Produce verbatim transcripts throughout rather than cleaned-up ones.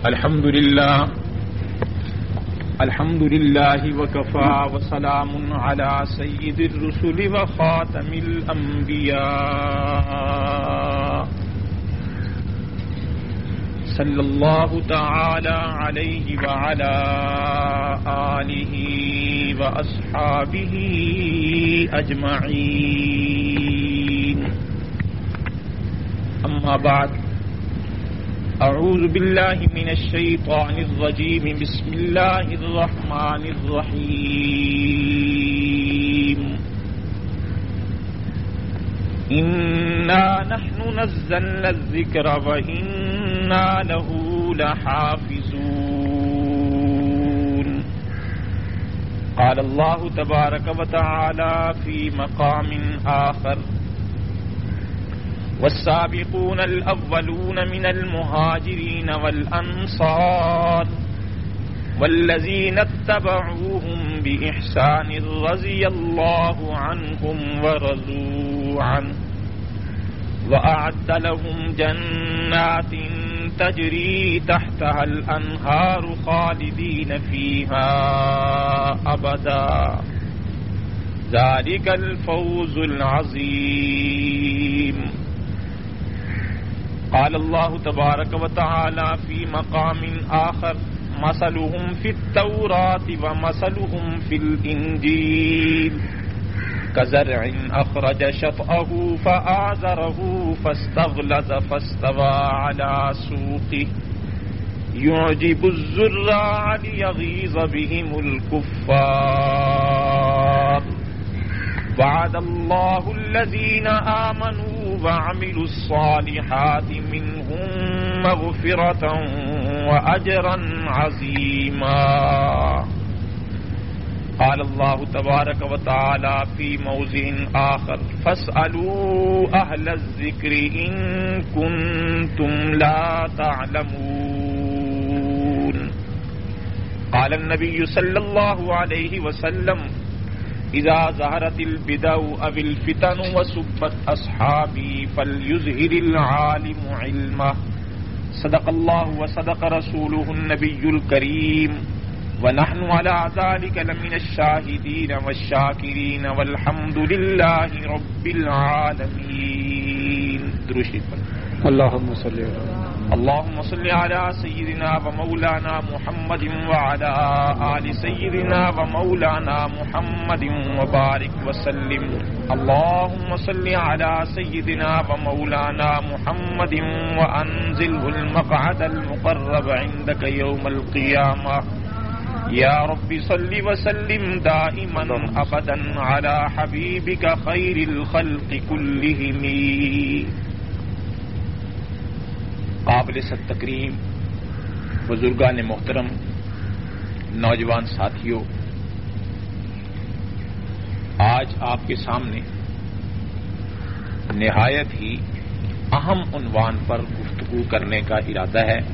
الحمد لله الحمد لله وكفى وسلام على سيد الرسل وخاتم الأنبياء صلى الله تعالى عليه وعلى آله وأصحابه أجمعين. أما بعد، أعوذ بالله من الشيطان الرجيم. بسم الله الرحمن الرحيم. إنا نحن نزلنا الذكر وإنا له لحافظون. قال الله تبارك وتعالى في مقام آخر: والسابقون الأولون من المهاجرين والأنصار والذين اتبعوهم بإحسان رضي الله عنهم ورضوا عنه وأعد لهم جنات تجري تحتها الأنهار خالدين فيها أبدا ذلك الفوز العظيم. قال الله تبارك وتعالى في مقام آخر: مثلهم في التوراة ومثلهم في الإنجيل كزرع أخرج شطأه فآزره فاستغلظ فاستوى على سوقه يعجب الزراع ليغيظ بهم الكفار. وعد الله الذين آمنوا وعملوا الصالحات منهم مغفرة وأجرا عظيما. قال الله تبارك وتعالى في موضع آخر: فاسألوا أهل الذكر إن كنتم لا تعلمون. قال النبي صلى الله عليه وسلم: اذا ظهرت البدع او الفتن وسبت اصحابي فليظهر العالم علمه. صدق الله وصدق رسوله النبي الكريم ونحن على ذلك لمن الشاهدين والشاكرين والحمد لله رب العالمين. درود شریف اللهم صل علی اللهم صل على سيدنا ومولانا محمد وعلى آل سيدنا ومولانا محمد وبارك وسلم. اللهم صل على سيدنا ومولانا محمد وأنزله المقعد المقرب عندك يوم القيامة. يا رب صل وسلم دائما أبدا على حبيبك خير الخلق كلهم. قابل ست تکریم بزرگان محترم، نوجوان ساتھیوں، آج آپ کے سامنے نہایت ہی اہم عنوان پر گفتگو کرنے کا ارادہ ہے.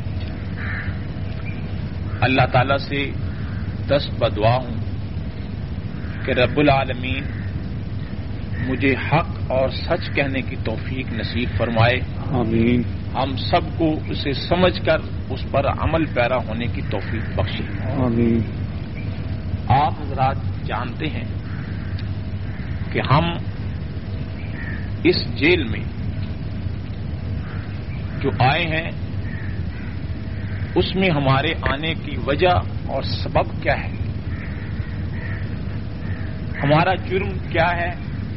اللہ تعالی سے دست بدعا ہوں کہ رب العالمین مجھے حق اور سچ کہنے کی توفیق نصیب فرمائے. آمین. ہم سب کو اسے سمجھ کر اس پر عمل پیرا ہونے کی توفیق بخشے. آمین. آپ حضرات جانتے ہیں کہ ہم اس جیل میں جو آئے ہیں اس میں ہمارے آنے کی وجہ اور سبب کیا ہے، ہمارا جرم کیا ہے.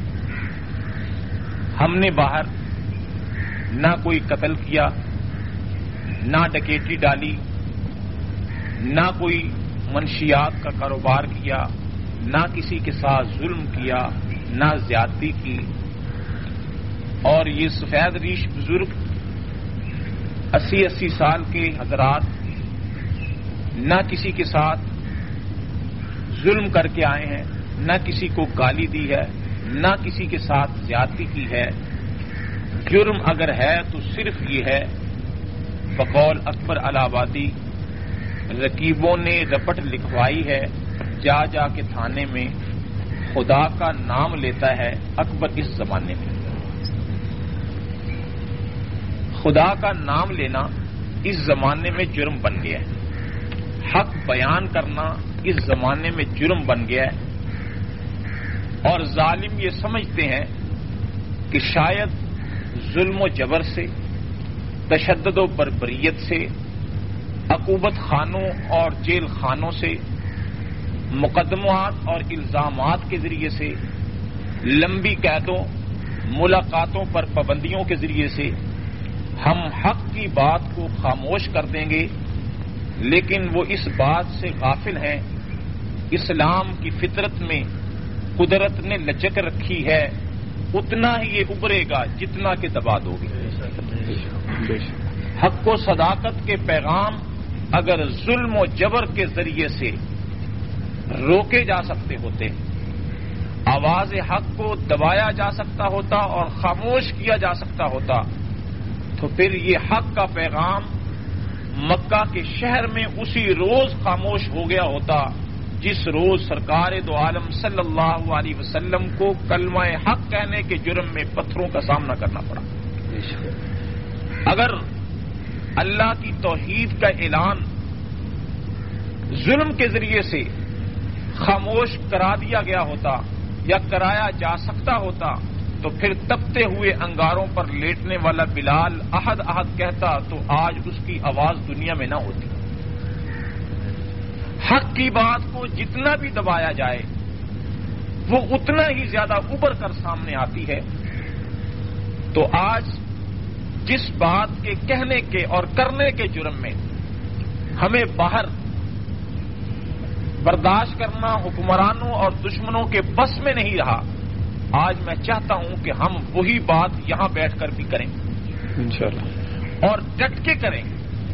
ہم نے باہر نہ کوئی قتل کیا، نہ ڈکیتی ڈالی، نہ کوئی منشیات کا کاروبار کیا، نہ کسی کے ساتھ ظلم کیا، نہ زیادتی کی. اور یہ سفید ریش بزرگ اسی اسی سال کے حضرات نہ کسی کے ساتھ ظلم کر کے آئے ہیں، نہ کسی کو گالی دی ہے، نہ کسی کے ساتھ زیادتی کی ہے. جرم اگر ہے تو صرف یہ ہے، بقول اکبر الہ آبادی، رقیبوں نے رپٹ لکھوائی ہے، جا جا کے تھانے میں خدا کا نام لیتا ہے اکبر اس زمانے میں. خدا کا نام لینا اس زمانے میں جرم بن گیا ہے، حق بیان کرنا اس زمانے میں جرم بن گیا ہے، اور ظالم یہ سمجھتے ہیں کہ شاید ظلم و جبر سے، تشدد و بربریت سے، عقوبت خانوں اور جیل خانوں سے، مقدمات اور الزامات کے ذریعے سے، لمبی قیدوں، ملاقاتوں پر پابندیوں کے ذریعے سے ہم حق کی بات کو خاموش کر دیں گے، لیکن وہ اس بات سے غافل ہیں اسلام کی فطرت میں قدرت نے لچک رکھی ہے، اتنا ہی یہ ابھرے گا جتنا کہ دبا دو گے۔ حق و صداقت کے پیغام اگر ظلم و جبر کے ذریعے سے روکے جا سکتے ہوتے، آواز حق کو دبایا جا سکتا ہوتا اور خاموش کیا جا سکتا ہوتا، تو پھر یہ حق کا پیغام مکہ کے شہر میں اسی روز خاموش ہو گیا ہوتا جس روز سرکار دو عالم صلی اللہ علیہ وسلم کو کلمہ حق کہنے کے جرم میں پتھروں کا سامنا کرنا پڑا۔ اگر اللہ کی توحید کا اعلان ظلم کے ذریعے سے خاموش کرا دیا گیا ہوتا یا کرایا جا سکتا ہوتا، تو پھر تپتے ہوئے انگاروں پر لیٹنے والا بلال احد احد کہتا تو آج اس کی آواز دنیا میں نہ ہوتی۔ حق کی بات کو جتنا بھی دبایا جائے وہ اتنا ہی زیادہ ابھر کر سامنے آتی ہے۔ تو آج جس بات کے کہنے کے اور کرنے کے جرم میں ہمیں باہر برداشت کرنا حکمرانوں اور دشمنوں کے بس میں نہیں رہا، آج میں چاہتا ہوں کہ ہم وہی بات یہاں بیٹھ کر بھی کریں انشاءاللہ، اور ڈٹ کے کریں۔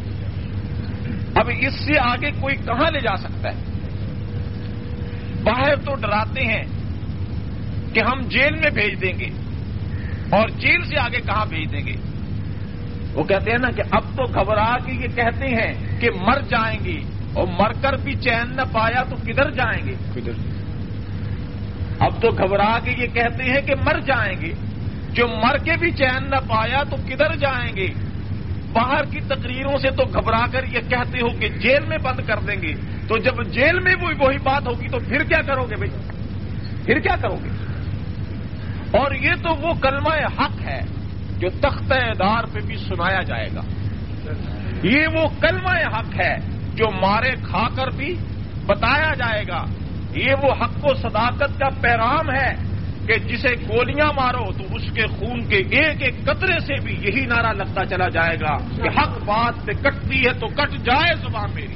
اب اس سے آگے کوئی کہاں لے جا سکتا ہے؟ باہر تو ڈراتے ہیں کہ ہم جیل میں بھیج دیں گے، اور جیل سے آگے کہاں بھیج دیں گے؟ وہ کہتے ہیں نا کہ اب تو گھبرا کے یہ کہتے ہیں کہ مر جائیں گے، اور مر کر بھی چین نہ پایا تو کدھر جائیں گے؟ کدھر؟ اب تو گھبرا کے یہ کہتے ہیں کہ مر جائیں گے، جو مر کے بھی چین نہ پایا تو کدھر جائیں گے؟ باہر کی تقریروں سے تو گھبرا کر یہ کہتے ہو کہ جیل میں بند کر دیں گے، تو جب جیل میں وہی وہی بات ہوگی تو پھر کیا کرو گے بھائی؟ پھر کیا کرو گے؟ اور یہ تو وہ کلمہ حق ہے جو تختہ دار پہ بھی سنایا جائے گا، یہ وہ کلمہ حق ہے جو مارے کھا کر بھی بتایا جائے گا، یہ وہ حق و صداقت کا پیغام ہے کہ جسے گولیاں مارو تو اس کے خون کے ایک ایک قطرے سے بھی یہی نعرہ لگتا چلا جائے گا کہ حق بات پہ کٹتی ہے تو کٹ جائے زبان میری،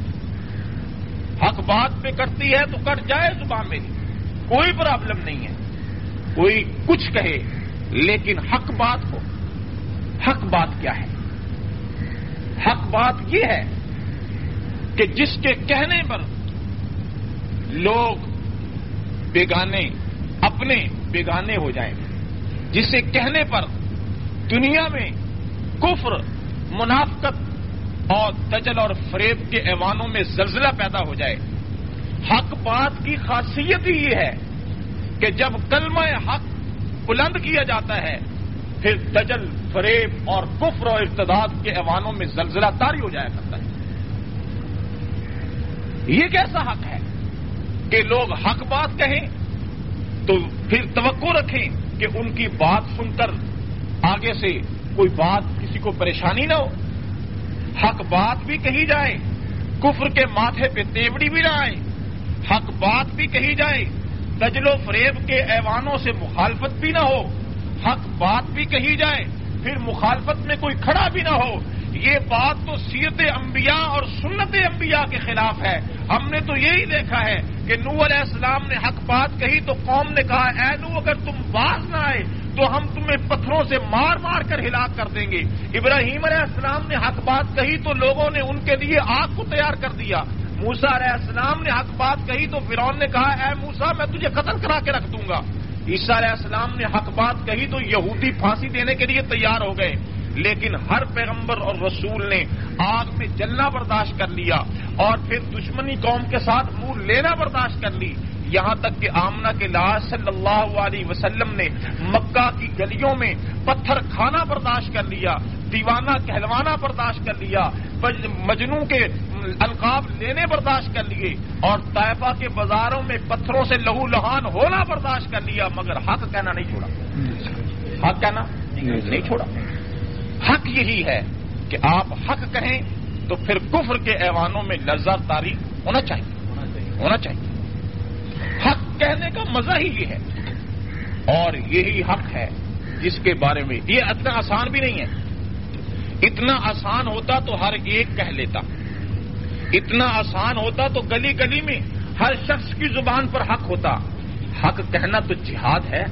حق بات پہ کٹتی ہے تو کٹ جائے زبان میری، کوئی پرابلم نہیں ہے، کوئی کچھ کہے، لیکن حق بات کو، حق بات کیا ہے؟ حق بات یہ ہے کہ جس کے کہنے پر لوگ بیگانے اپنے بیگانے ہو جائیں، جسے کہنے پر دنیا میں کفر، منافقت اور دجل اور فریب کے ایوانوں میں زلزلہ پیدا ہو جائے۔ حق بات کی خاصیت ہی یہ ہے کہ جب کلمہ حق بلند کیا جاتا ہے پھر دجل، فریب اور کفر اور ارتداد کے ایوانوں میں زلزلہ طاری ہو جایا کرتا ہے۔ یہ کیسا حق ہے کہ لوگ حق بات کہیں تو پھر توقع رکھیں کہ ان کی بات سن کر آگے سے کوئی بات کسی کو پریشانی نہ ہو؟ حق بات بھی کہی جائے، کفر کے ماتھے پہ تیوڑی بھی نہ آئے، حق بات بھی کہی جائے، دجل و فریب کے ایوانوں سے مخالفت بھی نہ ہو، حق بات بھی کہی جائے پھر مخالفت میں کوئی کھڑا بھی نہ ہو، یہ بات تو سیرت انبیاء اور سنت انبیاء کے خلاف ہے۔ ہم نے تو یہی دیکھا ہے کہ نوح علیہ السلام نے حق بات کہی تو قوم نے کہا اے نوح اگر تم باز نہ آئے تو ہم تمہیں پتھروں سے مار مار کر ہلاک کر دیں گے۔ ابراہیم علیہ السلام نے حق بات کہی تو لوگوں نے ان کے لیے آگ کو تیار کر دیا۔ موسیٰ علیہ السلام نے حق بات کہی تو فرعون نے کہا اے موسیٰ میں تجھے قتل کرا کے رکھ دوں گا۔ عیسیٰ علیہ السلام نے حق بات کہی تو یہودی پھانسی دینے کے لیے تیار ہو گئے، لیکن ہر پیغمبر اور رسول نے آگ میں جلنا برداشت کر لیا اور پھر دشمنی قوم کے ساتھ منہ لینا برداشت کر لی، یہاں تک کہ آمنہ کے لاش صلی اللہ علیہ وسلم نے مکہ کی گلیوں میں پتھر کھانا برداشت کر لیا، دیوانہ کہلوانا برداشت کر لیا، مجنوں کے القاب لینے برداشت کر لیے، اور طائفہ کے بازاروں میں پتھروں سے لہو لہان ہونا برداشت کر لیا، مگر حق کہنا نہیں چھوڑا۔ حق کہنا نہیں چھوڑا۔ حق یہی ہے کہ آپ حق کہیں تو پھر کفر کے ایوانوں میں لرزہ طاری ہونا چاہیے ہونا چاہیے حق کہنے کا مزہ ہی یہ ہے، اور یہی حق ہے جس کے بارے میں یہ اتنا آسان بھی نہیں ہے۔ اتنا آسان ہوتا تو ہر ایک کہہ لیتا، اتنا آسان ہوتا تو گلی گلی میں ہر شخص کی زبان پر حق ہوتا۔ حق کہنا تو جہاد ہے،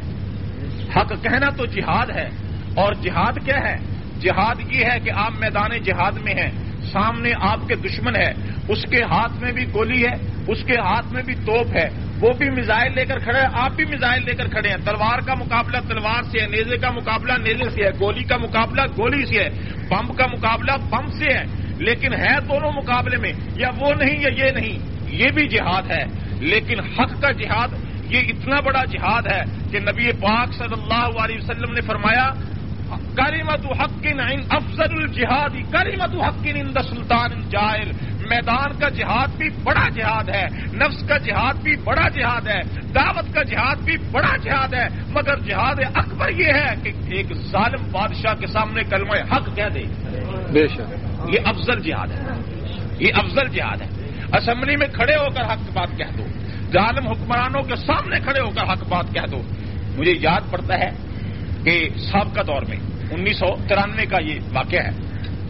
حق کہنا تو جہاد ہے، اور جہاد کیا ہے؟ جہاد یہ ہے کہ آپ میدان جہاد میں ہیں، سامنے آپ کے دشمن ہے، اس کے ہاتھ میں بھی گولی ہے، اس کے ہاتھ میں بھی توپ ہے، وہ بھی میزائل لے کر کھڑے ہیں، آپ بھی میزائل لے کر کھڑے ہیں، تلوار کا مقابلہ تلوار سے ہے، نیزے کا مقابلہ نیزے سے ہے، گولی کا مقابلہ گولی سے ہے، بم کا مقابلہ بم سے ہے، لیکن ہے دونوں مقابلے میں، یا وہ نہیں یا یہ نہیں، یہ بھی جہاد ہے۔ لیکن حق کا جہاد یہ اتنا بڑا جہاد ہے کہ نبی پاک صلی اللہ علیہ وسلم نے فرمایا کلمۃ حق عند افضل الجہاد کلمۃ حق عند سلطان جائر۔ میدان کا جہاد بھی بڑا جہاد ہے، نفس کا جہاد بھی بڑا جہاد ہے، دعوت کا جہاد بھی بڑا جہاد ہے، مگر جہاد اکبر یہ ہے کہ ایک ظالم بادشاہ کے سامنے کلمہ حق کہہ دے، بے شک یہ افضل جہاد ہے، یہ افضل جہاد ہے۔ اسمبلی میں کھڑے ہو کر حق بات کہہ دو، ظالم حکمرانوں کے سامنے کھڑے ہو کر حق بات کہہ دو۔ مجھے یاد پڑتا ہے کہ سابقہ دور میں انیس سو ترانوے کا یہ واقعہ ہے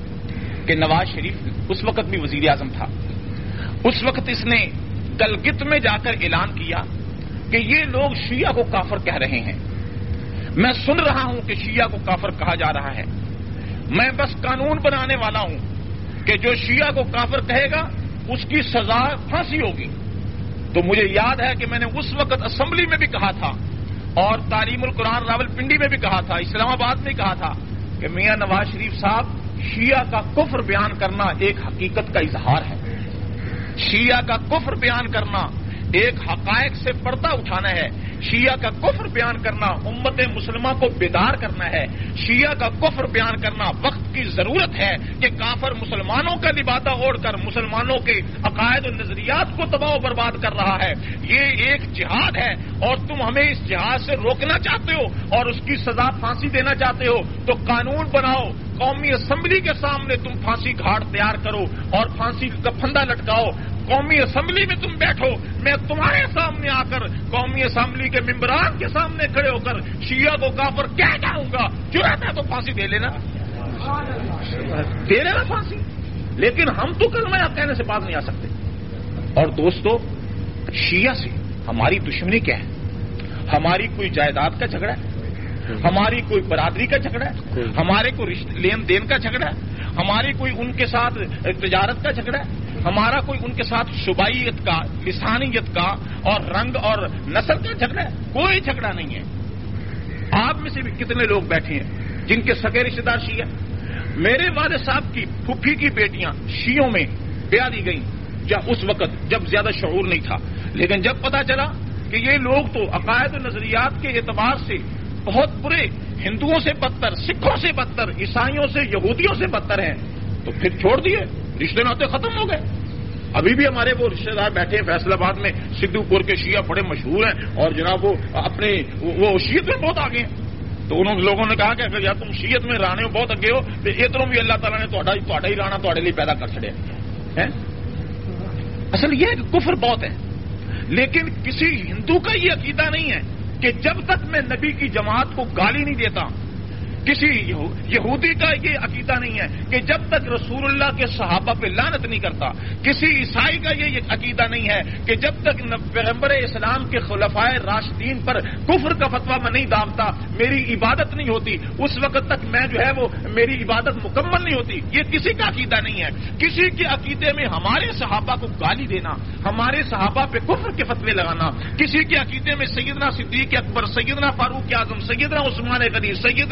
کہ نواز شریف اس وقت بھی وزیر اعظم تھا، اس وقت اس نے گلگت میں جا کر اعلان کیا کہ یہ لوگ شیعہ کو کافر کہہ رہے ہیں، میں سن رہا ہوں کہ شیعہ کو کافر کہا جا رہا ہے، میں بس قانون بنانے والا ہوں کہ جو شیعہ کو کافر کہے گا اس کی سزا پھانسی ہوگی۔ تو مجھے یاد ہے کہ میں نے اس وقت اسمبلی میں بھی کہا تھا، اور تعلیم القرآن راولپنڈی میں بھی کہا تھا، اسلام آباد میں کہا تھا کہ میاں نواز شریف صاحب شیعہ کا کفر بیان کرنا ایک حقیقت کا اظہار ہے، شیعہ کا کفر بیان کرنا ایک حقائق سے پردہ اٹھانا ہے، شیعہ کا کفر بیان کرنا امت مسلمہ کو بیدار کرنا ہے، شیعہ کا کفر بیان کرنا وقت کی ضرورت ہے کہ کافر مسلمانوں کا لبادہ اوڑھ کر مسلمانوں کے عقائد و نظریات کو تباہ و برباد کر رہا ہے۔ یہ ایک جہاد ہے، اور تم ہمیں اس جہاد سے روکنا چاہتے ہو اور اس کی سزا پھانسی دینا چاہتے ہو تو قانون بناؤ، قومی اسمبلی کے سامنے تم پھانسی گھاٹ تیار کرو اور پھانسی کا پھندا لٹکاؤ، قومی اسمبلی میں تم بیٹھو، میں تمہارے سامنے آ کر قومی اسمبلی کے ممبران کے سامنے کھڑے ہو کر شیعہ کو کافر کہہ جاؤں گا، جرأت ہے تو پھانسی دے لینا دے لینا پھانسی، لیکن ہم تو کلمہ حق کہنے سے باز نہیں آ سکتے۔ اور دوستو، شیعہ سے ہماری دشمنی کیا ہے؟ ہماری کوئی جائیداد کا جھگڑا ہے، ہماری کوئی برادری کا جھگڑا ہے، ہمارے کوئی لین دین کا جھگڑا ہے، ہماری کوئی ان کے ساتھ تجارت کا جھگڑا ہے، ہمارا کوئی ان کے ساتھ شبائیت کا، لسانیت کا اور رنگ اور نسل کا جھگڑا ہے؟ کوئی جھگڑا نہیں ہے۔ آپ میں سے بھی کتنے لوگ بیٹھے ہیں جن کے سگے رشتے دار شیعہ؟ میرے والد صاحب کی پھوپھی کی بیٹیاں شیعوں میں بیاہ دی گئیں جب اس وقت جب زیادہ شعور نہیں تھا، لیکن جب پتا چلا کہ یہ لوگ تو عقائد و نظریات کے اعتبار سے بہت برے، ہندوؤں سے بدتر، سکھوں سے بدتر، عیسائیوں سے، یہودیوں سے بدتر ہیں، تو پھر چھوڑ دیے، رشتے ناطے ختم ہو گئے۔ ابھی بھی ہمارے وہ رشتے دار بیٹھے ہیں فیصل آباد میں، سدھو پور کے شیعہ بڑے مشہور ہیں، اور جناب وہ اپنے وہ شیعت میں بہت آگے ہیں، تو انہوں لوگوں نے کہا کہ اگر یا تم شیعت میں رانے ہو بہت اگے ہو تو ادھروں بھی اللہ تعالیٰ نے تھوڑا ہی رانا تھوڑے لیے پیدا کر چھڑے ہیں۔ اصل یہ ہے کہ کفر بہت ہے، لیکن کسی ہندو کا یہ عقیدہ نہیں ہے کہ جب تک میں نبی کی جماعت کو گالی نہیں دیتا، کسی یہودی کا یہ عقیدہ نہیں ہے کہ جب تک رسول اللہ کے صحابہ پہ لعنت نہیں کرتا، کسی عیسائی کا یہ عقیدہ نہیں ہے کہ جب تک پیغمبر اسلام کے خلفائے راشدین پر کفر کا فتویٰ میں نہیں دامتا میری عبادت نہیں ہوتی، اس وقت تک میں جو ہے وہ میری عبادت مکمل نہیں ہوتی۔ یہ کسی کا عقیدہ نہیں ہے۔ کسی کے عقیدے میں ہمارے صحابہ کو گالی دینا، ہمارے صحابہ پہ کفر کے فتوے لگانا، کسی کے عقیدے میں سیدنا صدیق اکبر، سیدنا فاروق اعظم، سیدنا عثمان غنی، سیدنا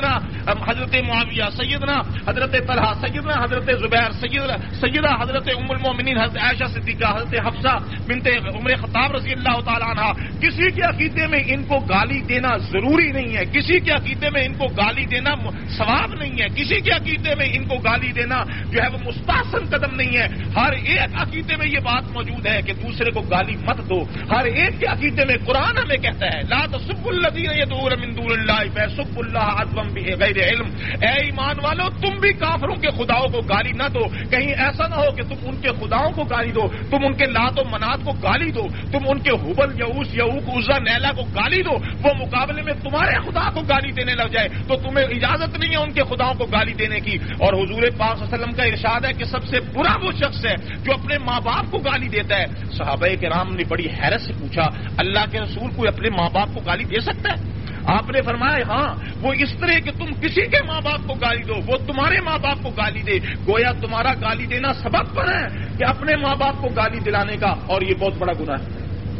حضرت معاویہ، سیدنا حضرت طلحہ، سیدنا حضرت زبیر، سیدنا سیدہ حضرت ام المومنین حضرت عائشہ صدیقہ، حضرت حفصہ بنت عمر خطاب رضی اللہ تعالیٰ عنہ، کسی کے عقیدے میں ان کو گالی دینا ضروری نہیں ہے، کسی کے عقیدے میں ان کو گالی دینا ثواب نہیں ہے، کسی کے عقیدے میں ان کو گالی دینا جو ہے وہ مستحسن قدم نہیں ہے۔ ہر ایک عقیدے میں یہ بات موجود ہے کہ دوسرے کو گالی مت دو۔ ہر ایک کے عقیدے میں قرآن ہمیں کہتا ہے لا تسبوا الذین یدعون من دون اللہ فیسبوا اللہ عدوا بغیر علم، اے ایمان والو تم بھی کافروں کے خداؤں کو گالی نہ دو، کہیں ایسا نہ ہو کہ تم ان کے خداؤں کو گالی دو، تم ان کے لات و منات کو گالی دو، تم ان کے حبل یعوس یعوق عزا نیلا کو گالی دو، وہ مقابلے میں تمہارے خدا کو گالی دینے لگ جائے تو تمہیں اجازت نہیں ہے ان کے خداؤں کو گالی دینے کی۔ اور حضور پاک صلی اللہ علیہ وسلم کا ارشاد ہے کہ سب سے برا وہ شخص ہے جو اپنے ماں باپ کو گالی دیتا ہے۔ صحابہ کرام نے بڑی حیرت سے پوچھا اللہ کے رسول کوئی اپنے ماں باپ کو گالی دے سکتا ہے؟ آپ نے فرمایا ہاں، وہ اس طرح کہ تم کسی کے ماں باپ کو گالی دو، وہ تمہارے ماں باپ کو گالی دے، گویا تمہارا گالی دینا سبب پر ہے کہ اپنے ماں باپ کو گالی دلانے کا، اور یہ بہت بڑا گناہ ہے۔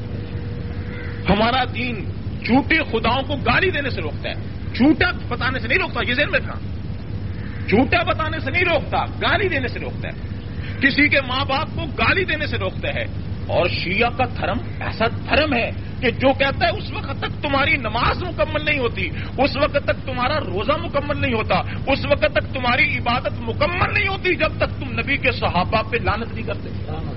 ہمارا دین جھوٹے خداؤں کو گالی دینے سے روکتا ہے، جھوٹا بتانے سے نہیں روکتا، یہ ذہن میں تھا، جھوٹا بتانے سے نہیں روکتا، گالی دینے سے روکتا ہے، کسی کے ماں باپ کو گالی دینے سے روکتا ہے۔ اور شیعہ کا دھرم ایسا دھرم ہے کہ جو کہتا ہے اس وقت تک تمہاری نماز مکمل نہیں ہوتی، اس وقت تک تمہارا روزہ مکمل نہیں ہوتا، اس وقت تک تمہاری عبادت مکمل نہیں ہوتی جب تک تم نبی کے صحابہ پہ لعنت نہیں کرتے۔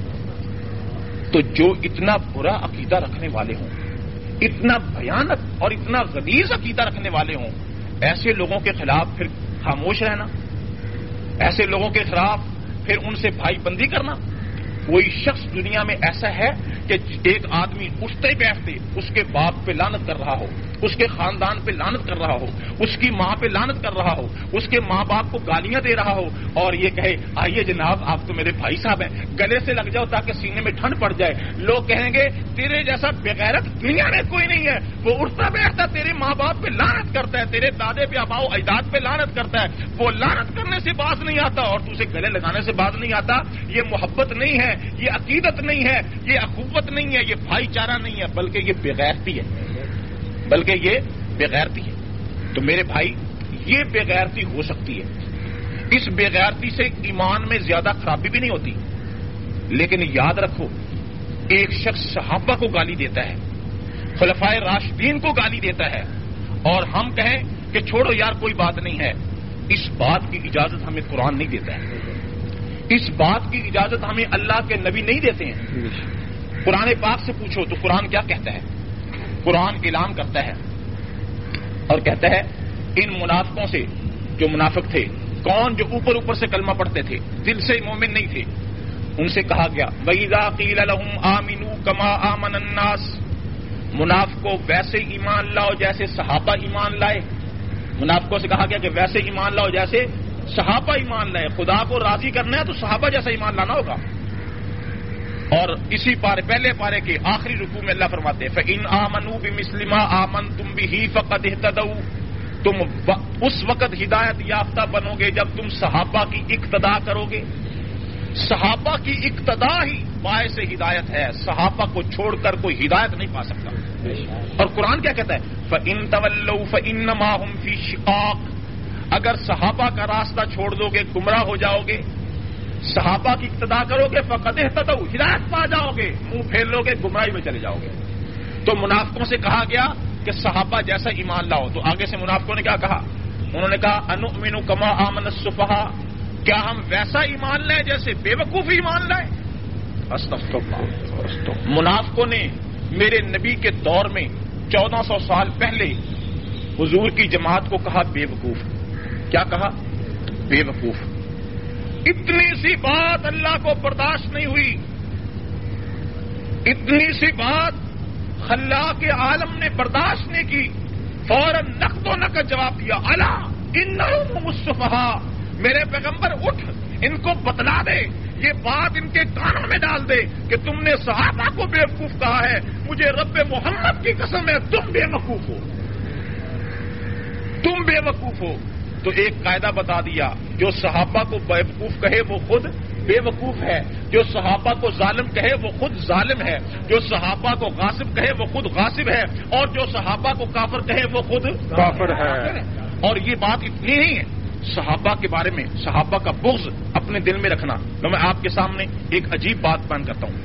تو جو اتنا برا عقیدہ رکھنے والے ہوں، اتنا بھیانک اور اتنا غلیظ عقیدہ رکھنے والے ہوں، ایسے لوگوں کے خلاف پھر خاموش رہنا، ایسے لوگوں کے خلاف پھر ان سے بھائی بندی کرنا۔ کوئی شخص دنیا میں ایسا ہے کہ ایک آدمی اٹھتے بیٹھتے اس کے باپ پہ لعنت کر رہا ہو، اس کے خاندان پہ لعنت کر رہا ہو، اس کی ماں پہ لعنت کر رہا ہو، اس کے ماں باپ کو گالیاں دے رہا ہو، اور یہ کہے آئیے جناب آپ تو میرے بھائی صاحب ہیں، گلے سے لگ جاؤ تاکہ سینے میں ٹھنڈ پڑ جائے۔ لوگ کہیں گے تیرے جیسا بغیرت دنیا میں کوئی نہیں ہے، وہ اٹھتا بیٹھتا تیرے ماں باپ پہ لعنت کرتا ہے، تیرے دادے پہ آباؤ اجداد پہ لعنت کرتا ہے، وہ لعنت کرنے سے باز نہیں آتا اور تو اسے گلے لگانے سے باز نہیں آتا۔ یہ محبت نہیں ہے، یہ عقیدت نہیں ہے، یہ اخوت نہیں ہے، یہ بھائی چارہ نہیں ہے، بلکہ یہ بغیرتی ہے، بلکہ یہ بغیرتی ہے۔ تو میرے بھائی یہ بغیرتی ہو سکتی ہے، اس بغیرتی سے ایمان میں زیادہ خرابی بھی نہیں ہوتی، لیکن یاد رکھو ایک شخص صحابہ کو گالی دیتا ہے، خلفائے راشدین کو گالی دیتا ہے، اور ہم کہیں کہ چھوڑو یار کوئی بات نہیں ہے، اس بات کی اجازت ہمیں قرآن نہیں دیتا ہے، اس بات کی اجازت ہمیں اللہ کے نبی نہیں دیتے ہیں۔ قرآن پاک سے پوچھو تو قرآن کیا کہتا ہے؟ قرآن اعلان کرتا ہے اور کہتا ہے ان منافقوں سے، جو منافق تھے، کون؟ جو اوپر اوپر سے کلمہ پڑھتے تھے، دل سے مومن نہیں تھے، ان سے کہا گیا وَإِذَا قِيلَ لَهُمْ آمِنُوا كَمَا آمَنَ النَّاسُ، منافقوں ویسے ایمان لاؤ جیسے صحابہ ایمان لائے۔ منافقوں سے کہا گیا کہ ویسے ایمان لاؤ جیسے صحابہ ایمان لائے، خدا کو راضی کرنا ہے تو صحابہ جیسا ایمان لانا ہوگا۔ اور اسی پارے پہلے پارے کے آخری رکوع میں اللہ فرماتے ہیں فَإِنْ آمَنُوا بِمِثْلِ مَا آمَنْتُمْ بِهِ فَقَدِ اهْتَدَوْا، تم اس وقت ہدایت یافتہ بنو گے جب تم صحابہ کی اقتداء کرو گے۔ صحابہ کی اقتداء ہی باعث ہدایت ہے، صحابہ کو چھوڑ کر کوئی ہدایت نہیں پا سکتا۔ اور قرآن کیا کہتا ہے فَإِنْ تَوَلَّوْا فَإِنَّمَا هُمْ فِي شِقَاقٍ، اگر صحابہ کا راستہ چھوڑ دو گے گمراہ ہو جاؤ گے، صحابہ کی اقتداء کرو گے فقد اہتدوا، ہدایت پا جاؤ گے، منہ پھیر لو گے گمراہی میں چلے جاؤ گے۔ تو منافقوں سے کہا گیا کہ صحابہ جیسا ایمان لاؤ، تو آگے سے منافقوں نے کیا کہا؟ انہوں نے کہا انؤمن کما آمن السفہاء، کیا ہم ویسا ایمان لائیں جیسے بے وقوف ایمان لائیں؟ استغفر اللہ۔ منافقوں نے میرے نبی کے دور میں چودہ سو سال پہلے حضور کی جماعت کو کہا بے وقوف۔ کیا کہا؟ بے وقوف۔ اتنی سی بات اللہ کو برداشت نہیں ہوئی، اتنی سی بات خلاق عالم نے برداشت نہیں کی، فوراً نقد و نقد جواب دیا الا انہم هم السفہاء، میرے پیغمبر اٹھ ان کو بتلا دے، یہ بات ان کے کانوں میں ڈال دے کہ تم نے صحابہ کو بے وقوف کہا ہے، مجھے رب محمد کی قسم ہے تم بے وقوف ہو، تم بے وقوف ہو۔ تو ایک قاعدہ بتا دیا، جو صحابہ کو بے وقوف کہے وہ خود بے وقوف ہے، جو صحابہ کو ظالم کہے وہ خود ظالم ہے، جو صحابہ کو غاصب کہے وہ خود غاصب ہے، اور جو صحابہ کو کافر کہے وہ خود کافر ہے۔ اور یہ بات اتنی نہیں ہے، صحابہ کے بارے میں صحابہ کا بغض اپنے دل میں رکھنا. تو میں آپ کے سامنے ایک عجیب بات بیان کرتا ہوں.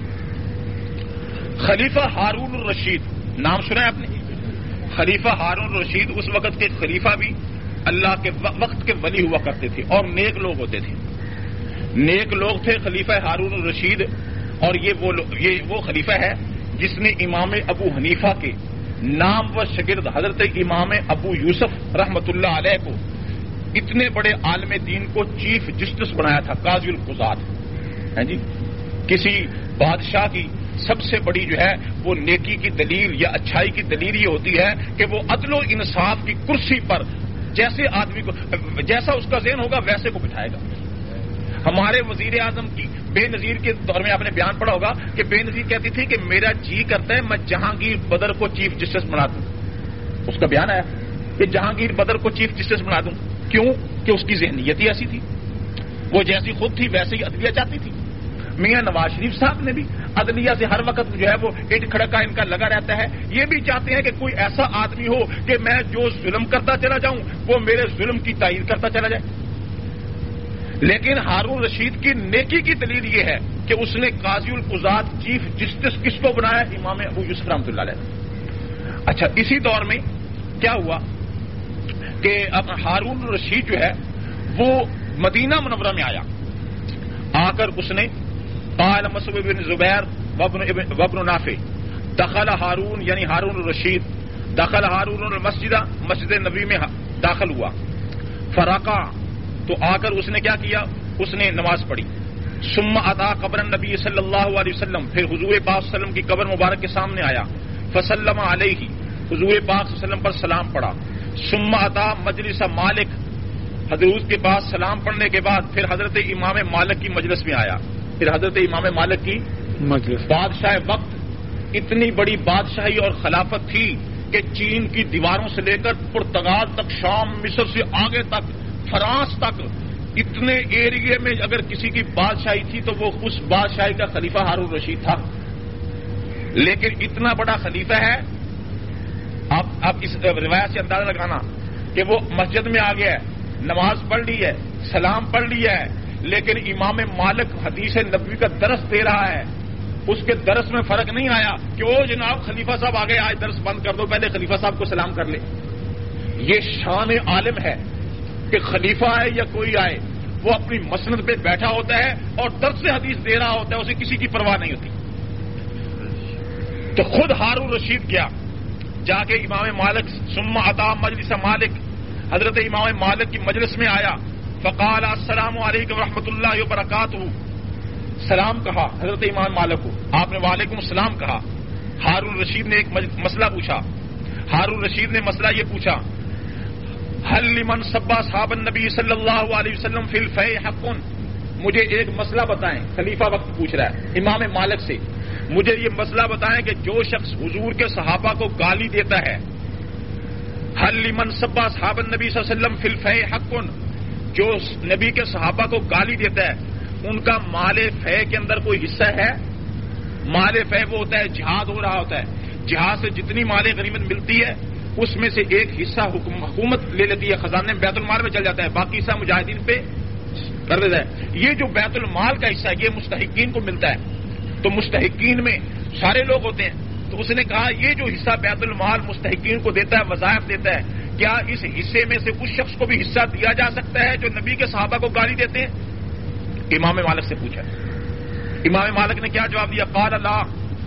خلیفہ ہارون الرشید نام سنا ہے آپ نے؟ خلیفہ ہارون الرشید اس وقت کے خلیفہ بھی اللہ کے وقت کے ولی ہوا کرتے تھے اور نیک لوگ ہوتے تھے. نیک لوگ تھے خلیفہ ہارون الرشید. اور یہ وہ یہ وہ خلیفہ ہے جس نے امام ابو حنیفہ کے نام و شاگرد حضرت امام ابو یوسف رحمت اللہ علیہ کو اتنے بڑے عالم دین کو چیف جسٹس بنایا تھا، قاضی القضات. ہیں جی، کسی بادشاہ کی سب سے بڑی جو ہے وہ نیکی کی دلیل یا اچھائی کی دلیل یہ ہوتی ہے کہ وہ عدل و انصاف کی کرسی پر جیسے آدمی کو جیسا اس کا ذہن ہوگا ویسے کو بٹھائے گا. ہمارے وزیر اعظم کی بے نظیر کے دور میں آپ نے بیان پڑھا ہوگا کہ بے نظیر کہتی تھی کہ میرا جی کرتا ہے میں جہانگیر بدر کو چیف جسٹس بنا دوں. اس کا بیان آیا کہ جہانگیر بدر کو چیف جسٹس بنا دوں. کیوں؟ کہ اس کی ذہنیت ہی ایسی تھی، وہ جیسی خود تھی ویسے ہی عدلیہ چاہتی تھی. میاں نواز شریف صاحب نے بھی عدلیہ سے ہر وقت جو ہے وہ اٹ کھڑکا ان کا لگا رہتا ہے. یہ بھی چاہتے ہیں کہ کوئی ایسا آدمی ہو کہ میں جو ظلم کرتا چلا جاؤں وہ میرے ظلم کی تائید کرتا چلا جائے. لیکن ہارون رشید کی نیکی کی دلیل یہ ہے کہ اس نے قاضی القضات چیف جسٹس کس کو بنایا؟ امام ابو یوسف رحمۃ اللہ علیہ. اچھا، اسی دور میں کیا ہوا کہ اب ہارون رشید جو ہے وہ مدینہ منورہ میں آیا. آ کر اس نے قال مصعب بن زبیر وابن نافع دخل ہارون یعنی ہارون الرشید دخل ہارون المسجد مسجد نبی میں داخل ہوا. فرقع تو آ کر اس نے کیا کیا؟ اس نے نماز پڑھی. ثم اتا قبر النبی صلی اللہ علیہ وسلم پھر حضور پاک صلی اللہ علیہ وسلم کی قبر مبارک کے سامنے آیا. فسلم علیہ حضور پاک صلی اللہ علیہ وسلم پر سلام پڑھا. ثم اتا مجلس مالک حضرت کے پاس سلام پڑھنے کے بعد پھر حضرت امام مالک کی مجلس میں آیا. پھر حضرت امام مالک کی مجلس. بادشاہ وقت اتنی بڑی بادشاہی اور خلافت تھی کہ چین کی دیواروں سے لے کر پرتگال تک، شام مصر سے آگے تک، فرانس تک، اتنے ایریے میں اگر کسی کی بادشاہی تھی تو وہ اس بادشاہی کا خلیفہ ہارون رشید تھا. لیکن اتنا بڑا خلیفہ ہے، آپ آپ اس روایت سے اندازہ لگانا کہ وہ مسجد میں آ گیا ہے، نماز پڑھ لی ہے، سلام پڑھ لیا ہے، لیکن امام مالک حدیث نبوی کا درس دے رہا ہے. اس کے درس میں فرق نہیں آیا کہ او جناب خلیفہ صاحب آگے آج درس بند کر دو، پہلے خلیفہ صاحب کو سلام کر لے. یہ شان عالم ہے کہ خلیفہ آئے یا کوئی آئے وہ اپنی مسند پہ بیٹھا ہوتا ہے اور درس سے حدیث دے رہا ہوتا ہے، اسے کسی کی پرواہ نہیں ہوتی. تو خود ہارون رشید گیا، جا کے امام مالک ثم اتا مجلس مالک حضرت امام مالک کی مجلس میں آیا. فقال السلام علیکم ورحمۃ اللہ وبرکاتہ. سلام کہا حضرت امام مالک کو، آپ نے وعلیکم السلام کہا. ہارون رشید نے ایک مسئلہ پوچھا. ہارون رشید نے مسئلہ یہ پوچھا، هل لمن سب اصحاب النبی صلی اللہ علیہ وسلم فی الفیء حق. مجھے ایک مسئلہ بتائیں، خلیفہ وقت پوچھ رہا ہے امام مالک سے، مجھے یہ مسئلہ بتائیں کہ جو شخص حضور کے صحابہ کو گالی دیتا ہے، هل لمن سب اصحاب النبی صلی اللہ علیہ وسلم فی الفیء حق، جو نبی کے صحابہ کو گالی دیتا ہے ان کا مال فے کے اندر کوئی حصہ ہے؟ مال فے وہ ہوتا ہے جہاد ہو رہا ہوتا ہے، جہاد سے جتنی مال غنیمت ملتی ہے اس میں سے ایک حصہ حکومت لے لیتی ہے، خزانے میں بیت المال میں چل جاتا ہے، باقی حصہ مجاہدین پہ کر دیتا ہے. یہ جو بیت المال کا حصہ ہے یہ مستحقین کو ملتا ہے. تو مستحقین میں سارے لوگ ہوتے ہیں. تو اس نے کہا یہ جو حصہ بیت المال مستحقین کو دیتا ہے، وظائف دیتا ہے، کیا اس حصے میں سے اس شخص کو بھی حصہ دیا جا سکتا ہے جو نبی کے صحابہ کو گالی دیتے ہیں؟ امام مالک سے پوچھا. امام مالک نے کیا جواب دیا؟ قال لا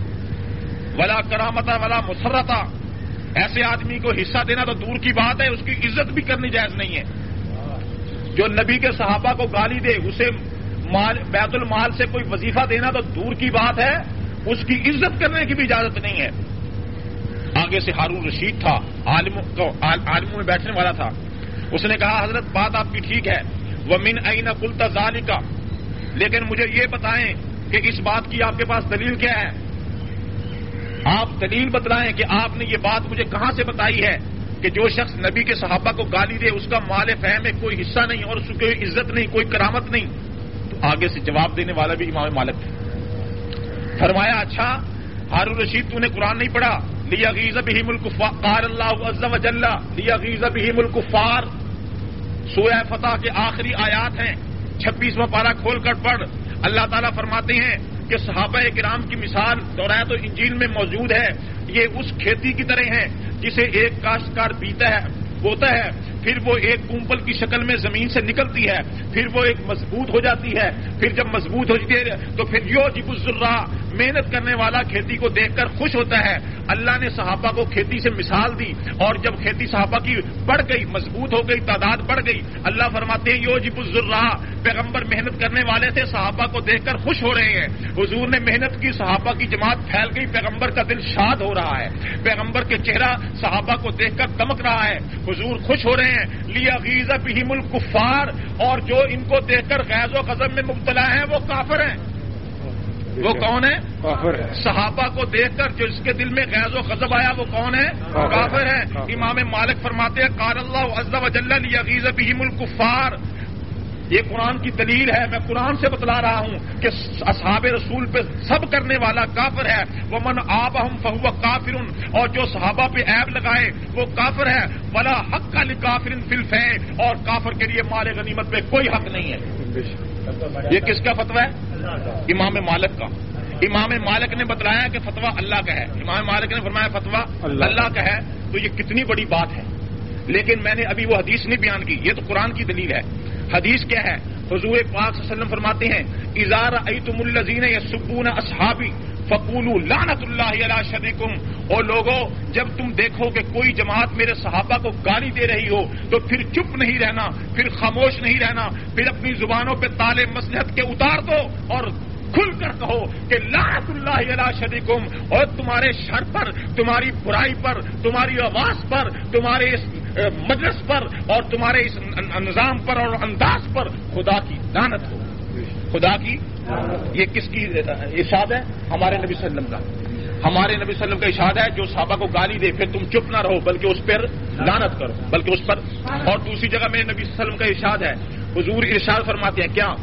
ولا کرامتا ولا مسرتا. ایسے آدمی کو حصہ دینا تو دور کی بات ہے، اس کی عزت بھی کرنی جائز نہیں ہے. جو نبی کے صحابہ کو گالی دے اسے مال بیت المال سے کوئی وظیفہ دینا تو دور کی بات ہے، اس کی عزت کرنے کی بھی اجازت نہیں ہے. آگے سے ہارون رشید تھا، عالموں میں بیٹھنے والا تھا. اس نے کہا حضرت بات آپ کی ٹھیک ہے، وَمِنْ أَيْنَ قُلْتَ ذَلِكَ، لیکن مجھے یہ بتائیں کہ اس بات کی آپ کے پاس دلیل کیا ہے؟ آپ دلیل بتلائیں کہ آپ نے یہ بات مجھے کہاں سے بتائی ہے کہ جو شخص نبی کے صحابہ کو گالی دے اس کا مال فہم میں کوئی حصہ نہیں اور اس کی کوئی عزت نہیں، کوئی کرامت نہیں. تو آگے سے جواب دینے والا بھی امام مالک تھے. فرمایا اچھا ہارون رشید تو نے قرآن نہیں پڑھا؟ لیغیظ بہم الکفار قال اللہ عز وجل لیغیظ بہم الکفار. سورہ فتح کے آخری آیات ہیں، چھبیسواں پارہ کھول کر پڑھ. اللہ تعالیٰ فرماتے ہیں کہ صحابہ کرام کی مثال تورات و انجیل میں موجود ہے. یہ اس کھیتی کی طرح ہے جسے ایک کاشتکار بیتا ہے، بوتا ہے، پھر وہ ایک کونپل کی شکل میں زمین سے نکلتی ہے، پھر وہ ایک مضبوط ہو جاتی ہے، پھر جب مضبوط ہو جاتی ہے تو پھر یوجب الزرع، محنت کرنے والا کھیتی کو دیکھ کر خوش ہوتا ہے. اللہ نے صحابہ کو کھیتی سے مثال دی، اور جب کھیتی صحابہ کی بڑھ گئی، مضبوط ہو گئی، تعداد بڑھ گئی، اللہ فرماتے ہیں یوجب الزرع، پیغمبر محنت کرنے والے تھے، صحابہ کو دیکھ کر خوش ہو رہے ہیں. حضور نے محنت کی، صحابہ کی جماعت پھیل گئی، پیغمبر کا دل شاد ہو رہا ہے، پیغمبر کے چہرہ صحابہ کو دیکھ کر دمک رہا ہے، حضور خوش ہو رہے ہیں. لیغیظ بہم الکفار، اور جو ان کو دیکھ کر غیظ و غضب میں مبتلا ہیں وہ کافر ہیں. وہ کون ہے؟ کافر ہے. صحابہ کو دیکھ کر جو اس کے دل میں غیظ و غضب آیا وہ کون ہے؟ کافر ہے. امام مالک فرماتے ہیں قال اللہ عز وجل لیغیظ بہم الکفار. یہ قرآن کی دلیل ہے، میں قرآن سے بتلا رہا ہوں کہ اصحاب رسول پہ سب کرنے والا کافر ہے. ومن آبہم فہو کافر، اور جو صحابہ پہ عیب لگائے وہ کافر ہے. ولا حق لکافر فی الفیء، اور کافر کے لیے مال غنیمت پہ کوئی حق نہیں ہے. یہ کس کا فتویٰ ہے؟ امام مالک کا. امام مالک نے بتلایا کہ فتویٰ اللہ کا ہے. امام مالک نے فرمایا فتویٰ اللہ کا ہے. تو یہ کتنی بڑی بات ہے. لیکن میں نے ابھی وہ حدیث نہیں بیان کی، یہ تو قرآن کی دلیل ہے. حدیث کیا ہے؟ حضور پاک صلی اللہ علیہ وسلم فرماتے ہیں اذا رأیتم الذین یسبون اصحابی فقولوا لعنت اللہ علی شرکم. اور لوگوں، جب تم دیکھو کہ کوئی جماعت میرے صحابہ کو گالی دے رہی ہو تو پھر چپ نہیں رہنا، پھر خاموش نہیں رہنا، پھر اپنی زبانوں پہ تالے مصلحت کے اتار دو اور کھل کر کہو کہ لعنت اللہ علی شرکم. اور تمہارے شر پر، تمہاری برائی پر، تمہاری آواز پر، تمہارے اس مجلس پر اور تمہارے اس نظام پر اور انداز پر خدا کی لعنت ہو. خدا کی، یہ کس کی ارشاد ہے؟ ہمارے نبی صلی اللہ علیہ وسلم کا. ہمارے نبی صلی اللہ علیہ وسلم کا ارشاد ہے جو صحابہ کو گالی دے پھر تم چپ نہ رہو بلکہ اس پر لعنت کرو، بلکہ اس پر. اور دوسری جگہ میرے نبی صلی اللہ علیہ وسلم کا ارشاد ہے، حضور ارشاد فرماتے ہیں کیا؟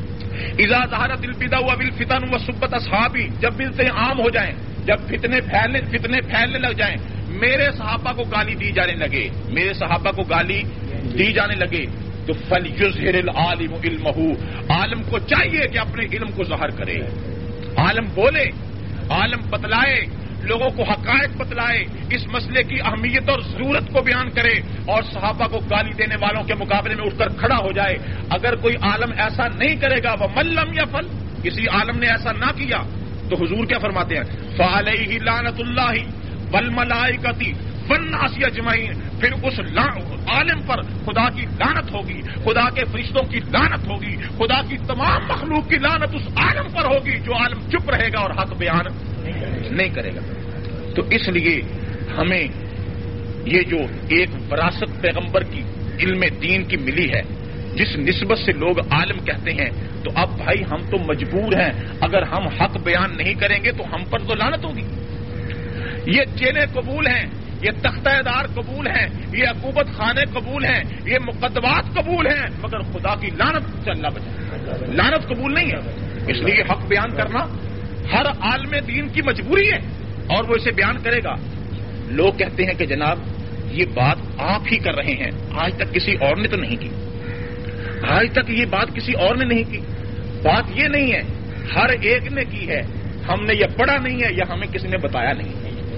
اذا ظہرت البدع والفتن وسبت اصحابی، جب بدعتیں عام ہو جائیں، جب فتنے پھیلنے فتنے پھیلنے لگ جائیں، میرے صحابہ کو گالی دی جانے لگے، میرے صحابہ کو گالی دی جانے لگے تو فلیظہر العالم علمہ، عالم کو چاہیے کہ اپنے علم کو ظاہر کرے، عالم بولے، عالم بتلائے، لوگوں کو حقائق بتلائے، اس مسئلے کی اہمیت اور ضرورت کو بیان کرے، اور صحابہ کو گالی دینے والوں کے مقابلے میں اٹھ کر کھڑا ہو جائے. اگر کوئی عالم ایسا نہیں کرے گا، ومن لم یفعل، کسی عالم نے ایسا نہ کیا تو حضور کیا فرماتے ہیں؟ فعلیہ لعنت اللہ والملائکۃ والناس اجمعین، پھر اس عالم پر خدا کی لعنت ہوگی، خدا کے فرشتوں کی لعنت ہوگی، خدا کی تمام مخلوق کی لعنت اس عالم پر ہوگی جو عالم چپ رہے گا اور حق بیان نہیں کرے گا. تو اس لیے ہمیں یہ جو ایک وراثت پیغمبر کی علم دین کی ملی ہے، جس نسبت سے لوگ عالم کہتے ہیں، تو اب بھائی ہم تو مجبور ہیں، اگر ہم حق بیان نہیں کریں گے تو ہم پر تو لعنت ہوگی. یہ جیلیں قبول ہیں، یہ تختہ دار قبول ہیں، یہ عقوبت خانے قبول ہیں، یہ مقدمات قبول ہیں، مگر خدا کی لعنت سے اللہ بچائے، لعنت قبول نہیں ہے. اس لیے حق بیان کرنا ہر عالم دین کی مجبوری ہے اور وہ اسے بیان کرے گا. لوگ کہتے ہیں کہ جناب یہ بات آپ ہی کر رہے ہیں، آج تک کسی اور نے تو نہیں کی، آج تک یہ بات کسی اور نے نہیں کی. بات یہ نہیں ہے، ہر ایک نے کی ہے، ہم نے یہ پڑھا نہیں ہے یا ہمیں کسی نے بتایا نہیں،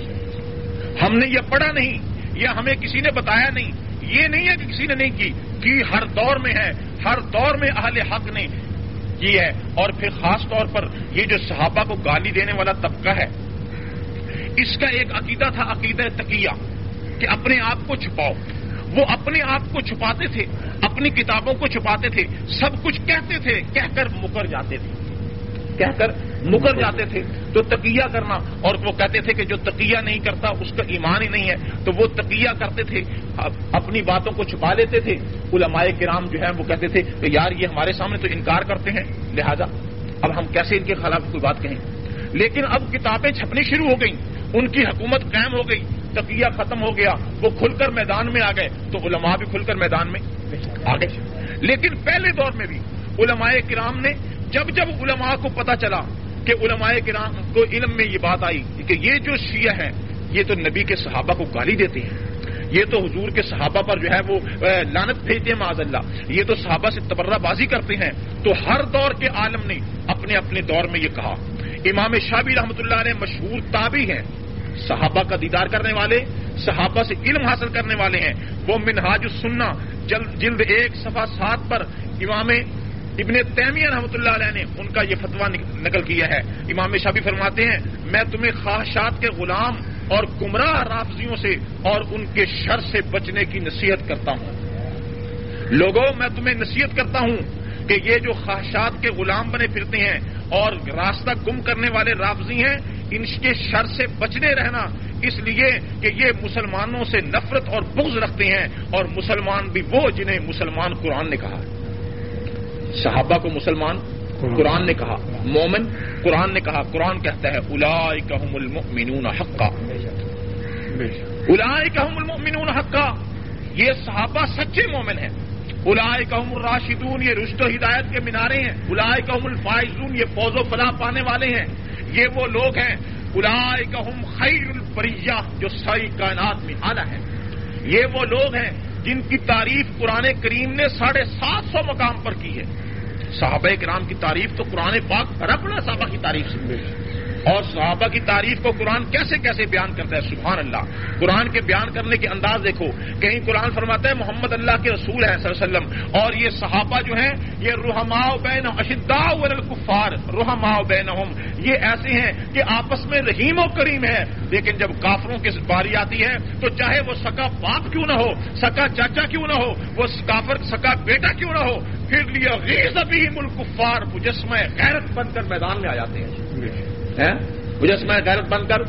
ہم نے یہ پڑھا نہیں یا ہمیں کسی نے بتایا نہیں. یہ نہیں ہے کہ کسی نے نہیں کی، کی ہر دور میں ہے، ہر دور میں اہل حق نے کی ہے. اور پھر خاص طور پر یہ جو صحابہ کو گالی دینے والا طبقہ ہے، اس کا ایک عقیدہ تھا، عقیدہ تقیہ، کہ اپنے آپ کو چھپاؤ. وہ اپنے آپ کو چھپاتے تھے، اپنی کتابوں کو چھپاتے تھے، سب کچھ کہتے تھے، کہہ کر مکر جاتے تھے، کہہ کر مکر جاتے تھے. تو تقیہ کرنا، اور وہ کہتے تھے کہ جو تقیہ نہیں کرتا اس کا ایمان ہی نہیں ہے. تو وہ تقیہ کرتے تھے، اپنی باتوں کو چھپا لیتے تھے. علماء کرام جو ہیں وہ کہتے تھے کہ یار یہ ہمارے سامنے تو انکار کرتے ہیں، لہذا اب ہم کیسے ان کے خلاف کوئی بات کہیں. لیکن اب کتابیں چھپنی شروع ہو گئیں، ان کی حکومت قائم ہو گئی، تقیہ ختم ہو گیا، وہ کھل کر میدان میں آ گئے، تو علماء بھی کھل کر میدان میں آ گئے. لیکن پہلے دور میں بھی علماء کرام نے، جب جب علماء کو پتا چلا کہ علماء کرام کو علم میں یہ بات آئی کہ یہ جو شیعہ ہیں یہ تو نبی کے صحابہ کو گالی دیتے ہیں، یہ تو حضور کے صحابہ پر جو ہے وہ لعنت بھیجتے ہیں معاذ اللہ، یہ تو صحابہ سے تبرہ بازی کرتے ہیں. تو ہر دور کے عالم نے اپنے اپنے دور میں یہ کہا. امام شافعی رحمۃ اللہ علیہ مشہور تابعی ہیں، صحابہ کا دیدار کرنے والے، صحابہ سے علم حاصل کرنے والے ہیں. وہ منہاج السنہ جلد ایک صفحہ سات پر امام ابن تیمیہ رحمۃ اللہ علیہ نے ان کا یہ فتویٰ نقل کیا ہے. امام شافعی فرماتے ہیں میں تمہیں خواہشات کے غلام اور گمراہ رافضیوں سے اور ان کے شر سے بچنے کی نصیحت کرتا ہوں. لوگوں میں تمہیں نصیحت کرتا ہوں کہ یہ جو خواہشات کے غلام بنے پھرتے ہیں اور راستہ گم کرنے والے رافضی ہیں، ان کے شر سے بچنے رہنا، اس لیے کہ یہ مسلمانوں سے نفرت اور بغض رکھتے ہیں، اور مسلمان بھی وہ جنہیں مسلمان قرآن نے کہا. صحابہ کو مسلمان قرآن نے کہا، مومن قرآن نے کہا. قرآن کہتا ہے اولئک هم المؤمنون حقا، اولئک هم المؤمنون حقا، یہ صحابہ سچے مومن ہیں. اولئک هم الراشدون، یہ رشد و ہدایت کے مینارے ہیں. اولئک هم الفائزون، یہ فوز و فلاح پانے والے ہیں. یہ وہ لوگ ہیں. اولئک هم خیر البریہ، جو ساری کائنات میں اعلیٰ ہیں. یہ وہ لوگ ہیں جن کی تعریف قرآن کریم نے ساڑھے سات سو مقام پر کی ہے. صحابہ کرام کی تعریف تو قرآن پاک ربنا صحابہ کی تعریف سے، اور صحابہ کی تعریف کو قرآن کیسے کیسے بیان کرتا ہے. سبحان اللہ. قرآن کے بیان کرنے کے انداز دیکھو. کہیں قرآن فرماتا ہے محمد اللہ کے رسول ہیں صلی اللہ علیہ وسلم، اور یہ صحابہ جو ہیں یہ رحماء بینہم اشداء علی الکفار رحماء بینہم، یہ ایسے ہیں کہ آپس میں رحیم و کریم ہے. لیکن جب کافروں کی باری آتی ہے تو چاہے وہ سکا باپ کیوں نہ ہو، سکا چاچا کیوں نہ ہو، وہ کافر سکا بیٹا کیوں نہ ہو، پھر لیا غیظ بہم الکفار، مجسمہ غیرت بن کر میدان میں آ جاتے ہیں. مجسمہ غیرت بن کر.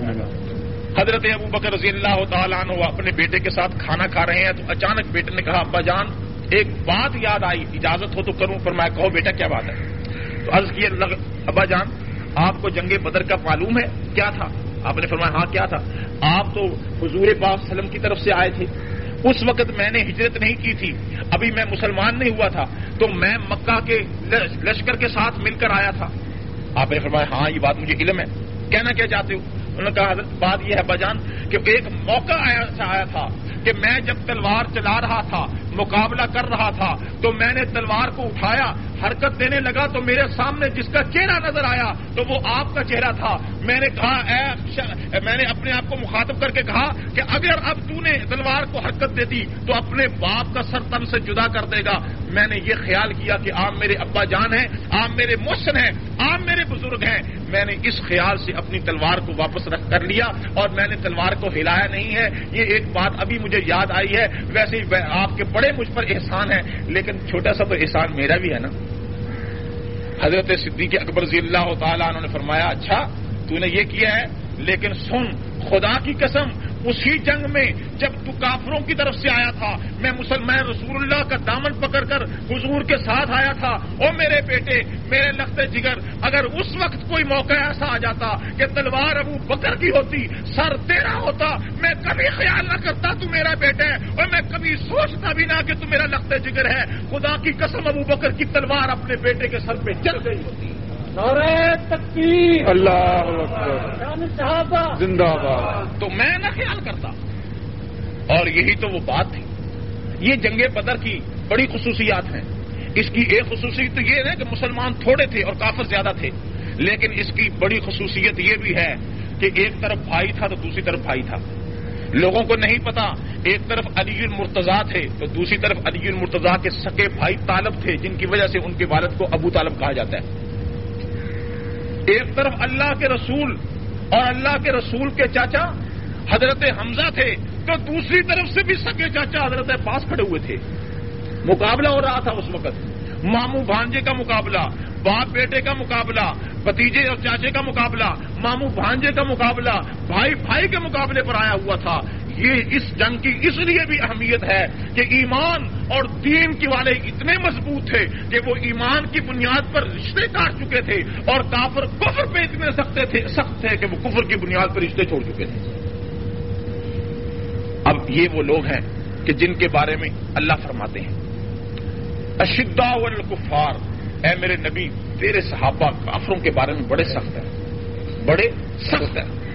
حضرت ابو بکر رضی اللہ تعالیٰ عنہ اپنے بیٹے کے ساتھ کھانا کھا رہے ہیں تو اچانک بیٹے نے کہا ابا جان ایک بات یاد آئی، اجازت ہو تو کروں. فرمایا کہو بیٹا کیا بات ہے. تو عرض کیے ابا جان آپ کو جنگ بدر کا معلوم ہے کیا تھا؟ آپ نے فرمایا ہاں کیا تھا. آپ تو حضور پاک صلی اللہ علیہ وسلم کی طرف سے آئے تھے. اس وقت میں نے ہجرت نہیں کی تھی، ابھی میں مسلمان نہیں ہوا تھا، تو میں مکہ کے لشکر کے ساتھ مل کر آیا تھا. آپ نے فرمایا ہاں یہ بات مجھے علم ہے، کہنا کیا چاہتے ہو؟ انہوں نے کہا حضرت بات یہ ہے بجان کہ ایک موقع ایسا آیا تھا کہ میں جب تلوار چلا رہا تھا، مقابلہ کر رہا تھا، تو میں نے تلوار کو اٹھایا، حرکت دینے لگا تو میرے سامنے جس کا چہرہ نظر آیا تو وہ آپ کا چہرہ تھا. میں نے کہا اے میں نے اپنے آپ کو مخاطب کر کے کہا کہ اگر اب تو نے تلوار کو حرکت دے دی تو اپنے باپ کا سر تن سے جدا کر دے گا. میں نے یہ خیال کیا کہ آپ میرے ابا جان ہیں، آپ میرے محسن ہیں، آپ میرے بزرگ ہیں. میں نے اس خیال سے اپنی تلوار کو واپس رکھ کر لیا اور میں نے تلوار کو ہلایا نہیں ہے. یہ ایک بات ابھی مجھے یاد آئی ہے. ویسے ہی آپ کے بڑے مجھ پر احسان ہے، لیکن چھوٹا سا تو احسان میرا بھی ہے نا. حضرت صدیق اکبر رضی اللہ تعالیٰ عنہ نے فرمایا اچھا تو نے یہ کیا ہے، لیکن سن خدا کی قسم اسی جنگ میں جب تو کافروں کی طرف سے آیا تھا میں مسلمان رسول اللہ کا دامن پکڑ کر حضور کے ساتھ آیا تھا. او میرے بیٹے، میرے لختے جگر، اگر اس وقت کوئی موقع ایسا آ جاتا کہ تلوار ابو بکر کی ہوتی، سر تیرا ہوتا، میں کبھی خیال نہ کرتا تو میرا بیٹا ہے، اور میں کبھی سوچتا بھی نہ کہ تو میرا لختے جگر ہے. خدا کی قسم ابو بکر کی تلوار اپنے بیٹے کے سر پہ چل گئی ہوتی. نعرہ تکبیر، اللہ اکبر، زندہ باد. تو میں نہ خیال کرتا. اور یہی تو وہ بات تھی. یہ جنگ بدر کی بڑی خصوصیات ہیں. اس کی ایک خصوصیت تو یہ ہے کہ مسلمان تھوڑے تھے اور کافر زیادہ تھے، لیکن اس کی بڑی خصوصیت یہ بھی ہے کہ ایک طرف بھائی تھا تو دوسری طرف بھائی تھا. لوگوں کو نہیں پتا ایک طرف علی المرتضیٰ تھے تو دوسری طرف علی المرتضیٰ کے سکے بھائی طالب تھے، جن کی وجہ سے ان کے والد کو ابو طالب کہا جاتا ہے. ایک طرف اللہ کے رسول اور اللہ کے رسول کے چاچا حضرت حمزہ تھے تو دوسری طرف سے بھی سکے چاچا حضرت عباس کھڑے ہوئے تھے. مقابلہ ہو رہا تھا اس وقت، ماموں بھانجے کا مقابلہ، باپ بیٹے کا مقابلہ، بھتیجے اور چاچے کا مقابلہ، ماموں بھانجے کا مقابلہ، بھائی بھائی کے مقابلے پر آیا ہوا تھا. یہ اس جنگ کی اس لیے بھی اہمیت ہے کہ ایمان اور دین کے والے اتنے مضبوط تھے کہ وہ ایمان کی بنیاد پر رشتے کاٹ چکے تھے، اور کافر کفر پہ اتنے سخت تھے سخت تھے کہ وہ کفر کی بنیاد پر رشتے چھوڑ چکے تھے. اب یہ وہ لوگ ہیں کہ جن کے بارے میں اللہ فرماتے ہیں اشداء علی الکفار، اے میرے نبی تیرے صحابہ کافروں کے بارے میں بڑے سخت ہیں، بڑے سخت ہیں.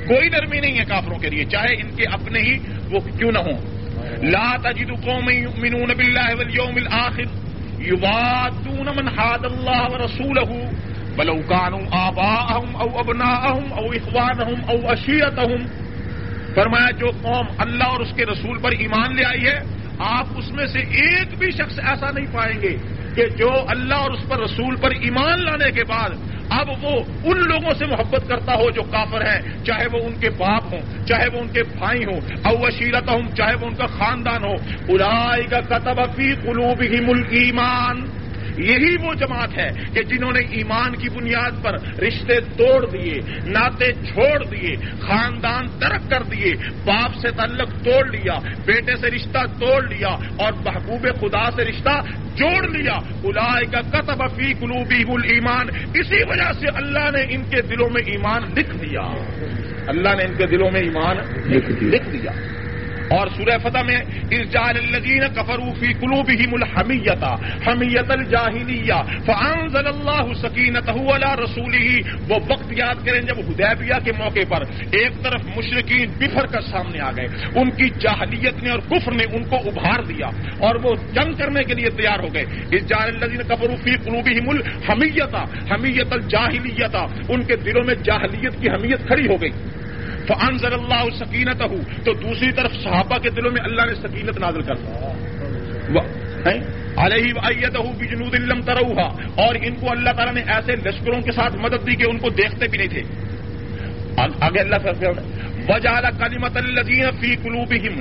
کوئی نرمی نہیں ہے کافروں کے لیے، چاہے ان کے اپنے ہی وہ کیوں نہ ہوں. لا تجد قوما یؤمنون باللہ والیوم الآخر یوادون من حاد اللہ ورسولہ ولو كانوا آباءهم او ابناءهم او اخوانهم او عشیرتهم. فرمایا جو قوم اللہ اور اس کے رسول پر ایمان لے آئی ہے، آپ اس میں سے ایک بھی شخص ایسا نہیں پائیں گے کہ جو اللہ اور اس پر رسول پر ایمان لانے کے بعد اب وہ ان لوگوں سے محبت کرتا ہو جو کافر ہیں، چاہے وہ ان کے باپ ہوں، چاہے وہ ان کے بھائی ہوں، او عشیرتہم، چاہے وہ ان کا خاندان ہو. اولئک کتب فی قلوبہم الایمان. یہی وہ جماعت ہے کہ جنہوں نے ایمان کی بنیاد پر رشتے توڑ دیے، ناطے چھوڑ دیے، خاندان ترک کر دیے، باپ سے تعلق توڑ لیا، بیٹے سے رشتہ توڑ لیا اور محبوب خدا سے رشتہ جوڑ لیا. اولئک کتب فی قلوبہم الایمان. اسی وجہ سے اللہ نے ان کے دلوں میں ایمان لکھ دیا. اللہ نے ان کے دلوں میں ایمان لکھ دیا. اور سورہ فتح میں اذ جعل الذین کفروا فی قلوبہم الحمیۃ حمیۃ الجاہلیہ فانزل اللہ سکینتہ علی رسولہ. وہ وقت یاد کریں جب حدیبیہ کے موقع پر ایک طرف مشرکین بکھر کر سامنے آ گئے، ان کی جاہلیت نے اور کفر نے ان کو ابھار دیا اور وہ جنگ کرنے کے لیے تیار ہو گئے. اذ جعل الذین کفروا فی قلوبہم الحمیۃ حمیۃ الجاہلیہ. ان کے دلوں میں جاہلیت کی حمیت کھڑی ہو گئی. فانزل اللہ سکینتہ. تو دوسری طرف صحابہ کے دلوں میں اللہ نے سکینت نازل کر دی. علیہ وایدہ بجنود لم تروہا. اور ان کو اللہ تعالیٰ نے ایسے لشکروں کے ساتھ مدد دی کہ ان کو دیکھتے بھی نہیں تھے. آگے اللہ فرماتا ہے وجعل کلمۃ الذین فی قلوبہم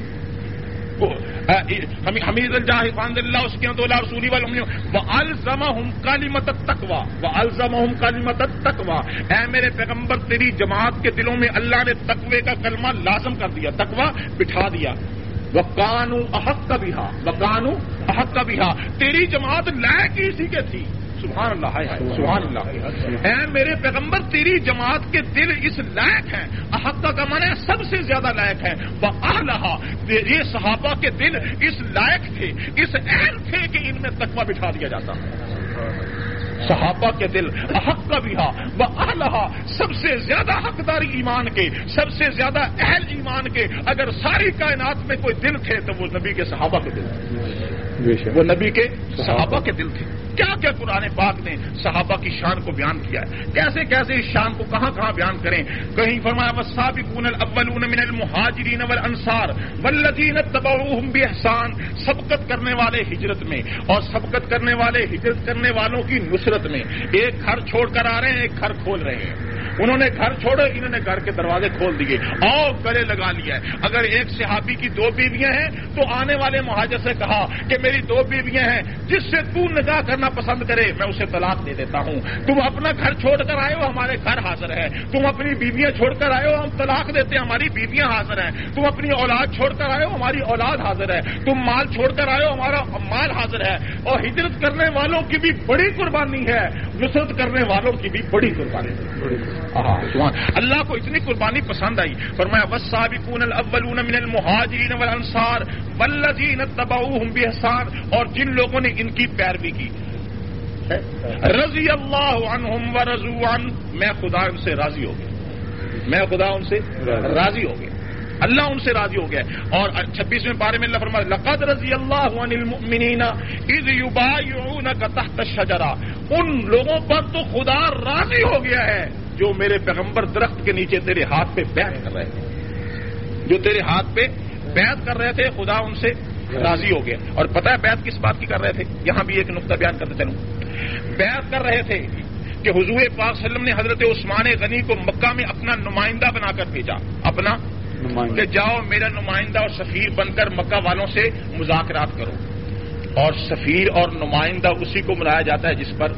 حمید الجاہ فانزل اللہ سکینتہ علی رسولہ والمؤمنین والزمہم کلمۃ التقوی والزمہم کلمۃ التقوی. اے میرے پیغمبر تیری جماعت کے دلوں میں اللہ نے تقوی کا کلمہ لازم کر دیا، تقوی بٹھا دیا. وقانوا احق بہا وقانوا احق بہا. تیری جماعت لائق ہی اسی کے تھی. سبحان اللہ، ہائے ہائے سبحان اللہ. اے میرے پیغمبر تیری جماعت کے دل اس لائق ہیں. احق کا معنی سب سے زیادہ لائق ہے. وآلہا. یہ صحابہ کے دل اس لائق تھے، اس اہل تھے کہ ان میں تقوی بٹھا دیا جاتا. صحابہ کے دل احق کا بہا وآلہا، سب سے زیادہ حقداری ایمان کے، سب سے زیادہ اہل ایمان کے. اگر ساری کائنات میں کوئی دل تھے تو وہ نبی کے صحابہ کے دل، وہ نبی کے صحابہ کے دل تھے. کیا کیا قرآن پاک نے صحابہ کی شان کو بیان کیا ہے، کیسے کیسے اس شان کو کہاں کہاں بیان کریں. کہیں فرمایا والسابقون الاولون من المہاجرین والانصار والذین اتبعوہم باحسان. سبقت کرنے والے ہجرت میں اور سبقت کرنے والے ہجرت کرنے والوں کی نصرت میں. ایک گھر چھوڑ کر آ رہے ہیں، ایک گھر کھول رہے ہیں. انہوں نے گھر چھوڑے، انہوں نے گھر کے دروازے کھول دیے اور گلے لگا لیا ہے. اگر ایک صحابی کی دو بیویاں ہیں تو آنے والے مہاجر سے کہا کہ میری دو بیویاں ہیں، جس سے تو نکاح کرنا پسند کرے میں اسے طلاق دے دیتا ہوں. تم اپنا گھر چھوڑ کر آئے ہو، ہمارے گھر حاضر ہے. تم اپنی بیویاں چھوڑ کر آئے ہو، ہم طلاق دیتے ہیں، ہماری بیویاں حاضر ہیں. تم اپنی اولاد چھوڑ کر آئے ہو، ہماری اولاد حاضر ہے. تم مال چھوڑ کر آئے ہو، ہمارا مال حاضر ہے. اور ہجرت کرنے والوں کی بھی بڑی قربانی ہے، نصرت کرنے والوں کی بھی بڑی قربانی ہے. اللہ کو اتنی قربانی پسند آئی. فرمایا والسابقون الاولون من المہاجرین والانصار والذین اتبعوہم باحسان. اور جن لوگوں نے ان کی پیروی کی، رضی اللہ عنہم ورضوا عنہ. میں خدا ان سے راضی ہو گیا، میں خدا ان سے راضی ہو گیا، اللہ ان سے راضی ہو گیا. اور چھبیسویں پارے میں اللہ فرمایا لقد رضی اللہ عن المؤمنین اذ یبایعونک تحت الشجرہ. ان لوگوں پر تو خدا راضی ہو گیا ہے جو میرے پیغمبر درخت کے نیچے تیرے ہاتھ پہ بیعت کر رہے تھے، جو تیرے ہاتھ پہ بیعت کر رہے تھے، خدا ان سے راضی ہو گیا. اور پتہ ہے بیعت کس بات کی کر رہے تھے؟ یہاں بھی ایک نقطہ بیان کرتے چلوں. بیعت کر رہے تھے کہ حضور پاک صلی اللہ علیہ وسلم نے حضرت عثمان غنی کو مکہ میں اپنا نمائندہ بنا کر بھیجا، اپنا کہ جاؤ میرا نمائندہ اور سفیر بن کر مکہ والوں سے مذاکرات کرو. اور سفیر اور نمائندہ اسی کو بنایا جاتا ہے جس پر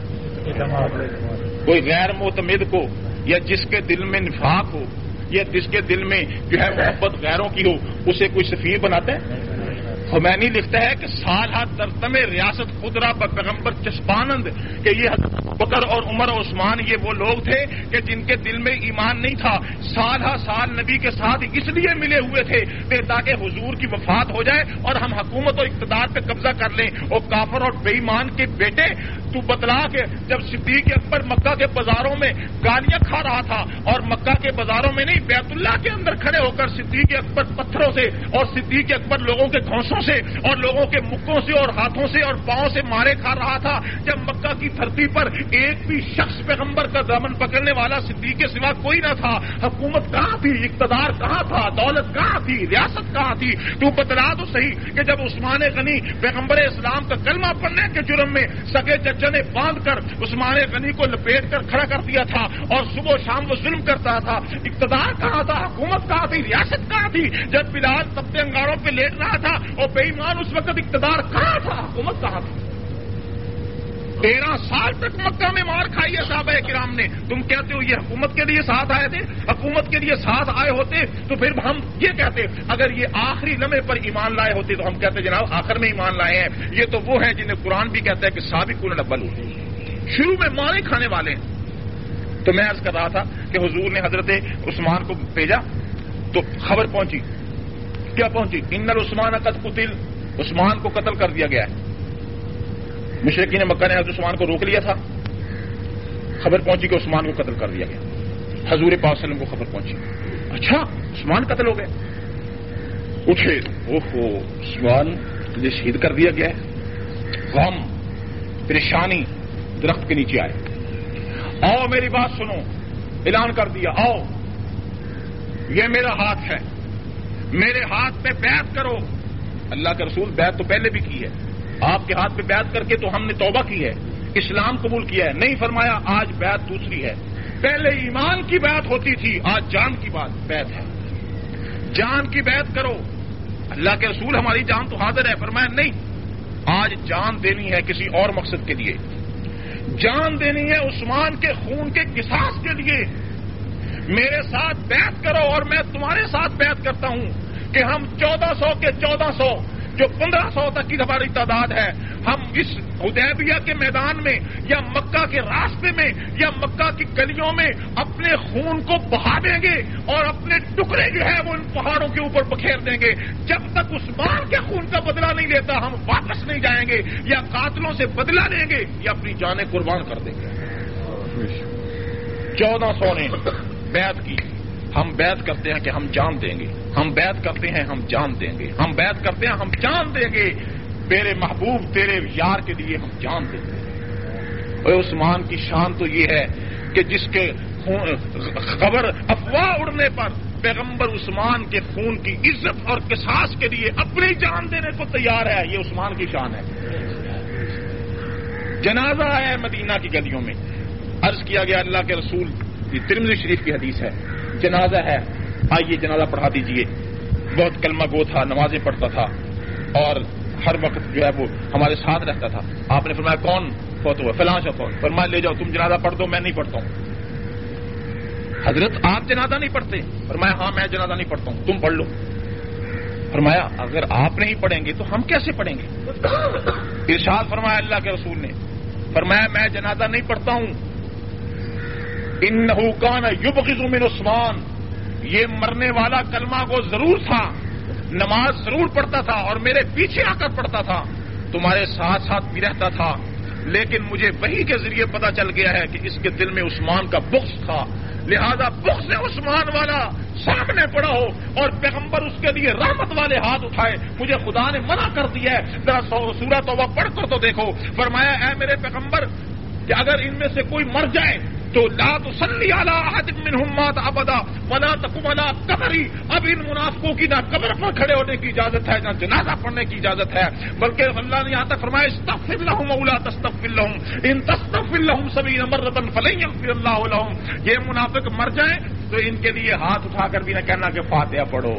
کوئی غیر معتمد کو، یا جس کے دل میں نفاق ہو، یا جس کے دل میں جو ہے محبت غیروں کی ہو، اسے کوئی سفیر بناتا ہے؟ خمینی لکھتا ہے کہ سالہ ترتم ریاست خدرہ ب پیغمبر چسپانند، کہ یہ حضرت بکر اور عمر اور عثمان یہ وہ لوگ تھے کہ جن کے دل میں ایمان نہیں تھا، سالہ سال نبی کے ساتھ اس لیے ملے ہوئے تھے کہ تاکہ حضور کی وفات ہو جائے اور ہم حکومت اور اقتدار پہ قبضہ کر لیں۔ اور کافر اور بے ایمان کے بیٹے، تو بتلا کہ جب صدیق اکبر مکہ کے بازاروں میں گالیاں کھا رہا تھا، اور مکہ کے بازاروں میں نہیں بیت اللہ کے اندر کھڑے ہو کر صدیق اکبر پتھروں سے اور صدیق اکبر لوگوں کے گھونسوں سے اور لوگوں کے مکوں سے اور ہاتھوں سے اور پاؤں سے مارے کھا رہا تھا، جب مکہ کی دھرتی پر ایک بھی شخص پیغمبر کا دامن پکڑنے والا صدیق کے سوا کوئی نہ تھا، حکومت کہاں تھی، اقتدار کہاں تھا، دولت کہاں تھی، ریاست کہاں تھی؟ تو بتلا تو صحیح کہ جب عثمان غنی پیغمبر اسلام کا کلمہ پڑھنے کے جرم میں سگے چچا نے باندھ کر عثمان غنی کو لپیٹ کر کھڑا کر دیا تھا اور صبح و شام وہ ظلم کرتا تھا، اقتدار کہاں تھا، حکومت کہاں تھی، ریاست کہاں تھی؟ جب بلال تپتے انگاروں پہ لیٹ رہا تھا اور بے ایمان اس وقت اقتدار کہاں تھا، حکومت کہاں تھی؟ تیرہ سال تک مکہ میں مار کھائی ہے صحابہ کرام نے، تم کہتے ہو یہ حکومت کے لیے ساتھ آئے تھے؟ حکومت کے لیے ساتھ آئے ہوتے تو پھر ہم یہ کہتے، اگر یہ آخری لمحے پر ایمان لائے ہوتے تو ہم کہتے جناب آخر میں ایمان لائے ہیں۔ یہ تو وہ ہیں جنہیں قرآن بھی کہتا ہے کہ سابقون الاولون، شروع میں مارے کھانے والے ہیں۔ تو میں عرض کر رہا تھا کہ حضور نے حضرت عثمان کو بھیجا تو خبر پہنچی، کیا پہنچی؟ ان العثمان قد قتل، عثمان کو قتل کر دیا گیا ہے۔ مشرکین مکہ نے حضرت عثمان کو روک لیا تھا، خبر پہنچی کہ عثمان کو قتل کر دیا گیا، حضور پاک صلی اللہ علیہ وسلم کو خبر پہنچی، اچھا عثمان قتل ہو گئے، اٹھے، اوہو عثمان تجھے شہید کر دیا گیا ہے، غم پریشانی، درخت کے نیچے آئے، آؤ میری بات سنو، اعلان کر دیا، آؤ یہ میرا ہاتھ ہے، میرے ہاتھ پہ بیعت کرو۔ اللہ کے رسول بیعت تو پہلے بھی کی ہے، آپ کے ہاتھ پہ بیعت کر کے تو ہم نے توبہ کی ہے، اسلام قبول کیا ہے، نہیں فرمایا آج بیعت دوسری ہے، پہلے ایمان کی بیعت ہوتی تھی، آج جان کی بات بیعت ہے، جان کی بیعت کرو۔ اللہ کے رسول ہماری جان تو حاضر ہے، فرمایا نہیں، آج جان دینی ہے کسی اور مقصد کے لیے، جان دینی ہے عثمان کے خون کے قصاص کے لیے، میرے ساتھ بیعت کرو اور میں تمہارے ساتھ بیعت کرتا ہوں کہ ہم چودہ سو کے چودہ سو جو پندرہ سو تک کی ہماری تعداد ہے، ہم اس حدیبیہ کے میدان میں یا مکہ کے راستے میں یا مکہ کی گلیوں میں اپنے خون کو بہا دیں گے اور اپنے ٹکڑے جو ہے وہ ان پہاڑوں کے اوپر بکھیر دیں گے، جب تک عثمان کے خون کا بدلہ نہیں لیتا ہم واپس نہیں جائیں گے، یا قاتلوں سے بدلہ لیں گے یا اپنی جانیں قربان کر دیں گے۔ چودہ سو نے بیعت کی، ہم بیعت کرتے ہیں کہ ہم جان دیں گے، ہم بیعت کرتے ہیں ہم جان دیں گے، ہم بیعت کرتے ہیں ہم جان دیں گے، میرے محبوب تیرے یار کے لیے ہم جان دیں گے۔ اور عثمان کی شان تو یہ ہے کہ جس کے خبر افواہ اڑنے پر پیغمبر عثمان کے خون کی عزت اور قصاص کے لیے اپنی جان دینے کو تیار ہے، یہ عثمان کی شان ہے۔ جنازہ ہے مدینہ کی گلیوں میں، عرض کیا گیا اللہ کے رسول، یہ ترمذی شریف کی حدیث ہے، جنازہ ہے، آئیے جنازہ پڑھا دیجئے۔ بہت کلمہ گو تھا، نمازیں پڑھتا تھا اور ہر وقت جو ہے وہ ہمارے ساتھ رہتا تھا۔ آپ نے فرمایا کون فوت ہوا؟ فلاں شخص فوت۔ فرمایا لے جاؤ تم جنازہ پڑھ دو، میں نہیں پڑھتا ہوں۔ حضرت آپ جنازہ نہیں پڑھتے؟ فرمایا ہاں میں جنازہ نہیں پڑھتا ہوں، تم پڑھ لو۔ فرمایا اگر آپ نہیں پڑھیں گے تو ہم کیسے پڑھیں گے؟ ارشاد فرمایا اللہ کے رسول نے، فرمایا میں جنازہ نہیں پڑھتا ہوں، انہ کان یبغض من عثمان، یہ مرنے والا کلمہ کو ضرور تھا، نماز ضرور پڑھتا تھا اور میرے پیچھے آ کر پڑھتا تھا، تمہارے ساتھ ساتھ بھی رہتا تھا، لیکن مجھے وحی کے ذریعے پتا چل گیا ہے کہ اس کے دل میں عثمان کا بغض تھا، لہذا بغض عثمان والا سامنے پڑا ہو اور پیغمبر اس کے لیے رحمت والے ہاتھ اٹھائے، مجھے خدا نے منع کر دیا ہے، ذرا سورہ توبہ پڑھ کر تو دیکھو۔ فرمایا اے میرے پیغمبر کہ اگر ان میں سے کوئی مر جائے تو لا تصلی علی احد منہم مات ابدا ولا تقم علی قبری، اب ان منافقوں کی نہ قبر پر کھڑے ہونے کی اجازت ہے نہ جنازہ پڑھنے کی اجازت ہے، بلکہ اللہ نے یہاں تک فرمایا استغفر لهم او لا تستغفر لهم ان تستغفر لهم سبعین مرۃ فلن یغفر اللہ لهم۔ یہ منافق مر جائیں تو ان کے لیے ہاتھ اٹھا کر بھی نہ کہنا کہ فاتحہ پڑھو،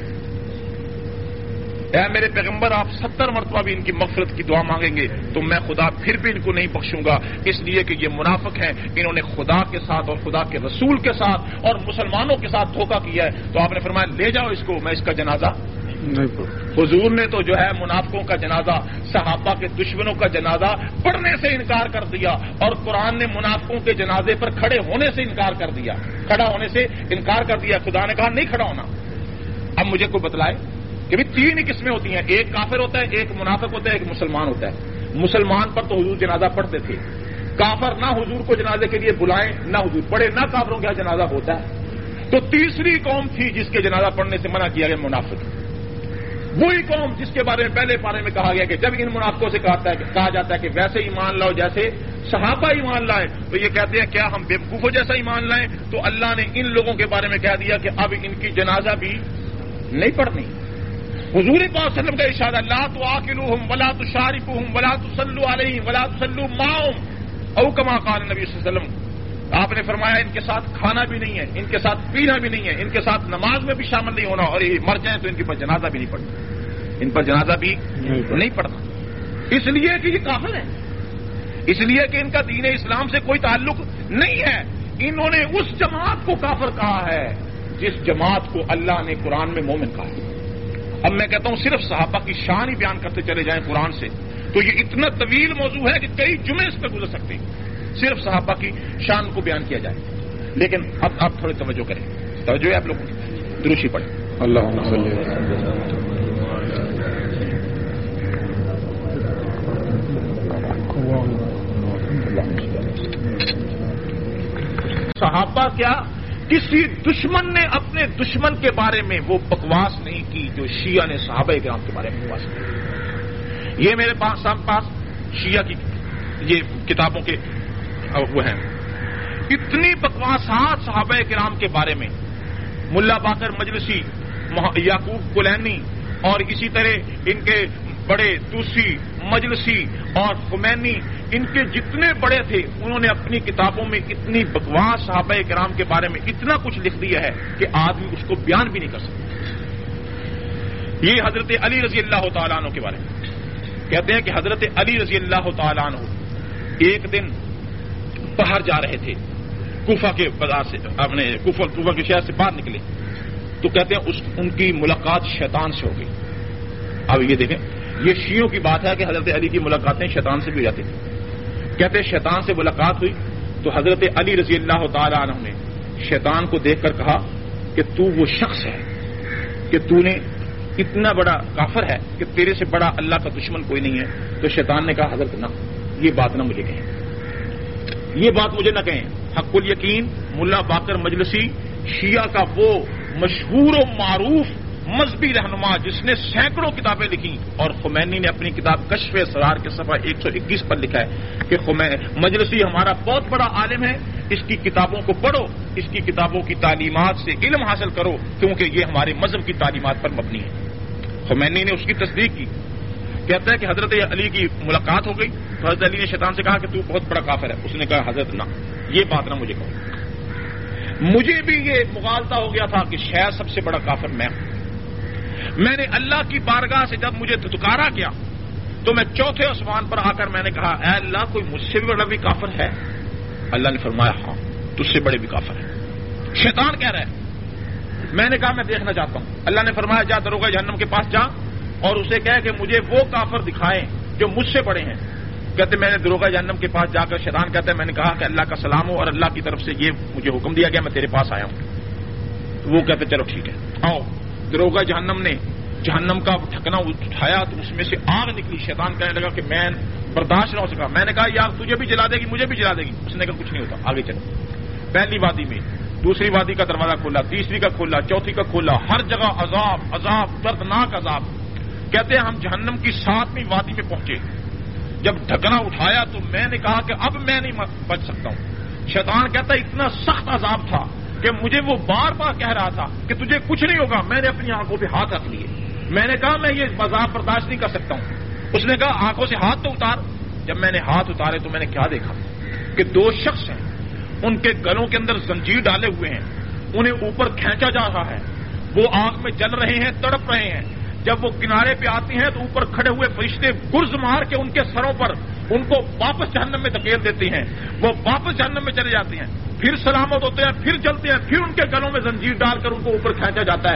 اے میرے پیغمبر آپ ستر مرتبہ بھی ان کی مغفرت کی دعا مانگیں گے تو میں خدا پھر بھی ان کو نہیں بخشوں گا، اس لیے کہ یہ منافق ہیں، انہوں نے خدا کے ساتھ اور خدا کے رسول کے ساتھ اور مسلمانوں کے ساتھ دھوکہ کیا ہے۔ تو آپ نے فرمایا لے جاؤ اس کو، میں اس کا جنازہ حضور نے تو جو ہے منافقوں کا جنازہ، صحابہ کے دشمنوں کا جنازہ پڑھنے سے انکار کر دیا، اور قرآن نے منافقوں کے جنازے پر کھڑے ہونے سے انکار کر دیا، کھڑا ہونے سے انکار کر دیا۔ خدا نے کہا نہیں کھڑا ہونا۔ اب مجھے کوئی بتلائے کہ بھی تین ہی قسمیں ہوتی ہیں، ایک کافر ہوتا ہے، ایک منافق ہوتا ہے، ایک مسلمان ہوتا ہے۔ مسلمان پر تو حضور جنازہ پڑھتے تھے، کافر نہ حضور کو جنازے کے لیے بلائیں نہ حضور پڑھے، نہ کافروں کے یہاں جنازہ ہوتا ہے۔ تو تیسری قوم تھی جس کے جنازہ پڑھنے سے منع کیا گیا، منافق۔ وہی قوم جس کے بارے میں پہلے پارے میں کہا گیا کہ جب ان منافقوں سے کہا جاتا ہے کہ ویسے ایمان لاؤ جیسے صحابہ ایمان لائے، تو یہ کہتے ہیں کیا ہم بیوقوفوں جیسا ایمان لائیں؟ تو اللہ نے ان لوگوں کے بارے میں کہہ دیا کہ اب ان کی جنازہ بھی نہیں پڑھنی۔ حضور پاک صلی اللہ علیہ وسلم کا ارشاد ہے لا تؤاکلوہم ولا تشارکوہم ولا تصلوا علیہم ولا تصلوا معہم او کما قال نبی صلی اللہ علیہ وسلم۔ آپ نے فرمایا ان کے ساتھ کھانا بھی نہیں ہے، ان کے ساتھ پینا بھی نہیں ہے، ان کے ساتھ نماز میں بھی شامل نہیں ہونا، اور یہ مر جائیں تو ان کے پر جنازہ بھی نہیں پڑھنا، ان پر جنازہ بھی نہیں پڑھنا، اس لیے کہ یہ کافر ہیں، اس لیے کہ ان کا دین اسلام سے کوئی تعلق نہیں ہے۔ انہوں نے اس جماعت کو کافر کہا ہے جس جماعت کو اللہ نے قرآن میں مومن کہا ہے۔ اب میں کہتا ہوں صرف صحابہ کی شان ہی بیان کرتے چلے جائیں قرآن سے تو یہ اتنا طویل موضوع ہے کہ کئی جمعے اس پہ گزر سکتے ہیں، صرف صحابہ کی شان کو بیان کیا جائے۔ لیکن اب آپ تھوڑے توجہ کریں، توجہ ہے آپ لوگوں کی، دروشی پڑھیں۔ اللہم صلی اللہ علیہ وسلم۔ صحابہ کیا کسی دشمن نے اپنے دشمن کے بارے میں وہ بکواس نہیں کی جو شیعہ نے صحابہ کرام کے بارے میں بکواس کی۔ یہ میرے پاس سام پاس شیعہ کی یہ کتابوں کے وہ ہیں، اتنی بکواسات صحابہ کرام کے بارے میں، ملا باقر مجلسی، یعقوب کلینی اور اسی طرح ان کے بڑے توسی، مجلسی اور خمینی، ان کے جتنے بڑے تھے انہوں نے اپنی کتابوں میں اتنی بکواس صحابہ کرام کے بارے میں اتنا کچھ لکھ دیا ہے کہ آدمی اس کو بیان بھی نہیں کر سکتا۔ یہ حضرت علی رضی اللہ تعالیٰ عنہ کے بارے میں کہتے ہیں کہ حضرت علی رضی اللہ تعالیٰ عنہ ایک دن باہر جا رہے تھے، کوفہ کے بازار سے، اپنے کوفہ کوفہ کے شہر سے باہر نکلے تو کہتے ہیں اس ان کی ملاقات شیطان سے ہو گئی۔ اب یہ دیکھیں، یہ شیعوں کی بات ہے کہ حضرت علی کی ملاقاتیں شیطان سے بھی ہو جاتی تھیں۔ کہتے ہیں شیطان سے ملاقات ہوئی تو حضرت علی رضی اللہ تعالی عنہ نے شیطان کو دیکھ کر کہا کہ تو وہ شخص ہے کہ تو نے اتنا بڑا کافر ہے کہ تیرے سے بڑا اللہ کا دشمن کوئی نہیں ہے۔ تو شیطان نے کہا حضرت نہ، یہ بات نہ مجھے کہیں، یہ بات مجھے نہ کہیں۔ حق الیقین ملا باقر مجلسی شیعہ کا وہ مشہور و معروف مذہبی رہنما جس نے سینکڑوں کتابیں لکھی، اور خمینی نے اپنی کتاب کشف اسرار کے صفحہ ایک سو اکیس پر لکھا ہے کہ مجلسی ہمارا بہت بڑا عالم ہے، اس کی کتابوں کو پڑھو، اس کی کتابوں کی تعلیمات سے علم حاصل کرو کیونکہ یہ ہمارے مذہب کی تعلیمات پر مبنی ہے۔ خمینی نے اس کی تصدیق کی۔ کہتا ہے کہ حضرت علی کی ملاقات ہو گئی تو حضرت علی نے شیطان سے کہا کہ تو بہت بڑا کافر ہے۔ اس نے کہا حضرت نہ، یہ بات نہ مجھے کہو، مجھے بھی یہ مغالطہ ہو گیا تھا کہ شاید سب سے بڑا کافر میں ہوں۔ میں نے اللہ کی بارگاہ سے جب مجھے دھتکارا کیا تو میں چوتھے آسمان پر آ کر میں نے کہا اے اللہ کوئی مجھ سے بھی بڑا بھی کافر ہے؟ اللہ نے فرمایا ہاں تجھ سے بڑے بھی کافر ہے۔ شیطان کہہ رہا ہے، میں نے کہا میں دیکھنا چاہتا ہوں۔ اللہ نے فرمایا جا دروغہ جہنم کے پاس جا اور اسے کہے کہ مجھے وہ کافر دکھائیں جو مجھ سے بڑے ہیں۔ کہتے میں نے دروغہ جہنم کے پاس جا کر شیطان کہتا ہے میں نے کہا کہ اللہ کا سلام ہو اور اللہ کی طرف سے یہ مجھے حکم دیا گیا میں تیرے پاس آیا ہوں۔ وہ کہتے چلو ٹھیک ہے آؤ۔ دروغہ جہنم نے جہنم کا ڈھکنا اٹھایا تو اس میں سے آگ نکلی۔ شیطان کہنے لگا کہ میں برداشت نہ ہو سکا۔ میں نے کہا یار تجھے بھی جلا دے گی مجھے بھی جلا دے گی۔ اس نے کہا کچھ نہیں ہوتا آگے چلو۔ پہلی وادی میں، دوسری وادی کا دروازہ کھولا، تیسری کا کھولا، چوتھی کا کھولا، ہر جگہ عذاب عذاب دردناک عذاب۔ کہتے ہیں ہم جہنم کی ساتویں وادی میں پہنچے، جب ڈھکنا اٹھایا تو میں نے کہا کہ اب میں نہیں بچ سکتا ہوں۔ شیطان کہتا ہے اتنا سخت عذاب تھا کہ مجھے وہ بار بار کہہ رہا تھا کہ تجھے کچھ نہیں ہوگا۔ میں نے اپنی آنکھوں پہ ہاتھ رکھ لیے، میں نے کہا میں یہ عذاب برداشت نہیں کر سکتا ہوں۔ اس نے کہا آنکھوں سے ہاتھ تو اتار۔ جب میں نے ہاتھ اتارے تو میں نے کیا دیکھا کہ دو شخص ہیں، ان کے گلوں کے اندر زنجیر ڈالے ہوئے ہیں، انہیں اوپر کھینچا جا رہا ہے، وہ آگ میں جل رہے ہیں، تڑپ رہے ہیں۔ جب وہ کنارے پہ آتی ہیں تو اوپر کھڑے ہوئے فرشتے گرز مار کے ان کے سروں پر ان کو واپس جہنم میں دھکیل دیتے ہیں، وہ واپس جہنم میں چلے جاتے ہیں، پھر سلامت ہوتے ہیں، پھر جلتے ہیں، پھر ان کے گلوں میں زنجیر ڈال کر ان کو اوپر کھینچا جاتا ہے۔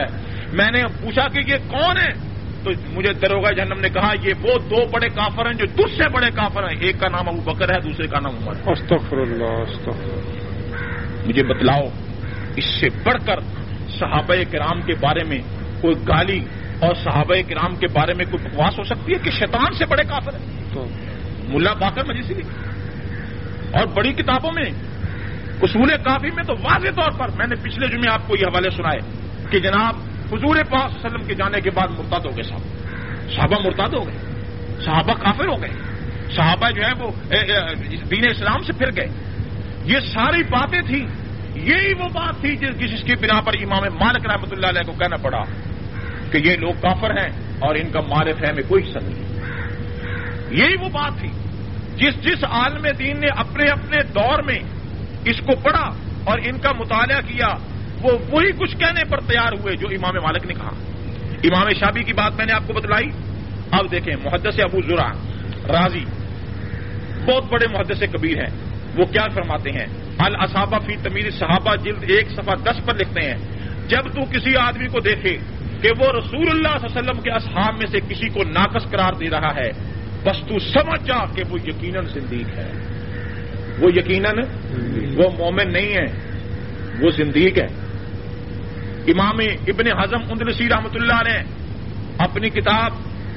میں نے پوچھا کہ یہ کون ہے؟ تو مجھے دروغہ جہنم نے کہا یہ وہ دو بڑے کافر ہیں جو تجھ سے بڑے کافر ہیں، ایک کا نام ابو بکر ہے، دوسرے کا نام عمر ہے۔ استغفر اللہ استغفر اللہ۔ مجھے بتلاؤ اس سے بڑھ کر صحابہ کرام کے بارے میں کوئی گالی اور صحابہ کرام کے بارے میں کوئی بکواس ہو سکتی ہے کہ شیطان سے بڑے کافر ہیں؟ تو ملا باقر مجلسی لکھی اور بڑی کتابوں میں اصول کافی میں تو واضح طور پر میں نے پچھلے جمعے آپ کو یہ حوالے سنائے کہ جناب حضور پاک صلی اللہ علیہ وسلم کے جانے کے بعد مرتد ہو گئے صاحب صحابہ مرتد ہو گئے، صحابہ کافر ہو گئے، صحابہ جو ہے وہ دین اسلام سے پھر گئے۔ یہ ساری باتیں تھیں، یہی وہ بات تھی جس کی بنا پر امام مالک رحمۃ اللہ علیہ کو کہنا پڑا کہ یہ لوگ کافر ہیں اور ان کا مال فہم میں کوئی حصہ نہیں۔ یہی وہ بات تھی جس جس عالم دین نے اپنے اپنے دور میں اس کو پڑھا اور ان کا مطالعہ کیا، وہ وہی کچھ کہنے پر تیار ہوئے جو امام مالک نے کہا۔ امام شافعی کی بات میں نے آپ کو بتلائی۔ اب دیکھیں محدث ابو زرع رازی بہت بڑے محدث کبیر ہیں، وہ کیا فرماتے ہیں؟ الاصابہ فی تمیز صحابہ جلد ایک صفحہ دس پر لکھتے ہیں، جب تو کسی آدمی کو دیکھے کہ وہ رسول اللہ صلی اللہ علیہ وسلم کے اصحاب میں سے کسی کو ناقص قرار دے رہا ہے، بس تو سمجھ جا کہ وہ یقیناً زندیق ہے، وہ یقیناً وہ مومن نہیں ہے، وہ زندیق ہے۔ امام ابن حزم اندلسی رحمۃ اللہ علیہ اپنی کتاب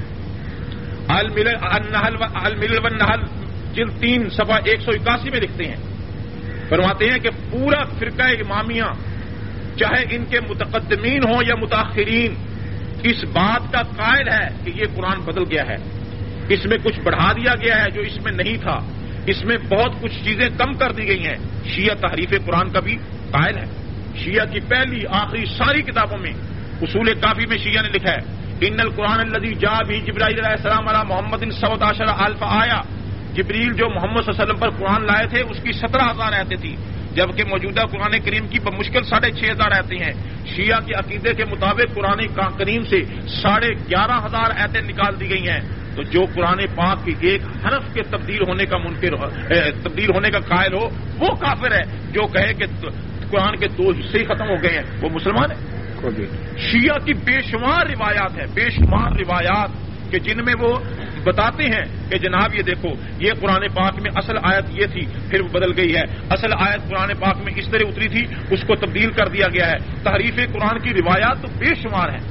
الملل والنحل جلد تین صفحہ ایک سو اکاسی میں لکھتے ہیں، فرماتے ہیں کہ پورا فرقہ امامیہ چاہے ان کے متقدمین ہوں یا متاخرین اس بات کا قائل ہے کہ یہ قرآن بدل گیا ہے، اس میں کچھ بڑھا دیا گیا ہے جو اس میں نہیں تھا، اس میں بہت کچھ چیزیں کم کر دی گئی ہیں۔ شیعہ تحریف قرآن کا بھی قائل ہے۔ شیعہ کی پہلی آخری ساری کتابوں میں اصول کافی میں شیعہ نے لکھا ہے ان القرآن الذی جاء به جبرائیل علیہ السلام علی محمد سبعۃ عشر الف آیا، جبریل جو محمد صلی اللہ علیہ وسلم پر قرآن لائے تھے اس کی سترہ ہزار آیتیں تھیں، جبکہ موجودہ قرآن کریم کی بمشکل ساڑھے چھ ہزار آیتیں ہیں۔ شیعہ کے عقیدے کے مطابق قرآن کریم سے ساڑھے گیارہ ہزار آیتیں نکال دی گئی ہیں۔ تو جو قرآن پاک کی ایک حرف کے تبدیل ہونے کا منکر تبدیل ہونے کا قائل ہو وہ کافر ہے، جو کہے کہ قرآن کے دو حصے ہی ختم ہو گئے ہیں وہ مسلمان ہے۔ شیعہ کی بے شمار روایات ہیں، بے شمار روایات کہ جن میں وہ بتاتے ہیں کہ جناب یہ دیکھو یہ قرآن پاک میں اصل آیت یہ تھی پھر وہ بدل گئی ہے، اصل آیت قرآن پاک میں اس طرح اتری تھی اس کو تبدیل کر دیا گیا ہے۔ تحریف قرآن کی روایات تو بے شمار ہیں،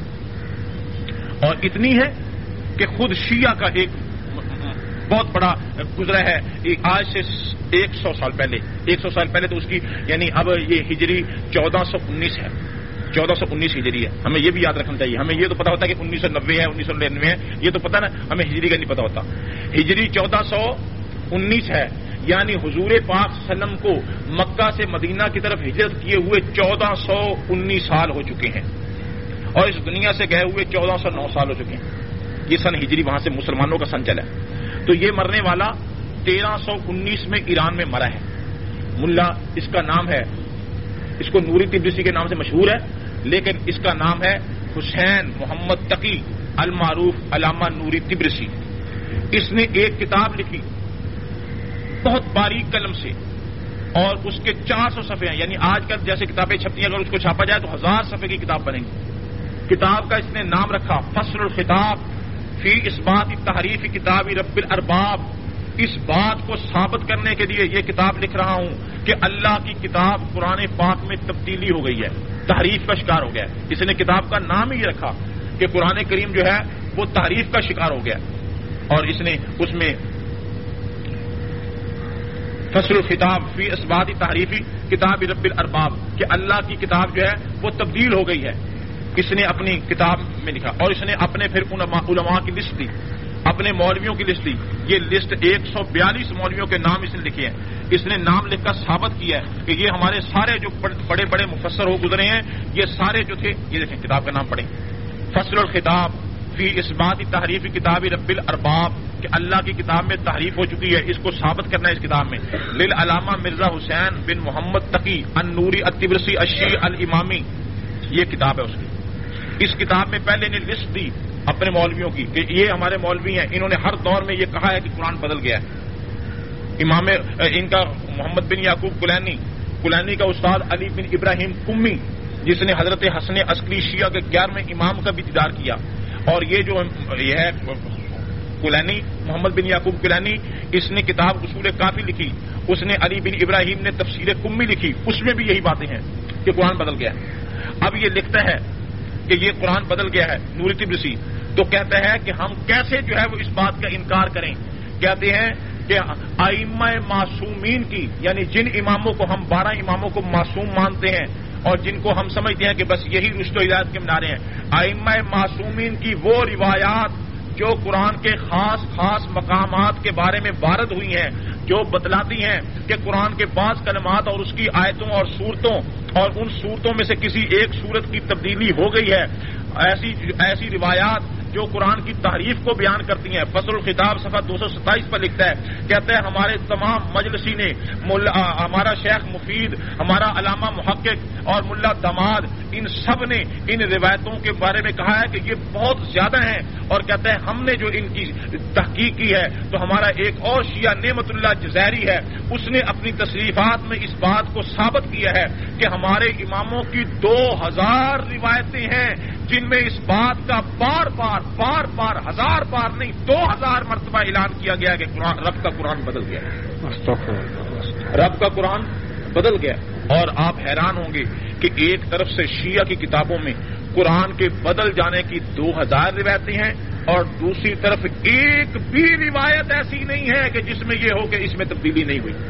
اور اتنی ہے کہ خود شیعہ کا ایک بہت بڑا گزرا ہے آج سے ایک سو سال پہلے ایک سو سال پہلے تو اس کی یعنی اب یہ ہجری چودہ سو انیس ہے، چودہ سو انیس ہجری ہے۔ ہمیں یہ بھی یاد رکھنا چاہیے، ہمیں یہ تو پتا ہوتا ہے کہ انیس سو نبے ہے، انیس سو ننانوے ہے، یہ تو پتا نا، ہمیں ہجری کا نہیں پتا ہوتا۔ ہجری چودہ سو انیس ہے، یعنی حضور پاک صلی اللہ علیہ وسلم کو مکہ سے مدینہ کی طرف ہجرت کیے ہوئے چودہ سو انیس سال ہو چکے ہیں، اور اس دنیا سے گئے ہوئے چودہ سو نو سال ہو چکے ہیں۔ یہ سن ہجری وہاں سے مسلمانوں کا سن چلا ہے۔ تو یہ مرنے والا تیرہ سو انیس میں ایران میں مرا ہے۔ ملا اس کا نام ہے، اس کو نوری تبریسی کے نام سے مشہور ہے، لیکن اس کا نام ہے حسین محمد تقی المعروف علامہ نوری تبریسی۔ اس نے ایک کتاب لکھی بہت باریک قلم سے، اور اس کے چار سو صفحے ہیں، یعنی آج کل جیسے کتابیں چھپتی ہیں اگر اس کو چھاپا جائے تو ہزار صفحے کی کتاب بنے گی۔ کتاب کا اس نے نام رکھا فصل الخطاب فی اثبات تحریف کتاب رب الارباب۔ اس بات کو ثابت کرنے کے لیے یہ کتاب لکھ رہا ہوں کہ اللہ کی کتاب قرآن پاک میں تبدیلی ہو گئی ہے، تحریف کا شکار ہو گیا ہے۔ اس نے کتاب کا نام ہی رکھا کہ قرآن کریم جو ہے وہ تحریف کا شکار ہو گیا، اور اس نے اس میں فصل الخطاب فی اثبات تحریفی کتاب رب الارباب کہ اللہ کی کتاب جو ہے وہ تبدیل ہو گئی ہے، اس نے اپنی کتاب میں لکھا۔ اور اس نے اپنے پھر علماء کی لسٹ دی، اپنے مولویوں کی لسٹ دی۔ یہ لسٹ ایک سو بیالیس مولویوں کے نام اس نے لکھے ہیں۔ اس نے نام لکھ کر ثابت کیا ہے کہ یہ ہمارے سارے جو بڑے بڑے مفسر ہو گزرے ہیں یہ سارے جو تھے، یہ دیکھیں کتاب کا نام پڑھیں، فصل الخطاب فی اثبات تحریف کتاب رب الارباب کہ اللہ کی کتاب میں تحریف ہو چکی ہے، اس کو ثابت کرنا ہے اس کتاب میں۔ للعلامہ مرزا حسین بن محمد تقی النوری الطبرسی الشیعی الامامی، یہ کتاب ہے اس کی۔ اس کتاب میں پہلے نے لسٹ دی اپنے مولویوں کی کہ یہ ہمارے مولوی ہیں، انہوں نے ہر دور میں یہ کہا ہے کہ قرآن بدل گیا ہے۔ امام ان کا محمد بن یعقوب کلینی، کلینی کا استاد علی بن ابراہیم کمی، جس نے حضرت حسن عسکری شیعہ کے گیارہویں امام کا بھی دیدار کیا. اور یہ جو یہ ہے کلینی محمد بن یعقوب کلینی، اس نے کتاب اصول کافی لکھی. اس نے علی بن ابراہیم نے تفسیر کمی لکھی، اس میں بھی یہی باتیں ہیں کہ قرآن بدل گیا ہے. اب یہ لکھتا ہے کہ یہ قرآن بدل گیا ہے نوری طبرسی، تو کہتا ہے کہ ہم کیسے جو ہے وہ اس بات کا انکار کریں. کہتے ہیں کہ ائمہ معصومین کی، یعنی جن اماموں کو ہم بارہ اماموں کو معصوم مانتے ہیں اور جن کو ہم سمجھتے ہیں کہ بس یہی رشد و ہدایت کے منارے ہیں، ائمہ معصومین کی وہ روایات جو قرآن کے خاص خاص مقامات کے بارے میں وارد ہوئی ہیں، جو بتلاتی ہیں کہ قرآن کے بعض کلمات اور اس کی آیتوں اور صورتوں اور ان صورتوں میں سے کسی ایک صورت کی تبدیلی ہو گئی ہے، ایسی ایسی روایات جو قرآن کی تحریف کو بیان کرتی ہیں. فصل الخطاب صفحہ دو سو ستائیس پر لکھتا ہے، کہتا ہے ہمارے تمام مجلسی نے، ہمارا شیخ مفید، ہمارا علامہ محقق اور ملا دماد، ان سب نے ان روایتوں کے بارے میں کہا ہے کہ یہ بہت زیادہ ہیں. اور کہتا ہے ہم نے جو ان کی تحقیق کی ہے تو ہمارا ایک اور شیعہ نعمت اللہ جزائری ہے، اس نے اپنی تصریفات میں اس بات کو ثابت کیا ہے کہ ہمارے اماموں کی دو ہزار روایتیں ہیں جن میں اس بات کا بار بار بار بار ہزار بار نہیں دو ہزار مرتبہ اعلان کیا گیا کہ قرآن رب کا قرآن بدل گیا ہے، رب کا قرآن بدل گیا. اور آپ حیران ہوں گے کہ ایک طرف سے شیعہ کی کتابوں میں قرآن کے بدل جانے کی دو ہزار روایتیں ہیں اور دوسری طرف ایک بھی روایت ایسی نہیں ہے کہ جس میں یہ ہو کہ اس میں تبدیلی نہیں ہوئی.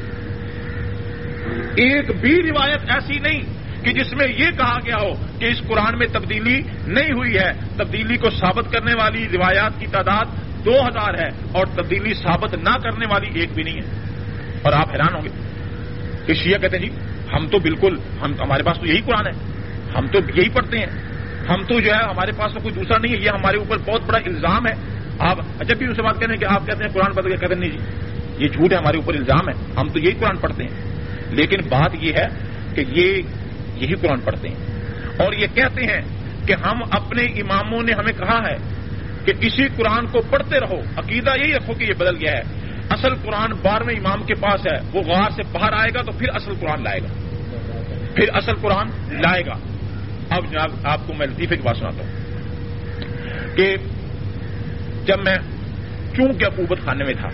ایک بھی روایت ایسی نہیں کہ جس میں یہ کہا گیا ہو کہ اس قرآن میں تبدیلی نہیں ہوئی ہے. تبدیلی کو ثابت کرنے والی روایات کی تعداد دو ہزار ہے اور تبدیلی ثابت نہ کرنے والی ایک بھی نہیں ہے. اور آپ حیران ہوں گے کہ شیعہ کہتے ہیں جی ہم تو بالکل ہم ہمارے پاس تو یہی قرآن ہے، ہم تو یہی پڑھتے ہیں، ہم تو جو ہے ہمارے پاس تو کوئی دوسرا نہیں ہے. یہ ہمارے اوپر بہت بڑا الزام ہے. آپ جب بھی اسے بات کہتے ہیں کہ آپ کہتے ہیں قرآن بدل گیا، کہتے ہیں نہیں جی یہ جھوٹ ہے، ہمارے اوپر الزام ہے، ہم تو یہی قرآن پڑھتے ہیں. لیکن بات یہ ہے کہ یہ یہی قرآن پڑھتے ہیں اور یہ کہتے ہیں کہ ہم اپنے اماموں نے ہمیں کہا ہے کہ اسی قرآن کو پڑھتے رہو، عقیدہ یہی رکھو کہ یہ بدل گیا ہے. اصل قرآن بارہویں امام کے پاس ہے، وہ غار سے باہر آئے گا تو پھر اصل قرآن لائے گا، پھر اصل قرآن لائے گا. اب جناب آپ کو میں لطیفے کی بات سناتا ہوں کہ جب میں چونکہ عقوبت خانے میں تھا،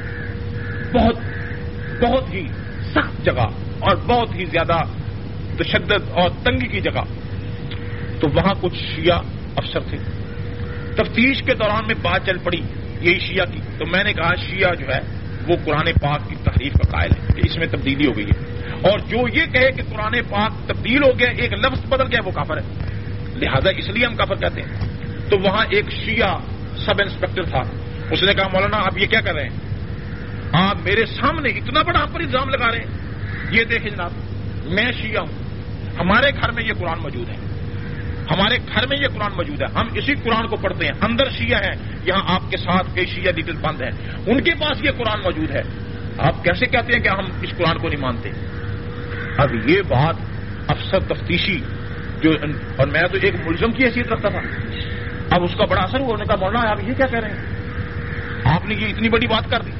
بہت بہت ہی سخت جگہ اور بہت ہی زیادہ تشدد اور تنگی کی جگہ، تو وہاں کچھ شیعہ افسر تھے. تفتیش کے دوران میں بات چل پڑی یہی شیعہ کی، تو میں نے کہا شیعہ جو ہے وہ قرآن پاک کی تحریف کا قائل ہے کہ اس میں تبدیلی ہو گئی ہے، اور جو یہ کہے کہ قرآن پاک تبدیل ہو گیا، ایک لفظ بدل گیا، وہ کافر ہے، لہذا اس لیے ہم کافر کہتے ہیں. تو وہاں ایک شیعہ سب انسپیکٹر تھا، اس نے کہا مولانا آپ یہ کیا کر رہے ہیں، آپ میرے سامنے اتنا بڑا آپ پر الزام لگا رہے ہیں. یہ دیکھیں جناب میں شیعہ ہوں، ہمارے گھر میں یہ قرآن موجود ہے، ہمارے گھر میں یہ قرآن موجود ہے، ہم اسی قرآن کو پڑھتے ہیں. اندر شیعہ ہیں، یہاں آپ کے ساتھ کئی شیعہ لیڈر بند ہیں، ان کے پاس یہ قرآن موجود ہے، آپ کیسے کہتے ہیں کہ ہم اس قرآن کو نہیں مانتے. اب یہ بات افسر تفتیشی جو، اور میں تو ایک ملزم کی حیثیت رکھتا تھا، اب اس کا بڑا اثر ہوا. انہوں نے کہا مولانا آپ یہ کیا کہہ رہے ہیں، آپ نے یہ اتنی بڑی بات کر دی.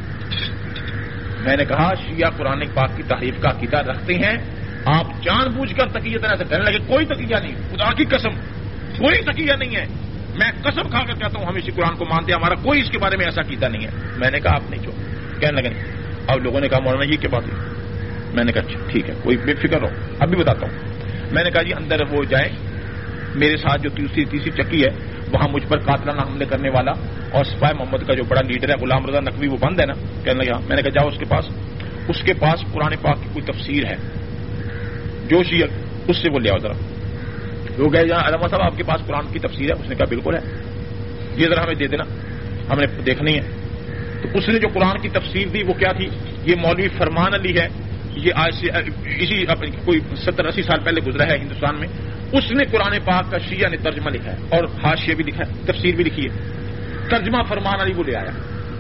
میں نے کہا شیعہ قرآن پاک کی تحریف کا عقیدہ رکھتے ہیں، آپ جان بوجھ کر تقیہ طرح سے کہنے لگے. کوئی تقیہ نہیں، خدا کی قسم کوئی تقیہ نہیں ہے، میں قسم کھا کر کہتا ہوں ہم اسی قرآن کو مانتے ہیں، ہمارا کوئی اس کے بارے میں ایسا عقیدہ نہیں ہے. میں نے کہا آپ نہیں چھوڑ. کہنے لگے اب لوگوں نے کہا مولانا یہ کیا بات ہے. میں نے کہا ٹھیک ہے کوئی بے فکر رہو، اب بھی بتاتا ہوں. میں نے کہا جی اندر وہ جائیں، میرے ساتھ جو تیسری تیسری چکی ہے وہاں مجھ پر قاتلانہ حملے کرنے والا اور سپاہی محمد کا جو بڑا لیڈر ہے غلام رضا نقوی وہ بند ہے نا. کہنے لگا میں نے کہا جاؤ اس کے پاس، اس کے پاس قرآن پاک کی کوئی تفسیر ہے جو شیعہ، اس سے وہ لے آؤ ذرا. وہ گئے جہاں علامہ صاحب آپ کے پاس قرآن کی تفسیر ہے؟ اس نے کہا بالکل ہے، یہ ذرا ہمیں دے دینا، ہم نے دیکھنی ہے. تو اس نے جو قرآن کی تفسیر دی وہ کیا تھی، یہ مولوی فرمان علی ہے، یہ آج سے اسی کوئی ستر اسی سال پہلے گزرا ہے ہندوستان میں. اس نے قرآن پاک کا شیعہ نے ترجمہ لکھا ہے اور حاشیہ بھی لکھا ہے، تفسیر بھی لکھی ہے. ترجمہ فرمان علی وہ لے آیا.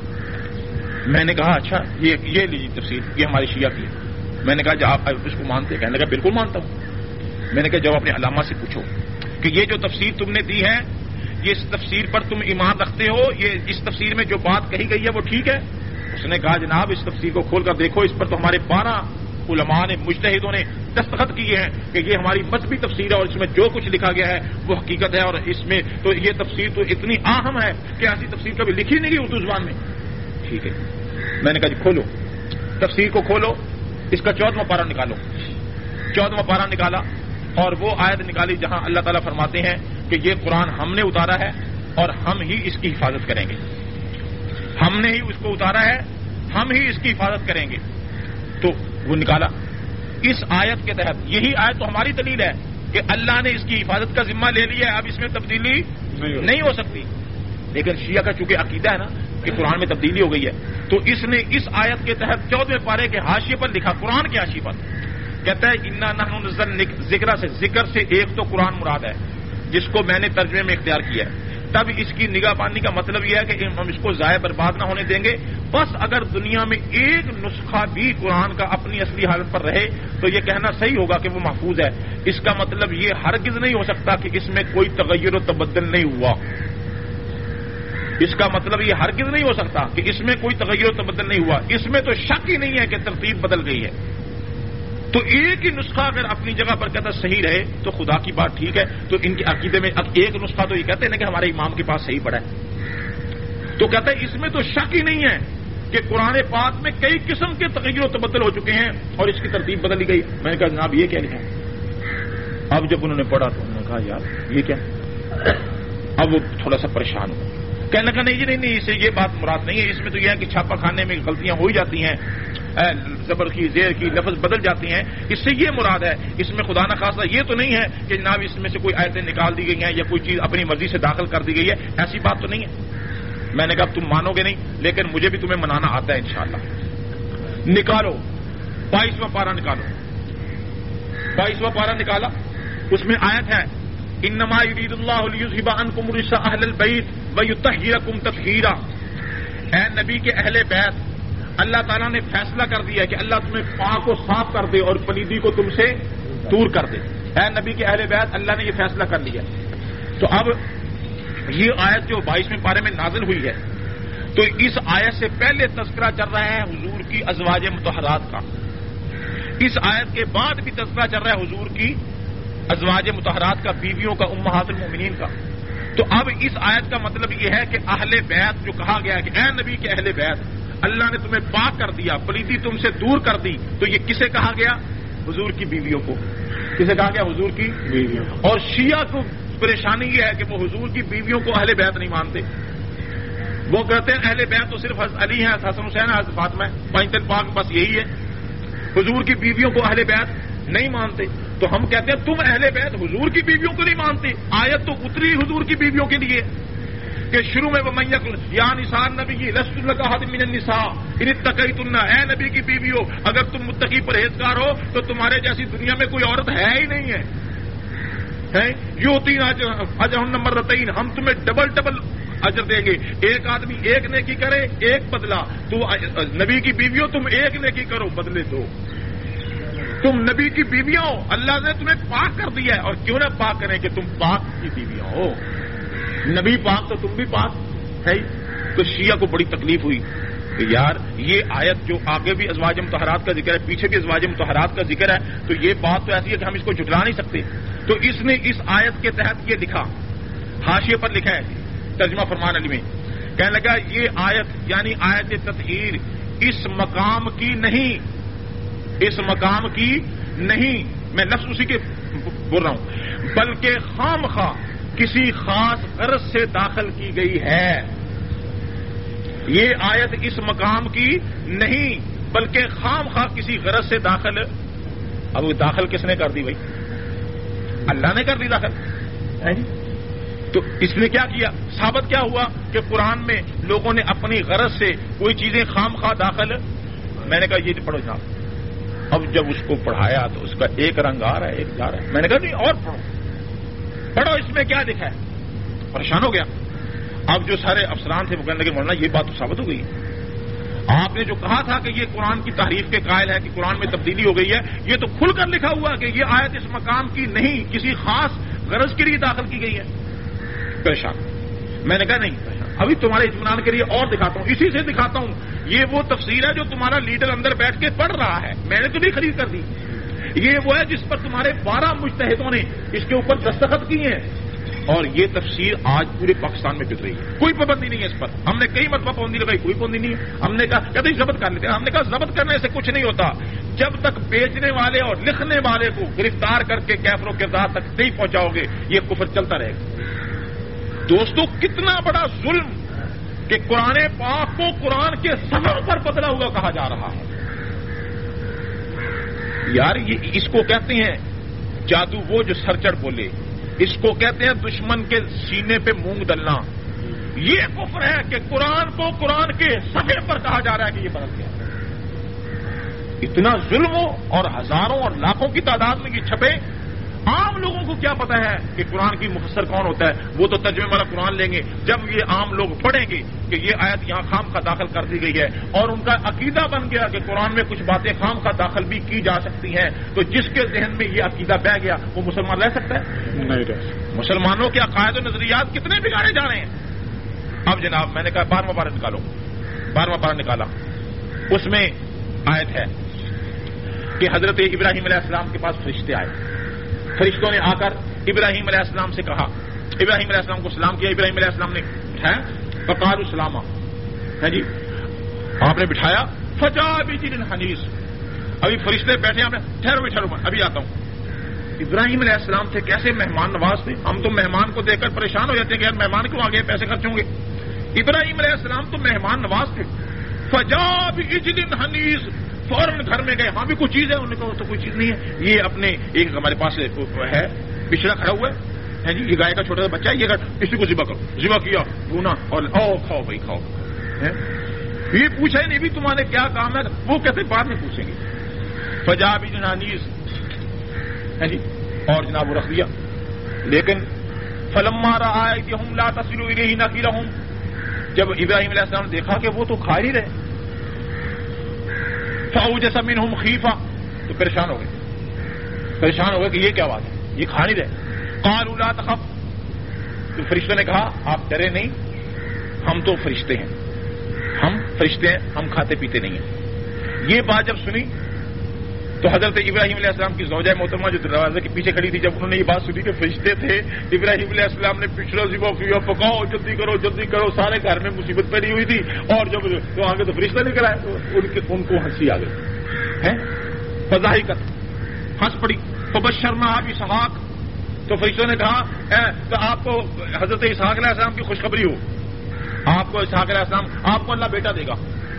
میں نے کہا اچھا یہ یہ لیجیے تفسیر، یہ ہماری شیعہ کی ہے. میں نے کہا جب آپ اس کو مانتے ہیں؟ کہنے لگا بالکل مانتا ہوں. میں نے کہا جب اپنے علامہ سے پوچھو کہ یہ جو تفسیر تم نے دی ہے، یہ اس تفسیر پر تم ایمان رکھتے ہو، یہ اس تفسیر میں جو بات کہی گئی ہے وہ ٹھیک ہے؟ اس نے کہا جناب اس تفسیر کو کھول کر دیکھو، اس پر تو ہمارے بارہ علماء نے مجتہدوں نے دستخط کیے ہیں کہ یہ ہماری مذہبی تفسیر ہے اور اس میں جو کچھ لکھا گیا ہے وہ حقیقت ہے، اور اس میں تو یہ تفسیر تو اتنی اہم ہے کہ ایسی تفسیر کبھی لکھی نہیں گئی اردو زبان میں. ٹھیک ہے، میں نے کہا جی کھولو تفسیر کو، کھولو اس کا چودواں پارہ نکالو. چودواں پارہ نکالا اور وہ آیت نکالی جہاں اللہ تعالیٰ فرماتے ہیں کہ یہ قرآن ہم نے اتارا ہے اور ہم ہی اس کی حفاظت کریں گے. ہم نے ہی اس کو اتارا ہے، ہم ہی اس کی حفاظت کریں گے. تو وہ نکالا. اس آیت کے تحت یہی آیت تو ہماری دلیل ہے کہ اللہ نے اس کی حفاظت کا ذمہ لے لیا ہے، اب اس میں تبدیلی نہیں ہو سکتی. لیکن شیعہ کا چونکہ عقیدہ ہے نا کہ قرآن میں تبدیلی ہو گئی ہے، تو اس نے اس آیت کے تحت چودھویں پارے کے حاشیے پر لکھا، قرآن کے حاشیے پر کہتا ہے انا نحن نزلنا ذکر سے ذکر سے ایک تو قرآن مراد ہے جس کو میں نے ترجمے میں اختیار کیا ہے. تب اس کی نگاہ بانی کا مطلب یہ ہے کہ ہم اس کو ضائع برباد نہ ہونے دیں گے. بس اگر دنیا میں ایک نسخہ بھی قرآن کا اپنی اصلی حالت پر رہے تو یہ کہنا صحیح ہوگا کہ وہ محفوظ ہے. اس کا مطلب یہ ہرگز نہیں ہو سکتا کہ اس میں کوئی تغیر و تبدل نہیں ہوا. اس کا مطلب یہ ہرگز نہیں ہو سکتا کہ اس میں کوئی تغیر و تبدل نہیں ہوا. اس میں تو شک ہی نہیں ہے کہ ترتیب بدل گئی ہے. تو ایک ہی نسخہ اگر اپنی جگہ پر کہتا صحیح رہے تو خدا کی بات ٹھیک ہے. تو ان کے عقیدے میں اب ایک نسخہ تو یہ کہتے ہیں نا کہ ہمارے امام کے پاس صحیح پڑا ہے. تو کہتا ہے اس میں تو شک ہی نہیں ہے کہ قرآن پاک میں کئی قسم کے تغیر و تبدل ہو چکے ہیں اور اس کی ترتیب بدل گئی. میں نے کہا جناب یہ کیا لکھا؟ اب جب انہوں نے پڑھا تو انہوں نے کہا یار یہ کیا؟ اب وہ تھوڑا سا پریشان ہو. کہنے لگا نہیں جی نہیں نہیں اسے یہ بات مراد نہیں ہے. اس میں تو یہ ہے کہ چھاپا خانے میں غلطیاں ہو ہی جاتی ہیں، زبر کی زیر کی لفظ بدل جاتی ہیں، اس سے یہ مراد ہے. اس میں خدا نخواستہ یہ تو نہیں ہے کہ جناب اس میں سے کوئی آیتیں نکال دی گئی ہیں یا کوئی چیز اپنی مرضی سے داخل کر دی گئی ہے، ایسی بات تو نہیں ہے. میں نے کہا تم مانو گے نہیں لیکن مجھے بھی تمہیں منانا آتا ہے انشاءاللہ. نکالو بائیسواں پارہ نکالو. بائیسواں پارہ نکالا، اس میں آیت ہے انما یرید اللہ لیذھب عنکم الرجس اہل البیت ویطہرکم تطہیرا. اے نبی کے اہل بیت، اللہ تعالیٰ نے فیصلہ کر دیا ہے کہ اللہ تمہیں پاک و صاف کر دے اور پلیدی کو تم سے دور کر دے. اے نبی کے اہل بیت، اللہ نے یہ فیصلہ کر لیا. تو اب یہ آیت جو بائیسویں پارے میں نازل ہوئی ہے تو اس آیت سے پہلے تذکرہ چل رہا ہے حضور کی ازواج مطہرات کا. اس آیت کے بعد بھی تذکرہ چل رہا ہے حضور کی ازواج مطہرات کا، بیویوں کا، امہات المومنین کا. تو اب اس آیت کا مطلب یہ ہے کہ اہل بیت جو کہا گیا ہے کہ اے نبی کے اہل بیت، اللہ نے تمہیں پاک کر دیا، پلیتی تم سے دور کر دی. تو یہ کسے کہا گیا؟ حضور کی بیویوں کو. کسے کہا گیا؟ حضور کی بیویوں. اور شیعہ کو پریشانی یہ ہے کہ وہ حضور کی بیویوں کو اہل بیت نہیں مانتے. وہ کہتے ہیں اہل بیت تو صرف حضرت علی ہیں، حسن حسین، حضرت فاطمہ ہے، پانچ پاک بس یہی ہے. حضور کی بیویوں کو اہل بیت نہیں مانتے. تو ہم کہتے ہیں تم اہل بیت حضور کی بیویوں کو نہیں مانتے. آیت تو اتری حضور کی بیویوں کے لیے کہ شروع میں وہ میک یا نساء نبی لست لک احد من النساء ان اتقیتن. اے نبی کی بیویوں، اگر تم متقی پرہیزگار ہو تو تمہارے جیسی دنیا میں کوئی عورت ہے ہی نہیں ہے. یؤتین اجرہن مرتین، ہم تمہیں ڈبل ڈبل اجر دیں گے. ایک آدمی ایک نیکی کرے ایک بدلہ. تو نبی کی بیویوں تم ایک نیکی کرو بدلے دو. تم نبی کی بیویاں ہو، اللہ نے تمہیں پاک کر دیا ہے. اور کیوں نہ پاک کریں کہ تم پاک کی بیویاں ہو. نبی پاک تو تم بھی پاک ہے. تو شیعہ کو بڑی تکلیف ہوئی کہ یار یہ آیت جو آگے بھی ازواج مطہرات کا ذکر ہے، پیچھے بھی ازواج مطہرات کا ذکر ہے، تو یہ بات تو ایسی ہے کہ ہم اس کو جھٹلا نہیں سکتے. تو اس نے اس آیت کے تحت یہ لکھا، حاشیے پر لکھا ہے ترجمہ فرمان علی میں، کہنے لگا یہ آیت یعنی آیت تطہیر اس مقام کی نہیں، اس مقام کی نہیں، میں لفظ اسی کے بول رہا ہوں، بلکہ خام خواہ کسی خاص غرض سے داخل کی گئی ہے. یہ آیت اس مقام کی نہیں بلکہ خام خواہ کسی غرض سے داخل. اب وہ داخل کس نے کر دی بھائی؟ اللہ نے کر دی داخل. تو اس نے کیا کیا؟ ثابت کیا ہوا کہ قرآن میں لوگوں نے اپنی غرض سے کوئی چیزیں خام خواہ داخل. میں نے کہا یہ پڑھو جناب. اب جب اس کو پڑھایا تو اس کا ایک رنگ آ رہا ہے ایک جا رہا ہے. میں نے کہا نہیں اور پڑھو پڑھو اس میں کیا لکھا ہے. پریشان ہو گیا. اب جو سارے افسران تھے وہ کہنے لگے مولانا یہ بات تو ثابت ہو گئی. آپ نے جو کہا تھا کہ یہ قرآن کی تحریف کے قائل ہے کہ قرآن میں تبدیلی ہو گئی ہے، یہ تو کھل کر لکھا ہوا کہ یہ آیت اس مقام کی نہیں، کسی خاص غرض کے لیے داخل کی گئی ہے. پریشان. میں نے کہا نہیں ابھی تمہارے اطمینان کے لیے اور دکھاتا ہوں، اسی سے دکھاتا ہوں. یہ وہ تفسیر ہے جو تمہارا لیڈر اندر بیٹھ کے پڑھ رہا ہے، میں نے تو نہیں خرید کر دی. یہ وہ ہے جس پر تمہارے بارہ مجتہدوں نے اس کے اوپر دستخط کیے ہیں، اور یہ تفسیر آج پورے پاکستان میں بک رہی ہے. کوئی پابندی نہیں ہے اس پر. ہم نے کئی مرتبہ پابندی لگائی، کوئی پابندی نہیں ہے. ہم نے کہا کہتے ضبط کر لیتے ہیں. ہم نے کہا ضبط کرنے سے کچھ نہیں ہوتا جب تک بیچنے والے اور لکھنے والے کو گرفتار کر کے کیفر و کردار تک نہیں پہنچاؤ گے یہ کفر چلتا رہے گا. دوستو کتنا بڑا ظلم کہ قرآن پاک کو قرآن کے سفر پر بدلا ہوا کہا جا رہا ہے. یار یہ اس کو کہتے ہیں جادو، وہ جو سر چڑھ بولے، اس کو کہتے ہیں دشمن کے سینے پہ مونگ ڈلنا. یہ کفر ہے کہ قرآن کو قرآن کے صفحے پر کہا جا رہا ہے کہ یہ بدل گیا. اتنا ظلم ہو اور ہزاروں اور لاکھوں کی تعداد میں یہ چھپے. عام لوگوں کو کیا پتا ہے کہ قرآن کی مفسر کون ہوتا ہے؟ وہ تو ترجمے والا قرآن لیں گے. جب یہ عام لوگ پڑھیں گے کہ یہ آیت یہاں خام کا داخل کر دی گئی ہے اور ان کا عقیدہ بن گیا کہ قرآن میں کچھ باتیں خام کا داخل بھی کی جا سکتی ہیں، تو جس کے ذہن میں یہ عقیدہ بہ گیا وہ مسلمان رہ سکتا ہے؟ نہیں رہ سکتا. مسلمانوں کے عقائد و نظریات کتنے بگاڑے جا رہے ہیں. اب جناب میں نے کہا بارہواں پارہ نکالو. بارہواں پارہ نکالا. اس میں آیت ہے کہ حضرت ابراہیم علیہ السلام کے پاس فرشتے آئے. فرشتوں نے آ کر ابراہیم علیہ السلام سے کہا، ابراہیم علیہ السلام کو سلام کیا. ابراہیم علیہ السلام نے اٹھایا، فقالوا سلاما، ہے جی آپ نے بٹھایا. فجا بعجل حنیذ. ابھی فرشتے بیٹھے ہیں، ٹھہرو ٹھہرو ابھی آتا ہوں. ابراہیم علیہ السلام تھے کیسے مہمان نواز تھے. ہم تو مہمان کو دیکھ کر پریشان ہو جاتے ہیں کہ یار مہمان کیوں آگے پیسے خرچ ہوں گے. ابراہیم علیہ السلام تو مہمان نواز تھے. فجا بعجل حنیذ، فوراً گھر میں گئے. ہاں بھی کوئی چیز ہے؟ انہوں نے کہا تو کوئی چیز نہیں ہے. یہ اپنے ایک ہمارے پاس ہے پچھڑا کھڑا ہوا ہے جی، یہ گائے کا چھوٹا سا بچہ ہے، یہ اسی کو ذبح کرو. ذبح کیا، بھونا اور او کھاؤ بھائی کھاؤ. یہ پوچھا ہی نہیں بھی تمہارے کیا کام ہے. وہ کہتے بعد میں پوچھیں گے. فجا بعجل حنیذ ہے جی، اور جناب وہ رکھ دیا. لیکن فلما رأى أيديهم لا تصل إليه نكرهم، جب ابراہیم علیہ السلام نے دیکھا کہ وہ تو کھا ہی رہے، فأوجس منهم خیفہ، تو پریشان ہو گئے. پریشان ہو گئے کہ یہ کیا بات ہے، یہ کھا نہیں رہے. قالوا لا تخف، تو فرشتوں نے کہا آپ ڈرے نہیں، ہم تو فرشتے ہیں، ہم فرشتے ہیں، ہم کھاتے پیتے نہیں ہیں. یہ بات جب سنی تو حضرت ابراہیم علیہ السلام کی زوجہ محترمہ جو دروازے کے پیچھے کھڑی تھی، جب انہوں نے یہ بات سنی کہ فرشتے تھے، ابراہیم علیہ السلام نے پچھڑا ذبح کیا، پکاؤ جلدی کرو جلدی کرو. سارے گھر میں مصیبت پڑی ہوئی تھی، اور جب تو آگے تو فرشتہ نکل آئے تو ان کو ہنسی آ گئی ہے، فضاحکت، ہنس پڑی. فبشرنا باسحاق، تو فرشتوں نے کہا تو آپ کو حضرت اسحاق علیہ السلام کی خوشخبری ہو، آپ کو اسحاق علیہ السلام آپ کو اللہ بیٹا دے گا.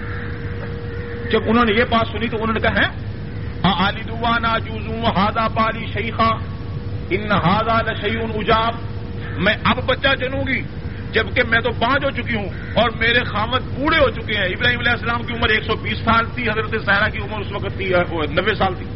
جب انہوں نے یہ بات سنی تو انہوں نے کہا ہے آلد وانا عجوز وهذا بالي شيخا ان هذا لشيء عجاب، میں اب بچہ جنوں گی جبکہ میں تو بانجھ ہو چکی ہوں اور میرے خامد بوڑھے ہو چکے ہیں. ابراہیم علیہ السلام کی عمر ایک سو بیس سال تھی، حضرت سارہ کی عمر اس وقت تھی نبے سال تھی.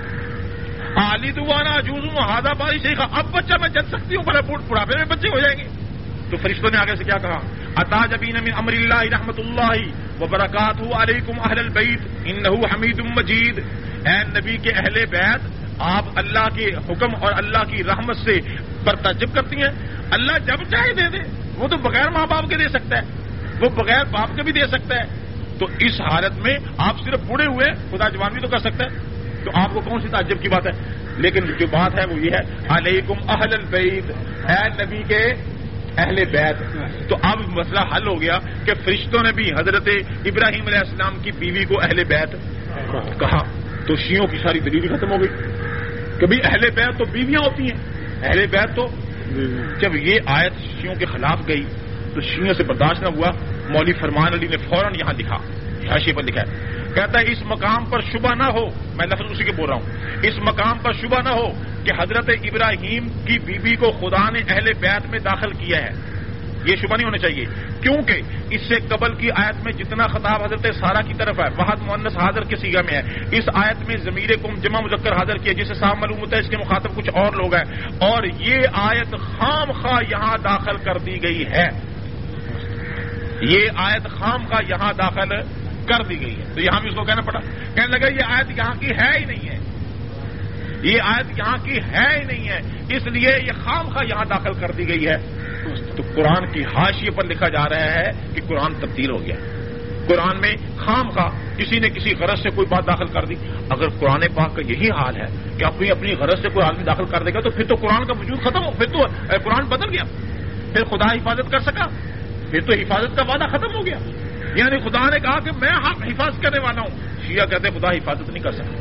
آلد وانا عجوز وهذا بالي شيخا، اب بچہ میں جن سکتی ہوں، بڑے بڑھاپے میں بچے ہو جائیں گے. تو فرشتوں نے آگے سے کیا کہا، اتعجبین من امر اللہ رحمت اللہ وبرکاتہ علیکم اہل البیت انہ حمید مجید. اے نبی کے اہل بیت، آپ اللہ کے حکم اور اللہ کی رحمت سے پرتعجب کرتی ہیں. اللہ جب چاہے دے دے، وہ تو بغیر ماں باپ کے دے سکتا ہے، وہ بغیر باپ کے بھی دے سکتا ہے. تو اس حالت میں آپ صرف بوڑھے ہوئے، خدا جوان بھی تو کر سکتا ہے، تو آپ کو کون سی تعجب کی بات ہے. لیکن جو بات ہے وہ یہ ہے علیکم اہل البیت، اے نبی کے اہل بیت. تو اب مسئلہ حل ہو گیا کہ فرشتوں نے بھی حضرت ابراہیم علیہ السلام کی بیوی کو اہل بیت کہا. تو شیعوں کی ساری دلیل ختم ہو گئی. کبھی اہل بیت تو بیویاں ہوتی ہیں، اہل بیت تو. جب یہ آیت شیعوں کے خلاف گئی تو شیعوں سے برداشت نہ ہوا. مولوی فرمان علی نے فوراً یہاں لکھا، حاشیے پر لکھا ہے، کہتا ہے اس مقام پر شبہ نہ ہو، میں لفظ اسی کے بول رہا ہوں، اس مقام پر شبہ نہ ہو کہ حضرت ابراہیم کی بیوی کو خدا نے اہل بیت میں داخل کیا ہے. یہ شبہ نہیں ہونا چاہیے، کیونکہ اس سے قبل کی آیت میں جتنا خطاب حضرت سارہ کی طرف ہے وحد مؤنث حاضر کے صیغہ میں ہے. اس آیت میں ضمیر قم جمع مذکر حاضر کیا، جسے صاحب معلوم ہوتا ہے اس کے مخاطب کچھ اور لوگ ہیں، اور یہ آیت خام خواہ یہاں داخل کر دی گئی ہے. یہ آیت خام خواہ یہاں داخل کر دی گئی ہے. تو یہاں بھی اس کو کہنا پڑا، کہنے لگا یہ آیت یہاں کی ہے ہی نہیں ہے، یہ آیت یہاں کی ہے ہی نہیں ہے، اس لیے یہ خام خواہ یہاں داخل کر دی گئی ہے. تو قرآن کی حاشیے پر لکھا جا رہا ہے کہ قرآن تبدیل ہو گیا. قرآن میں خام خواہ کسی نے کسی غرض سے کوئی بات داخل کر دی. اگر قرآن پاک کا یہی حال ہے کہ اپنی اپنی غرض سے کوئی آدمی داخل کر دے گا تو پھر تو قرآن کا وجود ختم ہو, پھر تو قرآن بدل گیا, پھر خدا حفاظت کر سکا, پھر تو حفاظت کا وعدہ ختم ہو گیا. یعنی خدا نے کہا کہ میں حفاظت کرنے والا ہوں, شیعہ کہتے خدا حفاظت نہیں کر سکتا.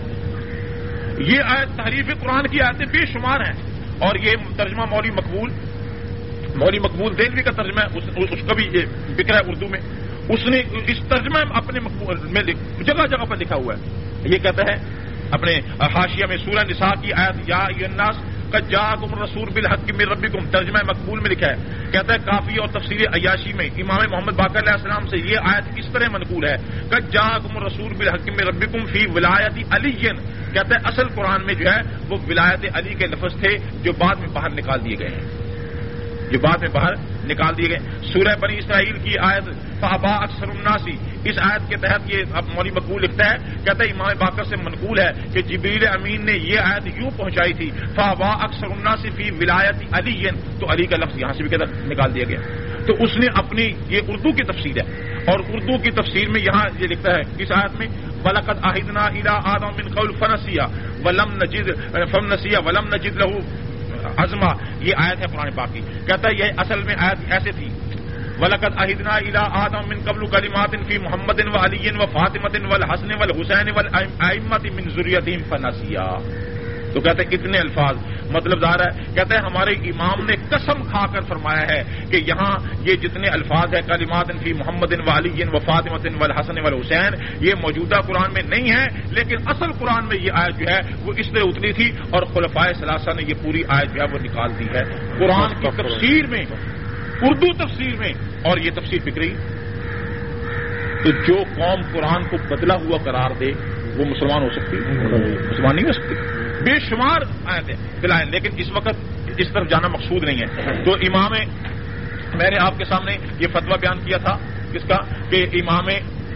یہ آیت تحریف قرآن کی آیتیں بے شمار ہیں, اور یہ ترجمہ مولوی مقبول مولوی مقبول دہلوی کا ترجمہ ہے, اس, اس کا بھی بک رہا ہے اردو میں. اس نے اس ترجمہ اپنے مقبول میں جگہ جگہ پر لکھا ہوا ہے. یہ کہتا ہے اپنے حاشیہ میں سورہ نساء کی آیت یا ایھا الناس قد جاءکم الرسول بالحق من ربکم, ترجمہ مقبول میں لکھا ہے. کہتا ہے کافی اور تفسیر عیاشی میں امام محمد باقر علیہ السلام سے یہ آیت اس طرح منقول ہے قد جاءکم الرسول بالحق من ربکم فی ولایت علی. کہتا ہے اصل قرآن میں جو ہے وہ ولایت علی کے لفظ تھے جو بعد میں باہر نکال دیے گئے ہیں, جو بعد میں باہر نکال دیے گئے. سورہ بنی اسرائیل کی آیت فابا اکثر الناسی, اس آیت کے تحت یہ اب مولوی مقبول لکھتا ہے, کہتا ہے امام باقر سے منقول ہے کہ جبریل امین نے یہ آیت یوں پہنچائی تھی فابا اکثر الناسی فی ولایت علی, تو علی کا لفظ یہاں سے بھی کہتا نکال دیا گیا. تو اس نے اپنی, یہ اردو کی تفسیر ہے, اور اردو کی تفسیر میں یہاں یہ لکھتا ہے اس آیت میں وَلَقَدْ عَهِدْنَا إِلَىٰ آدَمَ مِنْ قَبْلُ فَنَسِيَ وَلَمْ نَجِدْ فَنَسِيَ وَلَمْ نَجِدْ لَهُ عزما. یہ آیت ہے قرآن پاک کی. کہتا ہے یہ اصل میں آیت ایسے تھی وَلَقَدْ عَهِدْنَا إِلَىٰ آدَمَ مِنْ قَبْلُ كَلِمَاتٍ فِي مُحَمَّدٍ وَعَلِيٍّ وَفَاطِمَةٍ وَالْحَسَنِ وَالْحُسَيْنِ وَالْأَئِمَّةِ مِنْ ذُرِّيَّتِهِمْ فَنَسِيَا. تو کہتے ہیں اتنے الفاظ, مطلب ظاہر ہے کہتے ہیں ہمارے امام نے قسم کھا کر فرمایا ہے کہ یہاں یہ جتنے الفاظ ہیں کلمات فی محمد وعلی وفاطمۃ والحسن والحسین یہ موجودہ قرآن میں نہیں ہے, لیکن اصل قرآن میں یہ آیت جو ہے وہ اس طرح اتری تھی, اور خلفائے ثلاثہ نے یہ پوری آیت جو ہے وہ نکال دی ہے قرآن کی تفسیر میں, اردو تفسیر میں, اور یہ تفسیر فکری. تو جو قوم قرآن کو بدلا ہوا قرار دے وہ مسلمان ہو سکتی, مسلمان نہیں ہو سکتی. بے شمار آیتیں دلائل, لیکن اس وقت اس طرف جانا مقصود نہیں ہے. تو امام, میں نے آپ کے سامنے یہ فتویٰ بیان کیا تھا کس کا, کہ امام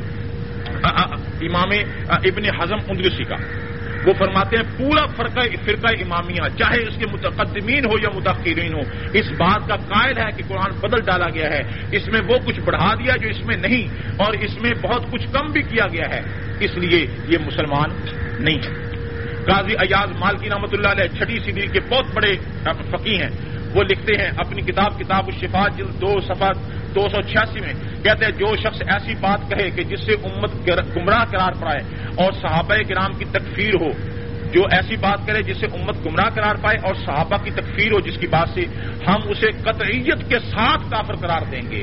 امام ابن حزم اندلسی کا, وہ فرماتے ہیں پورا فرقہ فرقہ امامیہ چاہے اس کے متقدمین ہو یا متاخرین ہو اس بات کا قائل ہے کہ قرآن بدل ڈالا گیا ہے, اس میں وہ کچھ بڑھا دیا جو اس میں نہیں, اور اس میں بہت کچھ کم بھی کیا گیا ہے, اس لیے یہ مسلمان نہیں ہے. قاضی ایاز مالکی رحمۃ اللہ علیہ چھٹی صدی کے بہت بڑے فقیہ ہیں, وہ لکھتے ہیں اپنی کتاب کتاب الشفاء جلد دو صفحہ دو سو چھیاسی میں, کہتے ہیں جو شخص ایسی بات کہے کہ جس سے امت گمراہ قرار پائے اور صحابہ کرام کی تکفیر ہو, جو ایسی بات کرے جس سے امت گمراہ قرار پائے اور صحابہ کی تکفیر ہو, جس کی بات سے ہم اسے قطعیت کے ساتھ کافر قرار دیں گے.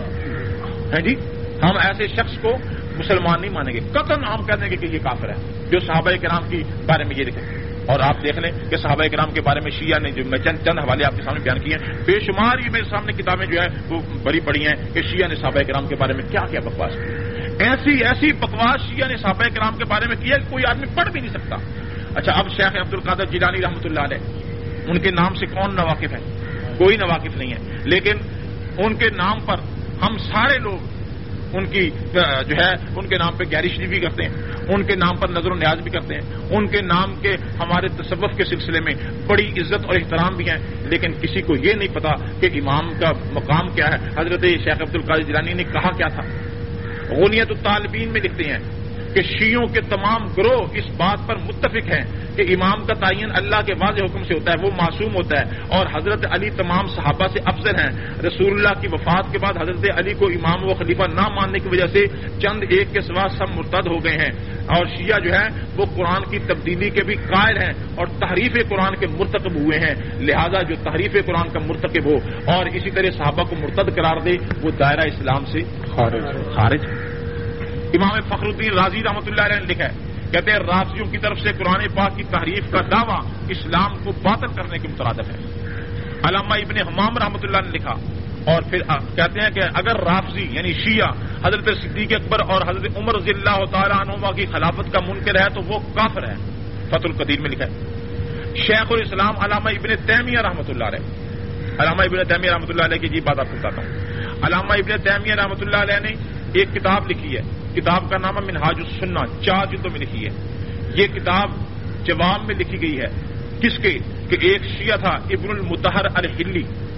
ہیں جی, ہم ایسے شخص کو مسلمان نہیں مانیں گے, قطعاً ہم کہہ دیں گے کہ یہ کافر ہے جو صحابہ کرام کے بارے میں یہ لکھے. اور آپ دیکھ لیں کہ صحابہ کرام کے بارے میں شیعہ نے جو میں چند چند حوالے آپ کے سامنے بیان کیے ہیں, بے شمار یہ میرے سامنے کتابیں جو ہے وہ بڑی بڑی ہیں کہ شیعہ نے صحابہ کرام کے بارے میں کیا کیا بکواس کی. ایسی ایسی بکواس شیعہ نے صحابہ کرام کے بارے میں کیا کہ کوئی آدمی پڑھ بھی نہیں سکتا. اچھا, اب شیخ عبد القادر جیلانی رحمۃ اللہ علیہ, ان کے نام سے کون ناواقف ہے؟ کوئی ناواقف نہیں ہے, لیکن ان کے نام پر ہم سارے لوگ ان کی جو ہے ان کے نام پہ گہری شریف بھی کرتے ہیں, ان کے نام پر نظر و نیاز بھی کرتے ہیں, ان کے نام کے ہمارے تصوف کے سلسلے میں بڑی عزت اور احترام بھی ہیں, لیکن کسی کو یہ نہیں پتا کہ امام کا مقام کیا ہے. حضرت شیخ عبد القادر جیلانی نے کہا کیا تھا. غنیت الطالبین میں لکھتے ہیں کہ شیعوں کے تمام گروہ اس بات پر متفق ہیں کہ امام کا تعین اللہ کے واضح حکم سے ہوتا ہے, وہ معصوم ہوتا ہے, اور حضرت علی تمام صحابہ سے افضل ہیں. رسول اللہ کی وفات کے بعد حضرت علی کو امام و خلیفہ نہ ماننے کی وجہ سے چند ایک کے سوا سب مرتد ہو گئے ہیں, اور شیعہ جو ہے وہ قرآن کی تبدیلی کے بھی قائل ہیں اور تحریف قرآن کے مرتکب ہوئے ہیں. لہذا جو تحریف قرآن کا مرتکب ہو اور اسی طرح صحابہ کو مرتد قرار دے وہ دائرہ اسلام سے خارج. امام فخر الدین رازی رحمۃ اللہ علیہ نے لکھا ہے, کہتے ہیں رافضیوں کی طرف سے قرآن پاک کی تحریف کا دعویٰ اسلام کو باطل کرنے کے مترادف ہے. علامہ ابن حمام رحمۃ اللہ نے لکھا, اور پھر کہتے ہیں کہ اگر رافضی یعنی شیعہ حضرت صدیق اکبر اور حضرت عمر رضی اللہ تعالیٰ عنہما کی خلافت کا منکر ہے تو وہ کافر ہے. فتح القدیر میں لکھا ہے. شیخ الاسلام علامہ ابن تیمیہ رحمۃ اللہ علیہ, علامہ ابن تیمیہ رحمۃ اللہ علیہ کی جی بات آپ کو بتاتا ہوں. علامہ ابن تیمیہ رحمۃ اللہ علیہ نے ایک کتاب لکھی ہے, کتاب کا نام ہے منہاج السنہ, چار جلدوں میں لکھی ہے. یہ کتاب جواب میں لکھی گئی ہے کس کے, کہ ایک شیعہ تھا ابن المطہر الحلی,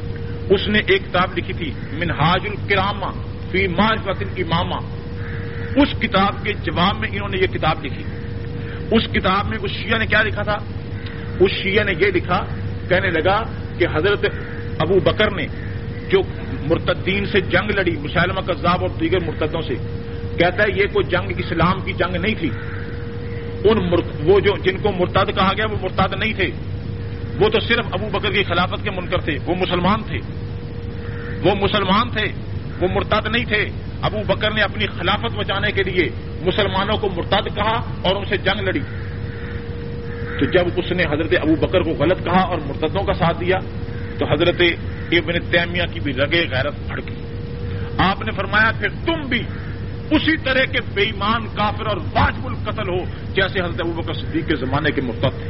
اس نے ایک کتاب لکھی تھی منہاج الکرامہ فی معرفت الامامہ. اس کتاب کے جواب میں انہوں نے یہ کتاب لکھی. اس کتاب میں اس شیعہ نے کیا لکھا تھا؟ اس شیعہ نے یہ لکھا، کہنے لگا کہ حضرت ابو بکر نے جو مرتدین سے جنگ لڑی، مسیلمہ کذاب اور دیگر مرتدوں سے، کہتا ہے یہ کوئی جنگ اسلام کی جنگ نہیں تھی. ان وہ جو جن کو مرتد کہا گیا وہ مرتد نہیں تھے، وہ تو صرف ابو بکر کی خلافت کے منکر تھے. وہ مسلمان تھے، وہ مسلمان تھے، وہ مرتد نہیں تھے. ابو بکر نے اپنی خلافت بچانے کے لیے مسلمانوں کو مرتد کہا اور ان سے جنگ لڑی. تو جب اس نے حضرت ابو بکر کو غلط کہا اور مرتدوں کا ساتھ دیا تو حضرت ابن تیمیہ کی بھی رگے غیرت بھڑکی. آپ نے فرمایا پھر تم بھی اسی طرح کے بے ایمان کافر اور واجب القتل ہو جیسے حضرت ابو بکر صدیق کے زمانے کے مرتد تھے،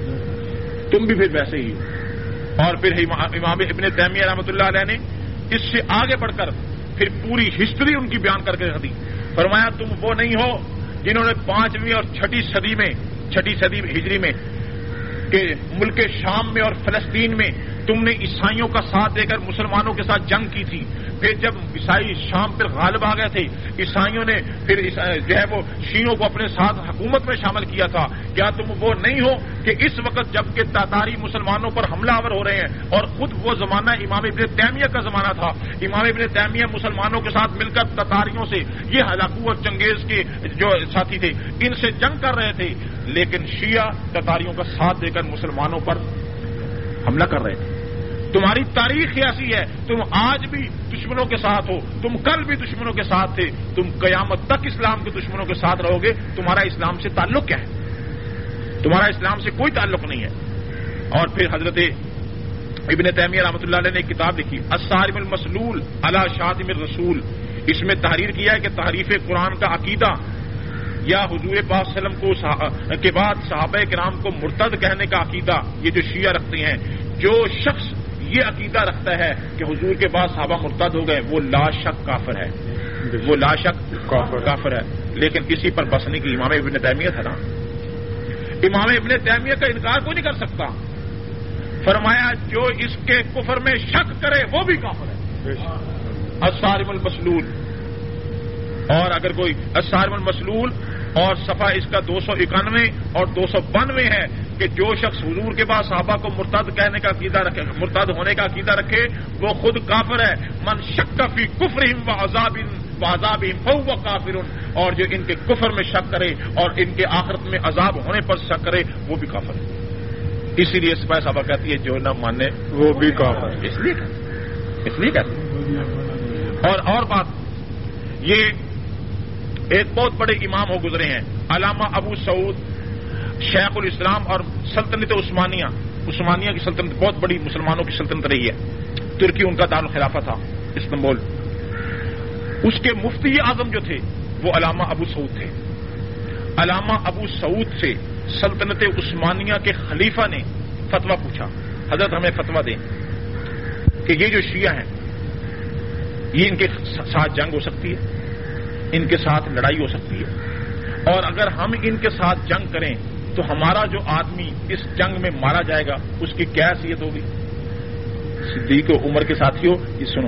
تم بھی پھر ویسے ہی ہو. اور پھر امام ابن تیمیہ رحمۃ اللہ علیہ نے اس سے آگے بڑھ کر پھر پوری ہسٹری ان کی بیان کر کے رکھ دی. فرمایا تم وہ نہیں ہو جنہوں نے پانچویں اور چھٹی صدی میں چھٹی صدی ہجری میں کہ ملک شام میں اور فلسطین میں تم نے عیسائیوں کا ساتھ دے کر مسلمانوں کے ساتھ جنگ کی تھی. پھر جب عیسائی شام پر غالب آ گئے تھے، عیسائیوں نے پھر جو ہے وہ شیعوں کو اپنے ساتھ حکومت میں شامل کیا تھا. کیا تم وہ نہیں ہو کہ اس وقت جبکہ تاتاری مسلمانوں پر حملہ آور ہو رہے ہیں اور خود وہ زمانہ امام ابن تیمیہ کا زمانہ تھا، امام ابن تیمیہ مسلمانوں کے ساتھ مل کر تاتاریوں سے، یہ ہلاکو اور چنگیز کے جو ساتھی تھے، ان سے جنگ کر رہے تھے، لیکن شیعہ تاتاریوں کا ساتھ دے کر مسلمانوں پر حملہ کر رہے تھے. تمہاری تاریخ ایسی ہے، تم آج بھی دشمنوں کے ساتھ ہو، تم کل بھی دشمنوں کے ساتھ تھے، تم قیامت تک اسلام کے دشمنوں کے ساتھ رہو گے. تمہارا اسلام سے تعلق کیا ہے؟ تمہارا اسلام سے کوئی تعلق نہیں ہے. اور پھر حضرت ابن تیمیہ رحمۃ اللہ علیہ نے ایک کتاب لکھی الصارم المسلول علی شاتم الرسول. اس میں تحریر کیا ہے کہ تحریف قرآن کا عقیدہ یا حضور پاک صلی اللہ علیہ وسلم کو کے بعد صحابہ کرام کو مرتد کہنے کا عقیدہ یہ جو شیعہ رکھتے ہیں، جو شخص یہ عقیدہ رکھتا ہے کہ حضور کے بعد صحابہ مرتد ہو گئے وہ لا شک کافر ہے، وہ لا شک کافر ہے. لیکن اسی پر بس نہیں کہ امام ابن تیمیہ تھا نا، امام ابن تیمیہ کا انکار کوئی نہیں کر سکتا. فرمایا جو اس کے کفر میں شک کرے وہ بھی کافر ہے. الصارم المسلول. اور اگر کوئی الصارم المسلول اور صفحہ اس کا دو سو اکانوے اور دو سو بانوے ہے کہ جو شخص حضور کے بعد صحابہ کو مرتد کہنے کا عقیدہ رکھے، مرتد ہونے کا عقیدہ رکھے، وہ خود کافر ہے. من شک فی کفرہم وعذاب وعذابہم فہو کافر. اور جو ان کے کفر میں شک کرے اور ان کے آخرت میں عذاب ہونے پر شک کرے وہ بھی کافر ہے. اسی لیے سپاہ صحابہ کہتی ہے جو نہ مانے وہ بھی کافر ہے. اس لیے اس لیے کہتے اور اور بات یہ ایک بہت بڑے امام ہو گزرے ہیں علامہ ابو سعود شیخ الاسلام اور سلطنت عثمانیہ. عثمانیہ کی سلطنت بہت بڑی مسلمانوں کی سلطنت رہی ہے. ترکی ان کا دارالخلافہ تھا استنبول. اس کے مفتی اعظم جو تھے وہ علامہ ابو سعود تھے. علامہ ابو سعود سے سلطنت عثمانیہ کے خلیفہ نے فتویٰ پوچھا، حضرت ہمیں فتویٰ دیں کہ یہ جو شیعہ ہیں یہ ان کے ساتھ جنگ ہو سکتی ہے، ان کے ساتھ لڑائی ہو سکتی ہے، اور اگر ہم ان کے ساتھ جنگ کریں تو ہمارا جو آدمی اس جنگ میں مارا جائے گا اس کی کیا حیثیت ہوگی؟ صدیق عمر کے ساتھیوں یہ سنو،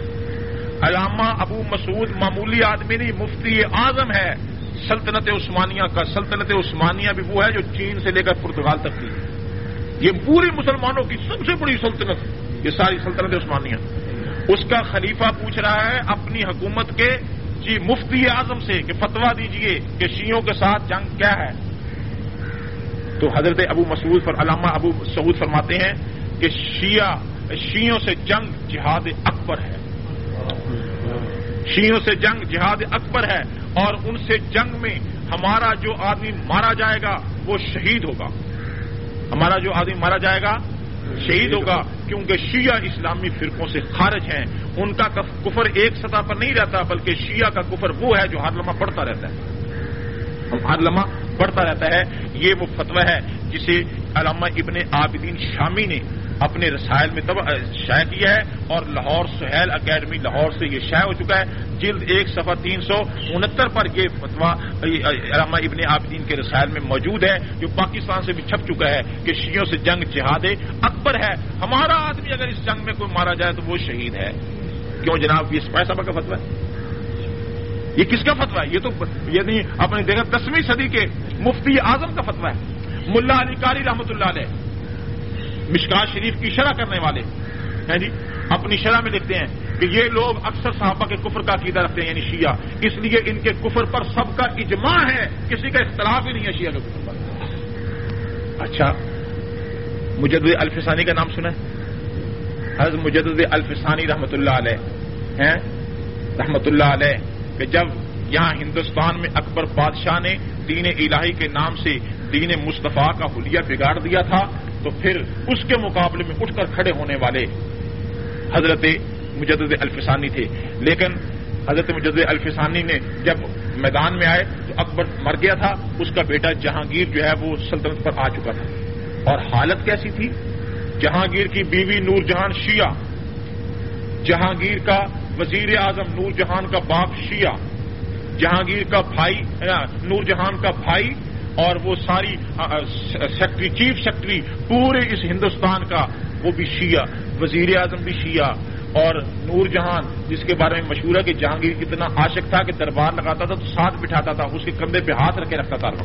علامہ ابو مسعود معمولی آدمی نہیں، مفتی اعظم ہے سلطنت عثمانیہ کا. سلطنت عثمانیہ بھی وہ ہے جو چین سے لے کر پرتگال تک کی، یہ پوری مسلمانوں کی سب سے بڑی سلطنت، یہ ساری سلطنت عثمانیہ. اس کا خلیفہ پوچھ رہا ہے اپنی حکومت کے جی مفتی اعظم سے کہ فتویٰ دیجئے کہ شیعوں کے ساتھ جنگ کیا ہے. تو حضرت ابو مسعود پر علامہ ابو سعود فرماتے ہیں کہ شیعہ شیعوں سے جنگ جہاد اکبر ہے، شیعوں سے جنگ جہاد اکبر ہے، اور ان سے جنگ میں ہمارا جو آدمی مارا جائے گا وہ شہید ہوگا، ہمارا جو آدمی مارا جائے گا شہید ہوگا، کیونکہ شیعہ اسلامی فرقوں سے خارج ہیں. ان کا کفر ایک سطح پر نہیں رہتا بلکہ شیعہ کا کفر وہ ہے جو ہر لمحہ بڑھتا رہتا ہے، ہر لمحہ بڑھتا رہتا ہے. یہ وہ فتویٰ ہے جسے علامہ ابن عابدین شامی نے اپنے رسائل میں شائع کیا ہے اور لاہور سہیل اکیڈمی لاہور سے یہ شائع ہو چکا ہے. جلد ایک صفحہ تین سو انہتر پر یہ فتویٰ علامہ ابن عابدین کے رسائل میں موجود ہے جو پاکستان سے بھی چھپ چکا ہے کہ شیعوں سے جنگ جہاد اکبر ہے. ہمارا آدمی اگر اس جنگ میں کوئی مارا جائے تو وہ شہید ہے. کیوں جناب؟ یہ سپاہی صاحب کا فتویٰ ہے. یہ کس کا فتویٰ ہے؟ یہ تو یہ نہیں آپ نے دیکھا دسویں صدی کے مفتی اعظم کا فتویٰ ہے. ملا علی قاری رحمۃ اللہ علیہ مشکات شریف کی شرح کرنے والے ہیں جی، اپنی شرح میں لکھتے ہیں کہ یہ لوگ اکثر صحابہ کے کفر کا عقیدہ رکھتے ہیں یعنی شیعہ، اس لیے ان کے کفر پر سب کا اجماع ہے، کسی کا اختلاف ہی نہیں ہے شیعہ کے کفر پر. اچھا، مجدد الفسانی کا نام سنا ہے؟ حضرت مجدد الفسانی رحمۃ اللہ علیہ ہیں رحمۃ اللہ علیہ کہ جب یہاں ہندوستان میں اکبر بادشاہ نے دین الہی کے نام سے دین مصطفیٰ کا حلیہ بگاڑ دیا تھا تو پھر اس کے مقابلے میں اٹھ کر کھڑے ہونے والے حضرت مجدد الفسانی تھے. لیکن حضرت مجدد الفسانی نے جب میدان میں آئے تو اکبر مر گیا تھا، اس کا بیٹا جہانگیر جو ہے وہ سلطنت پر آ چکا تھا. اور حالت کیسی تھی؟ جہانگیر کی بیوی نور جہان شیعہ، جہانگیر کا وزیر اعظم نور جہان کا باپ شیعہ، جہانگیر کا بھائی نور جہان کا بھائی اور وہ ساری سیکٹری چیف سیکٹری پورے اس ہندوستان کا وہ بھی شیعہ، وزیر اعظم بھی شیعہ. اور نور جہان جس کے بارے میں مشہور ہے کہ جہانگیر کتنا عاشق تھا کہ دربار لگاتا تھا تو ساتھ بٹھاتا تھا، اس کے کندھے پہ ہاتھ رکھ کے رکھتا تھا.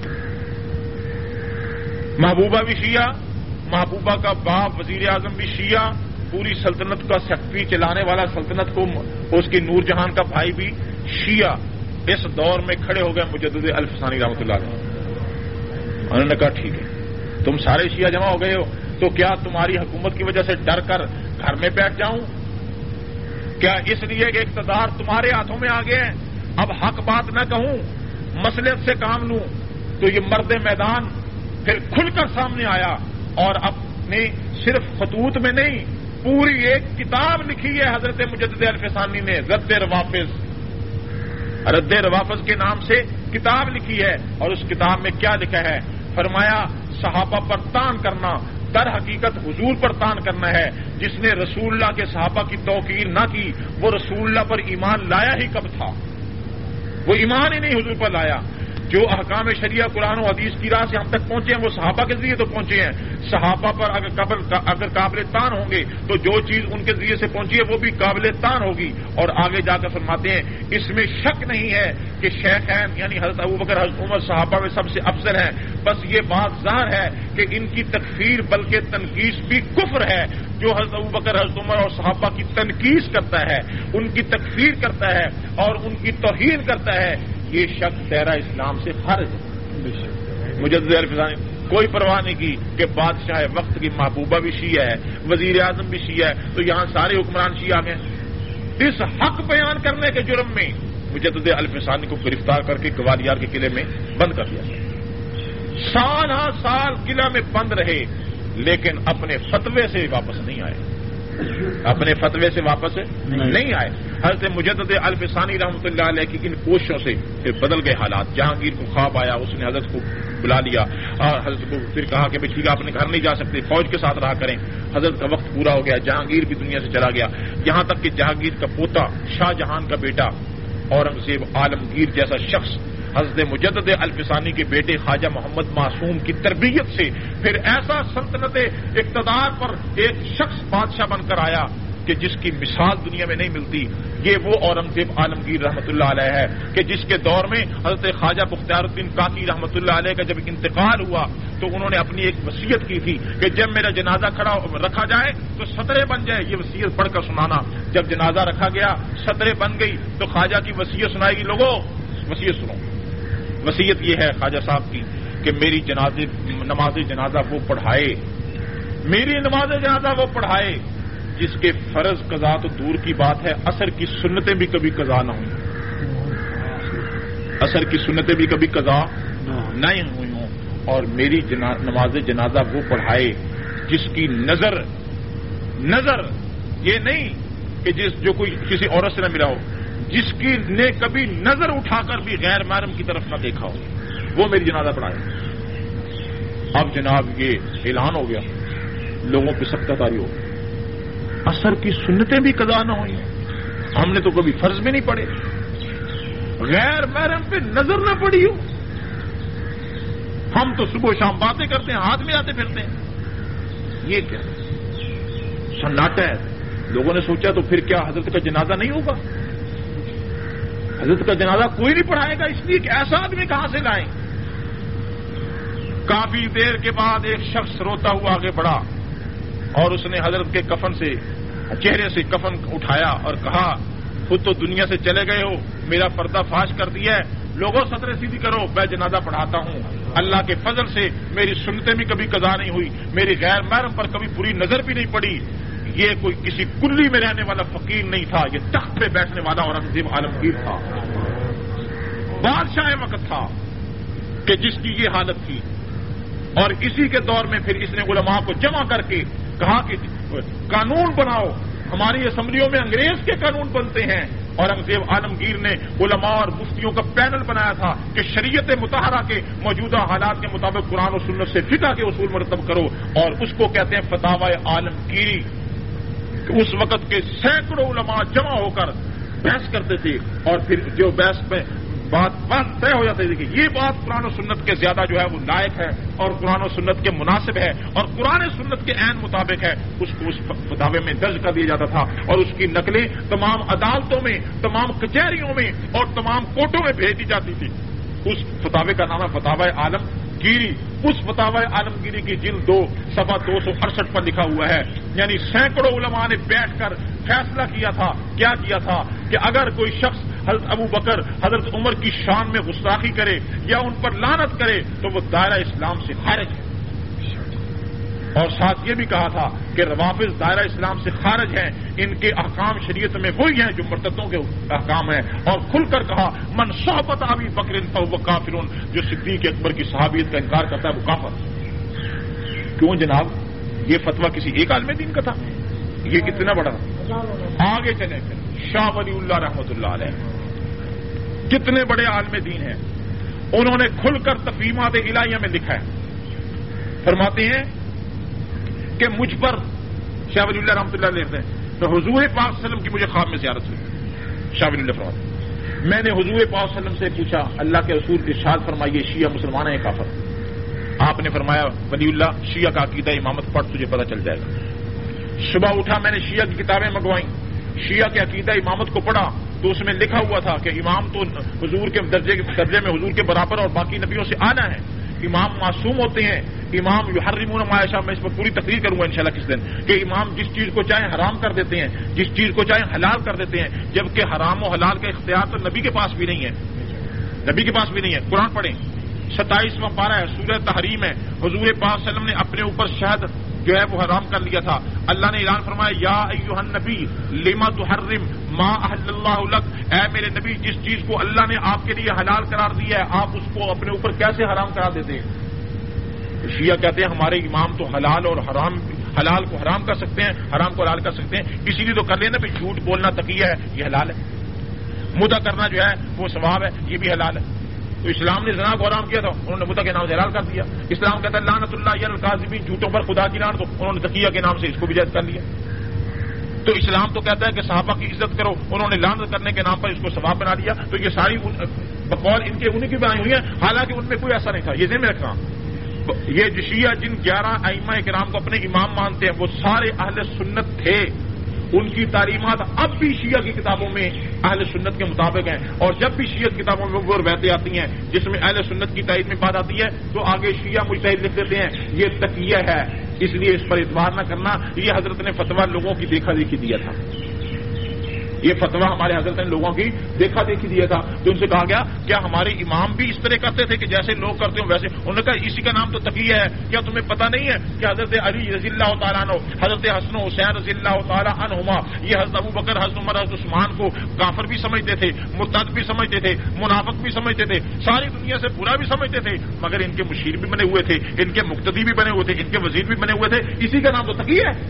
محبوبہ بھی شیعہ، محبوبہ کا باپ وزیر اعظم بھی شیعہ، پوری سلطنت کا سیکٹری چلانے والا سلطنت کو اس کی نور جہان کا بھائی بھی شیعہ. اس دور میں کھڑے ہو گئے مجدد الفسانی رحمۃ اللہ علیہ. انہوں نے کہا ٹھیک ہے تم سارے شیعہ جمع ہو گئے ہو تو کیا تمہاری حکومت کی وجہ سے ڈر کر گھر میں بیٹھ جاؤں؟ کیا اس لیے کہ اقتدار تمہارے ہاتھوں میں آ گئے ہیں اب حق بات نہ کہوں مصلحت سے کام لوں؟ تو یہ مرد میدان پھر کھل کر سامنے آیا اور اپنے صرف خطوط میں نہیں پوری ایک کتاب لکھی ہے حضرت مجدد الفسانی نے، رد روافظ رد روافظ کے نام سے کتاب لکھی ہے. اور اس کتاب میں کیا لکھا ہے؟ فرمایا صحابہ پر تان کرنا در حقیقت حضور پر تان کرنا ہے. جس نے رسول اللہ کے صحابہ کی توقیر نہ کی وہ رسول اللہ پر ایمان لایا ہی کب تھا؟ وہ ایمان ہی نہیں حضور پر لایا. جو احکام شریعہ قرآن و حدیث کی راہ سے ہم تک پہنچے ہیں وہ صحابہ کے ذریعے تو پہنچے ہیں. صحابہ پر اگر قبل اگر قابل تان ہوں گے تو جو چیز ان کے ذریعے سے پہنچی ہے وہ بھی قابل تان ہوگی. اور آگے جا کر فرماتے ہیں اس میں شک نہیں ہے کہ شیخین یعنی حضرت ابوبکر حضرت عمر صحابہ میں سب سے افضل ہیں، بس یہ بات ظاہر ہے کہ ان کی تکفیر بلکہ تنقیص بھی کفر ہے. جو حضرت ابوبکر حضرت عمر اور صحابہ کی تنقیص کرتا ہے، ان کی تکفیر کرتا ہے اور ان کی توہین کرتا ہے، یہ شخص دائرہ اسلام سے خارج ہے. مجدد الفسانی کوئی پرواہ نہیں کی کہ بادشاہ وقت کی محبوبہ بھی شیعہ ہے، وزیر اعظم بھی شیعہ ہے، تو یہاں سارے حکمران شیعہ آ گئے. اس حق بیان کرنے کے جرم میں مجدد الفسانی کو گرفتار کر کے گوالیار کے قلعے میں بند کر دیا گیا. سال ہاں سال قلعہ میں بند رہے لیکن اپنے فتوے سے واپس نہیں آئے اپنے فتوے سے واپس نہیں آئے. حضرت مجدد الفسانی رحمۃ اللہ علیہ کی ان کوششوں سے پھر بدل گئے حالات. جہانگیر کو خواب آیا، اس نے حضرت کو بلا لیا اور حضرت کو پھر کہا کہ ٹھیک ہے آپ نے گھر نہیں جا سکتے، فوج کے ساتھ رہا کریں. حضرت کا وقت پورا ہو گیا، جہانگیر بھی دنیا سے چلا گیا. یہاں تک کہ جہانگیر کا پوتا شاہ جہان کا بیٹا اورنگزیب عالمگیر جیسا شخص حضرت مجدد الفسانی کے بیٹے خواجہ محمد معصوم کی تربیت سے پھر ایسا سلطنت اقتدار پر ایک شخص بادشاہ بن کر آیا کہ جس کی مثال دنیا میں نہیں ملتی. یہ وہ اورنگزیب عالمگیر رحمۃ اللہ علیہ ہے کہ جس کے دور میں حضرت خواجہ بختیار الدین کاکی رحمۃ اللہ علیہ کا جب انتقال ہوا تو انہوں نے اپنی ایک وصیت کی تھی کہ جب میرا جنازہ کھڑا رکھا جائے تو سطریں بن جائے. یہ وصیت پڑھ کر سنانا. جب جنازہ رکھا گیا سطریں بن گئی تو خواجہ کی وصیت سنائے گی. لوگوں وصیت سنو. وصیت یہ ہے خواجہ صاحب کی کہ میری جنازے نماز جنازہ وہ پڑھائے میری نماز جنازہ وہ پڑھائے جس کے فرض قضا تو دور کی بات ہے اثر کی سنتیں بھی کبھی قضا نہ ہوئی اثر کی سنتیں بھی کبھی قضا نہیں ہوئی ہوں. اور میری نماز جنازہ وہ پڑھائے جس کی نظر نظر یہ نہیں کہ جس جو کوئی کسی عورت سے نہ ملا ہو، جس کی نے کبھی نظر اٹھا کر بھی غیر محرم کی طرف نہ دیکھا ہو وہ میری جنازہ پڑھائے. اب جناب یہ اعلان ہو گیا لوگوں پہ سخت تاری ہو. اثر کی سنتیں بھی قضا نہ ہوئی, ہم نے تو کبھی فرض بھی نہیں پڑے, غیر محرم پہ نظر نہ پڑی ہو, ہم تو صبح شام باتیں کرتے ہیں, ہاتھ میں آتے پھرتے ہیں. یہ کیا سناٹا ہے؟ لوگوں نے سوچا تو پھر کیا حضرت کا جنازہ نہیں ہوگا؟ حضرت کا جنازہ کوئی نہیں پڑھائے گا, اس لیے کہ ایسا آدمی کہاں سے لائیں؟ کافی دیر کے بعد ایک شخص روتا ہوا آگے بڑھا اور اس نے حضرت کے کفن سے چہرے سے کفن اٹھایا اور کہا, خود تو دنیا سے چلے گئے ہو, میرا پردہ فاش کر دیا ہے, لوگوں صدر سیدھی کرو, میں جنازہ پڑھاتا ہوں. اللہ کے فضل سے میری سنتیں بھی کبھی قضا نہیں ہوئی, میری غیر محرم پر کبھی بری نظر بھی نہیں پڑی. یہ کوئی کسی کلی میں رہنے والا فقیر نہیں تھا, یہ تخت پہ بیٹھنے والا اورنگزیب عالمگیر تھا, بادشاہ وقت تھا کہ جس کی یہ حالت تھی. اور اسی کے دور میں پھر اس نے علماء کو جمع کر کے کہا کہ قانون بناؤ. ہماری اسمبلیوں میں انگریز کے قانون بنتے ہیں, اورنگزیب عالمگیر نے علماء اور مفتیوں کا پینل بنایا تھا کہ شریعت مطہرہ کے موجودہ حالات کے مطابق قرآن و سنت سے فقہ کے اصول مرتب کرو, اور اس کو کہتے ہیں فتاوی عالمگیری. اس وقت کے سینکڑوں علماء جمع ہو کر بحث کرتے تھے, اور پھر جو بحث میں بات بات طے ہو جاتی تھی کہ یہ بات قرآن و سنت کے زیادہ جو ہے وہ لائق ہے اور قرآن و سنت کے مناسب ہے اور قرآن و سنت کے عین مطابق ہے, اس کو اس فتاوے میں درج کر دیا جاتا تھا, اور اس کی نقلیں تمام عدالتوں میں, تمام کچہریوں میں اور تمام کورٹوں میں بھیج دی جاتی تھی. اس فتاوے کا نام ہے فتاوی عالمگیری. اس فتاوی عالمگیری کی جلد دو صفحہ دو سو اڑسٹھ پر لکھا ہوا ہے, یعنی سینکڑوں علماء نے بیٹھ کر فیصلہ کیا تھا. کیا کیا تھا کہ اگر کوئی شخص حضرت ابو بکر, حضرت عمر کی شان میں گستاخی کرے یا ان پر لعنت کرے تو وہ دائرہ اسلام سے خارج ہے. اور ساتھ یہ بھی کہا تھا کہ روافض دائرہ اسلام سے خارج ہیں, ان کے احکام شریعت میں وہی ہیں جو مرتدوں کے احکام ہیں. اور کھل کر کہا من صحبت ابی بکر فہو کافر, جو صدیق اکبر کی صحابیت کا انکار کرتا ہے وہ کافر. کیوں جناب؟ یہ فتویٰ کسی ایک عالم دین کا تھا؟ یہ کتنا بڑا. آگے چلیں پھر شاہ ولی اللہ رحمۃ اللہ علیہ کتنے بڑے عالم دین ہیں, انہوں نے کھل کر تفہیمات الہیہ میں لکھا ہے. فرماتے ہیں کہ مجھ پر شاہ ولی اللہ رحمۃ اللہ علیہ ہیں تو حضور پاک صلی اللہ علیہ وسلم کی مجھے خواب میں زیارت ہوئی. شاہ ولی اللہ فرماتے ہیں میں نے حضور پاک صلی اللہ علیہ وسلم سے پوچھا, اللہ کے رسول ارشاد فرمائیے شیعہ مسلمان ہیں کافر؟ آپ نے فرمایا ولی اللہ شیعہ کا عقیدہ امامت پڑھ تجھے پتہ چل جائے گا. صبح اٹھا میں نے شیعہ کی کتابیں منگوائیں, شیعہ کے عقیدہ امامت کو پڑھا تو اس میں لکھا ہوا تھا کہ امام تو حضور کے درجے درجے میں حضور کے برابر اور باقی نبیوں سے اعلیٰ ہے. امام معصوم ہوتے ہیں, امام یحرمون ما یشاء, میں اس پر پوری تقریر کروں گا انشاءاللہ کس دن, کہ امام جس چیز کو چاہیں حرام کر دیتے ہیں, جس چیز کو چاہیں حلال کر دیتے ہیں, جبکہ حرام و حلال کا اختیار تو نبی کے پاس بھی نہیں ہے. نبی کے پاس بھی نہیں ہے. قرآن پڑھیں, ستائیسواں پارہ ہے, سورہ تحریم ہے. حضور پاک صلی اللہ علیہ وسلم نے اپنے اوپر شہد جو ہے وہ حرام کر لیا تھا. اللہ نے اعلان فرمایا یا ایھا النبی لما تحرم ما احل اللہ لک, اے میرے نبی جس چیز کو اللہ نے آپ کے لیے حلال قرار دیا ہے آپ اس کو اپنے اوپر کیسے حرام قرار دیتے ہیں؟ شیعہ کہتے ہیں ہمارے امام تو حلال اور حرام, حلال کو حرام کر سکتے ہیں, حرام کو حلال کر سکتے ہیں, اسی لیے تو کر لینا بھی جھوٹ بولنا تقیہ ہے, یہ حلال ہے. مدعا کرنا جو ہے وہ ثواب ہے, یہ بھی حلال ہے. تو اسلام نے زنا کو حرام کیا تھا, انہوں نے مدعا کے نام سے حلال کر دیا. اسلام کہتا ہے لعنت اللہ علی الکاذبین, جھوٹوں پر خدا کی لعنت, تو انہوں نے تقیہ کے نام سے اس کو بھی جائز کر لیا. تو اسلام تو کہتا ہے کہ صحابہ کی عزت کرو, انہوں نے لعنت کرنے کے نام پر اس کو ثواب بنا لیا. تو یہ ساری بقول ان کے انہیں کی بنائی ہوئی ہیں, حالانکہ ان میں کوئی ایسا نہیں تھا. یہ ذہن میں رکھنا, یہ جو شیعہ جن گیارہ ائمہ کرام کو اپنے امام مانتے ہیں وہ سارے اہل سنت تھے. ان کی تعلیمات اب بھی شیعہ کی کتابوں میں اہل سنت کے مطابق ہیں, اور جب بھی شیعہ کی کتابوں میں وہ روایتیں آتی ہیں جس میں اہل سنت کی تائید میں بات آتی ہے تو آگے شیعہ مجتہد لکھ دیتے ہیں یہ تقیہ ہے, اس لیے اس پر اعتبار نہ کرنا. یہ حضرت نے فتویٰ لوگوں کی دیکھا دیکھی دیا تھا, یہ فتویٰ ہمارے حضرت نے لوگوں کی دیکھا دیکھی دیا تھا. تو ان سے کہا گیا کیا ہمارے امام بھی اس طرح کرتے تھے کہ جیسے لوگ کرتے ہوں ویسے؟ انہوں نے کہا اسی کا نام تو تقیہ ہے. کیا تمہیں پتہ نہیں ہے کہ حضرت علی رضی اللہ تعالیٰ عنہ, حضرت حسن و حسین رضی اللہ تعالیٰ عنہما, یہ حضرت ابو بکر, حضرت عمر, حضرت عثمان کو کافر بھی سمجھتے تھے, مرتد بھی سمجھتے تھے, منافق بھی سمجھتے تھے, ساری دنیا سے برا بھی سمجھتے تھے, مگر ان کے مشیر بھی بنے ہوئے تھے, ان کے مقتدی بھی بنے ہوئے تھے, ان کے وزیر بھی بنے ہوئے تھے. اسی کا نام تو تقیہ ہے,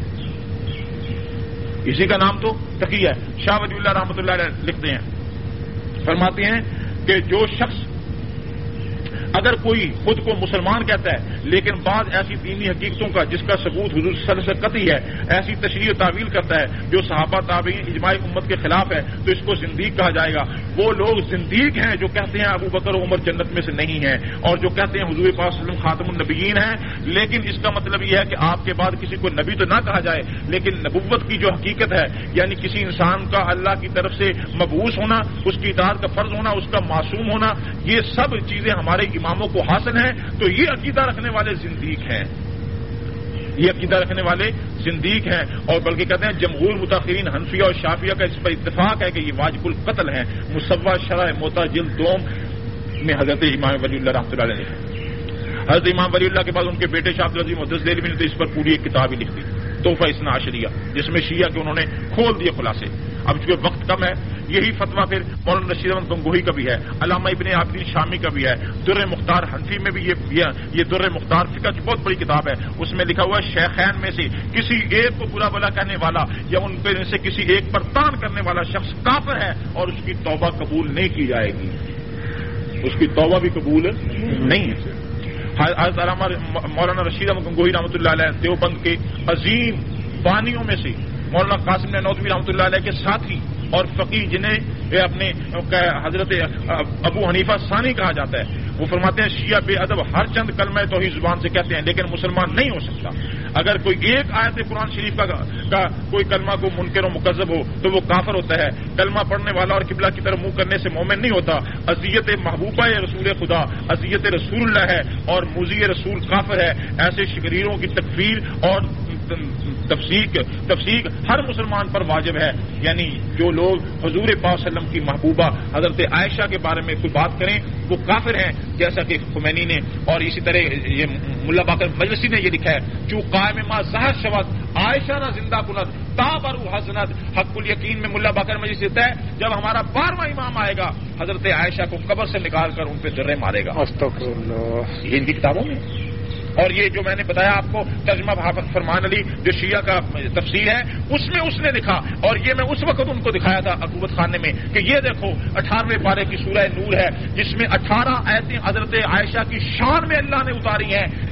اسی کا نام تو تقیہ ہے. شاہ ولی اللہ رحمۃ اللہ علیہ لکھتے ہیں, فرماتے ہیں کہ جو شخص اگر کوئی خود کو مسلمان کہتا ہے لیکن بعض ایسی دینی حقیقتوں کا جس کا ثبوت حضور صلی اللہ علیہ وسلم سے قطعی ہے ایسی تشریح و تعویل کرتا ہے جو صحابہ تابعین اجماع امت کے خلاف ہے تو اس کو زندیق کہا جائے گا. وہ لوگ زندیق ہیں جو کہتے ہیں ابو بکر و عمر جنت میں سے نہیں ہیں اور جو کہتے ہیں حضور پاک صلی اللہ علیہ وسلم خاتم النبیین ہیں. لیکن اس کا مطلب یہ ہے کہ آپ کے بعد کسی کو نبی تو نہ کہا جائے لیکن نبوت کی جو حقیقت ہے یعنی کسی انسان کا اللہ کی طرف سے مبعوث ہونا, اس کی اطاعت کا فرض ہونا, اس کا معصوم ہونا, یہ سب چیزیں ہمارے اماموں کو حاصل ہیں. تو یہ عقیدہ رکھنے والے زندیق ہیں, یہ عقیدہ رکھنے والے زندیق ہیں. اور بلکہ کہتے ہیں جمہور متاخرین حنفیہ اور شافعیہ کا اس پر اتفاق ہے کہ یہ واجب القتل ہیں. مصوّع شرح موطا جلد دوم میں حضرت امام ولی اللہ رحمۃ اللہ علیہ نے حضرت امام ولی اللہ کے بعد ان کے بیٹے شاہ عبد العزیز محدث دہلوی نے تو اس پر پوری ایک کتاب ہی لکھ دی, تحفہ اثنا عشریہ, جس میں شیعہ کے انہوں نے کھول دیے خلاصے. اب چونکہ وقت کم ہے یہی فتویٰ پھر مولانا رشید احمد گنگوہی کا بھی ہے, علامہ ابن عابدین شامی کا بھی ہے, در مختار حنفی میں بھی یہ یہ در مختار فقہ کی بہت بڑی کتاب ہے. اس میں لکھا ہوا ہے شیخین میں سے کسی ایک کو برا بلا کہنے والا یا ان پہ سے کسی ایک پر تان کرنے والا شخص کافر ہے اور اس کی توبہ قبول نہیں کی جائے گی, اس کی توبہ بھی قبول نہیں ہے. حضرت علامہ مولانا رشید احمد گنگوہی رحمۃ اللہ علیہ دیوبند کے عظیم بانیوں میں سے مولانا قاسم نانوتوی رحمۃ اللہ علیہ کے ساتھی اور فقیہ جنہیں اپنے حضرت ابو حنیفہ ثانی کہا جاتا ہے, وہ فرماتے ہیں شیعہ بے ادب ہر چند کلمہ توحید زبان سے کہتے ہیں لیکن مسلمان نہیں ہو سکتا. اگر کوئی ایک آیت قرآن شریف کا, کا کوئی کلمہ کو منکر و مکذب ہو تو وہ کافر ہوتا ہے. کلمہ پڑھنے والا اور قبلہ کی طرف منہ کرنے سے مومن نہیں ہوتا. اذیت محبوبہ رسول خدا اذیت رسول اللہ ہے اور موذی رسول کافر ہے. ایسے شریروں کی تکفیر اور تفسیق تفسیق ہر مسلمان پر واجب ہے. یعنی جو لوگ حضور پاک صلی اللہ علیہ وسلم کی محبوبہ حضرت عائشہ کے بارے میں کوئی بات کریں وہ کافر ہیں, جیسا کہ خمینی نے اور اسی طرح یہ ملا باقر مجلسی نے یہ لکھا ہے چوں قائم ما زہر شود عائشہ نہ زندہ کنت تابر حسنت. حق الیقین میں ملا باقر مجلسی کہتا ہے جب ہمارا بارہواں امام آئے گا حضرت عائشہ کو قبر سے نکال کر ان پہ درے مارے گا. استغفر اللہ. یہ ان کی کتابوں میں. اور یہ جو میں نے بتایا آپ کو ترجمہ حافظ فرمان علی جو شیعہ کا تفسیر ہے اس میں اس نے لکھا, اور یہ میں اس وقت ان کو دکھایا تھا عقوبت خانے میں کہ یہ دیکھو اٹھارہویں پارے کی سورہ نور ہے جس میں اٹھارہ آیتیں حضرت عائشہ کی شان میں اللہ نے اتاری ہیں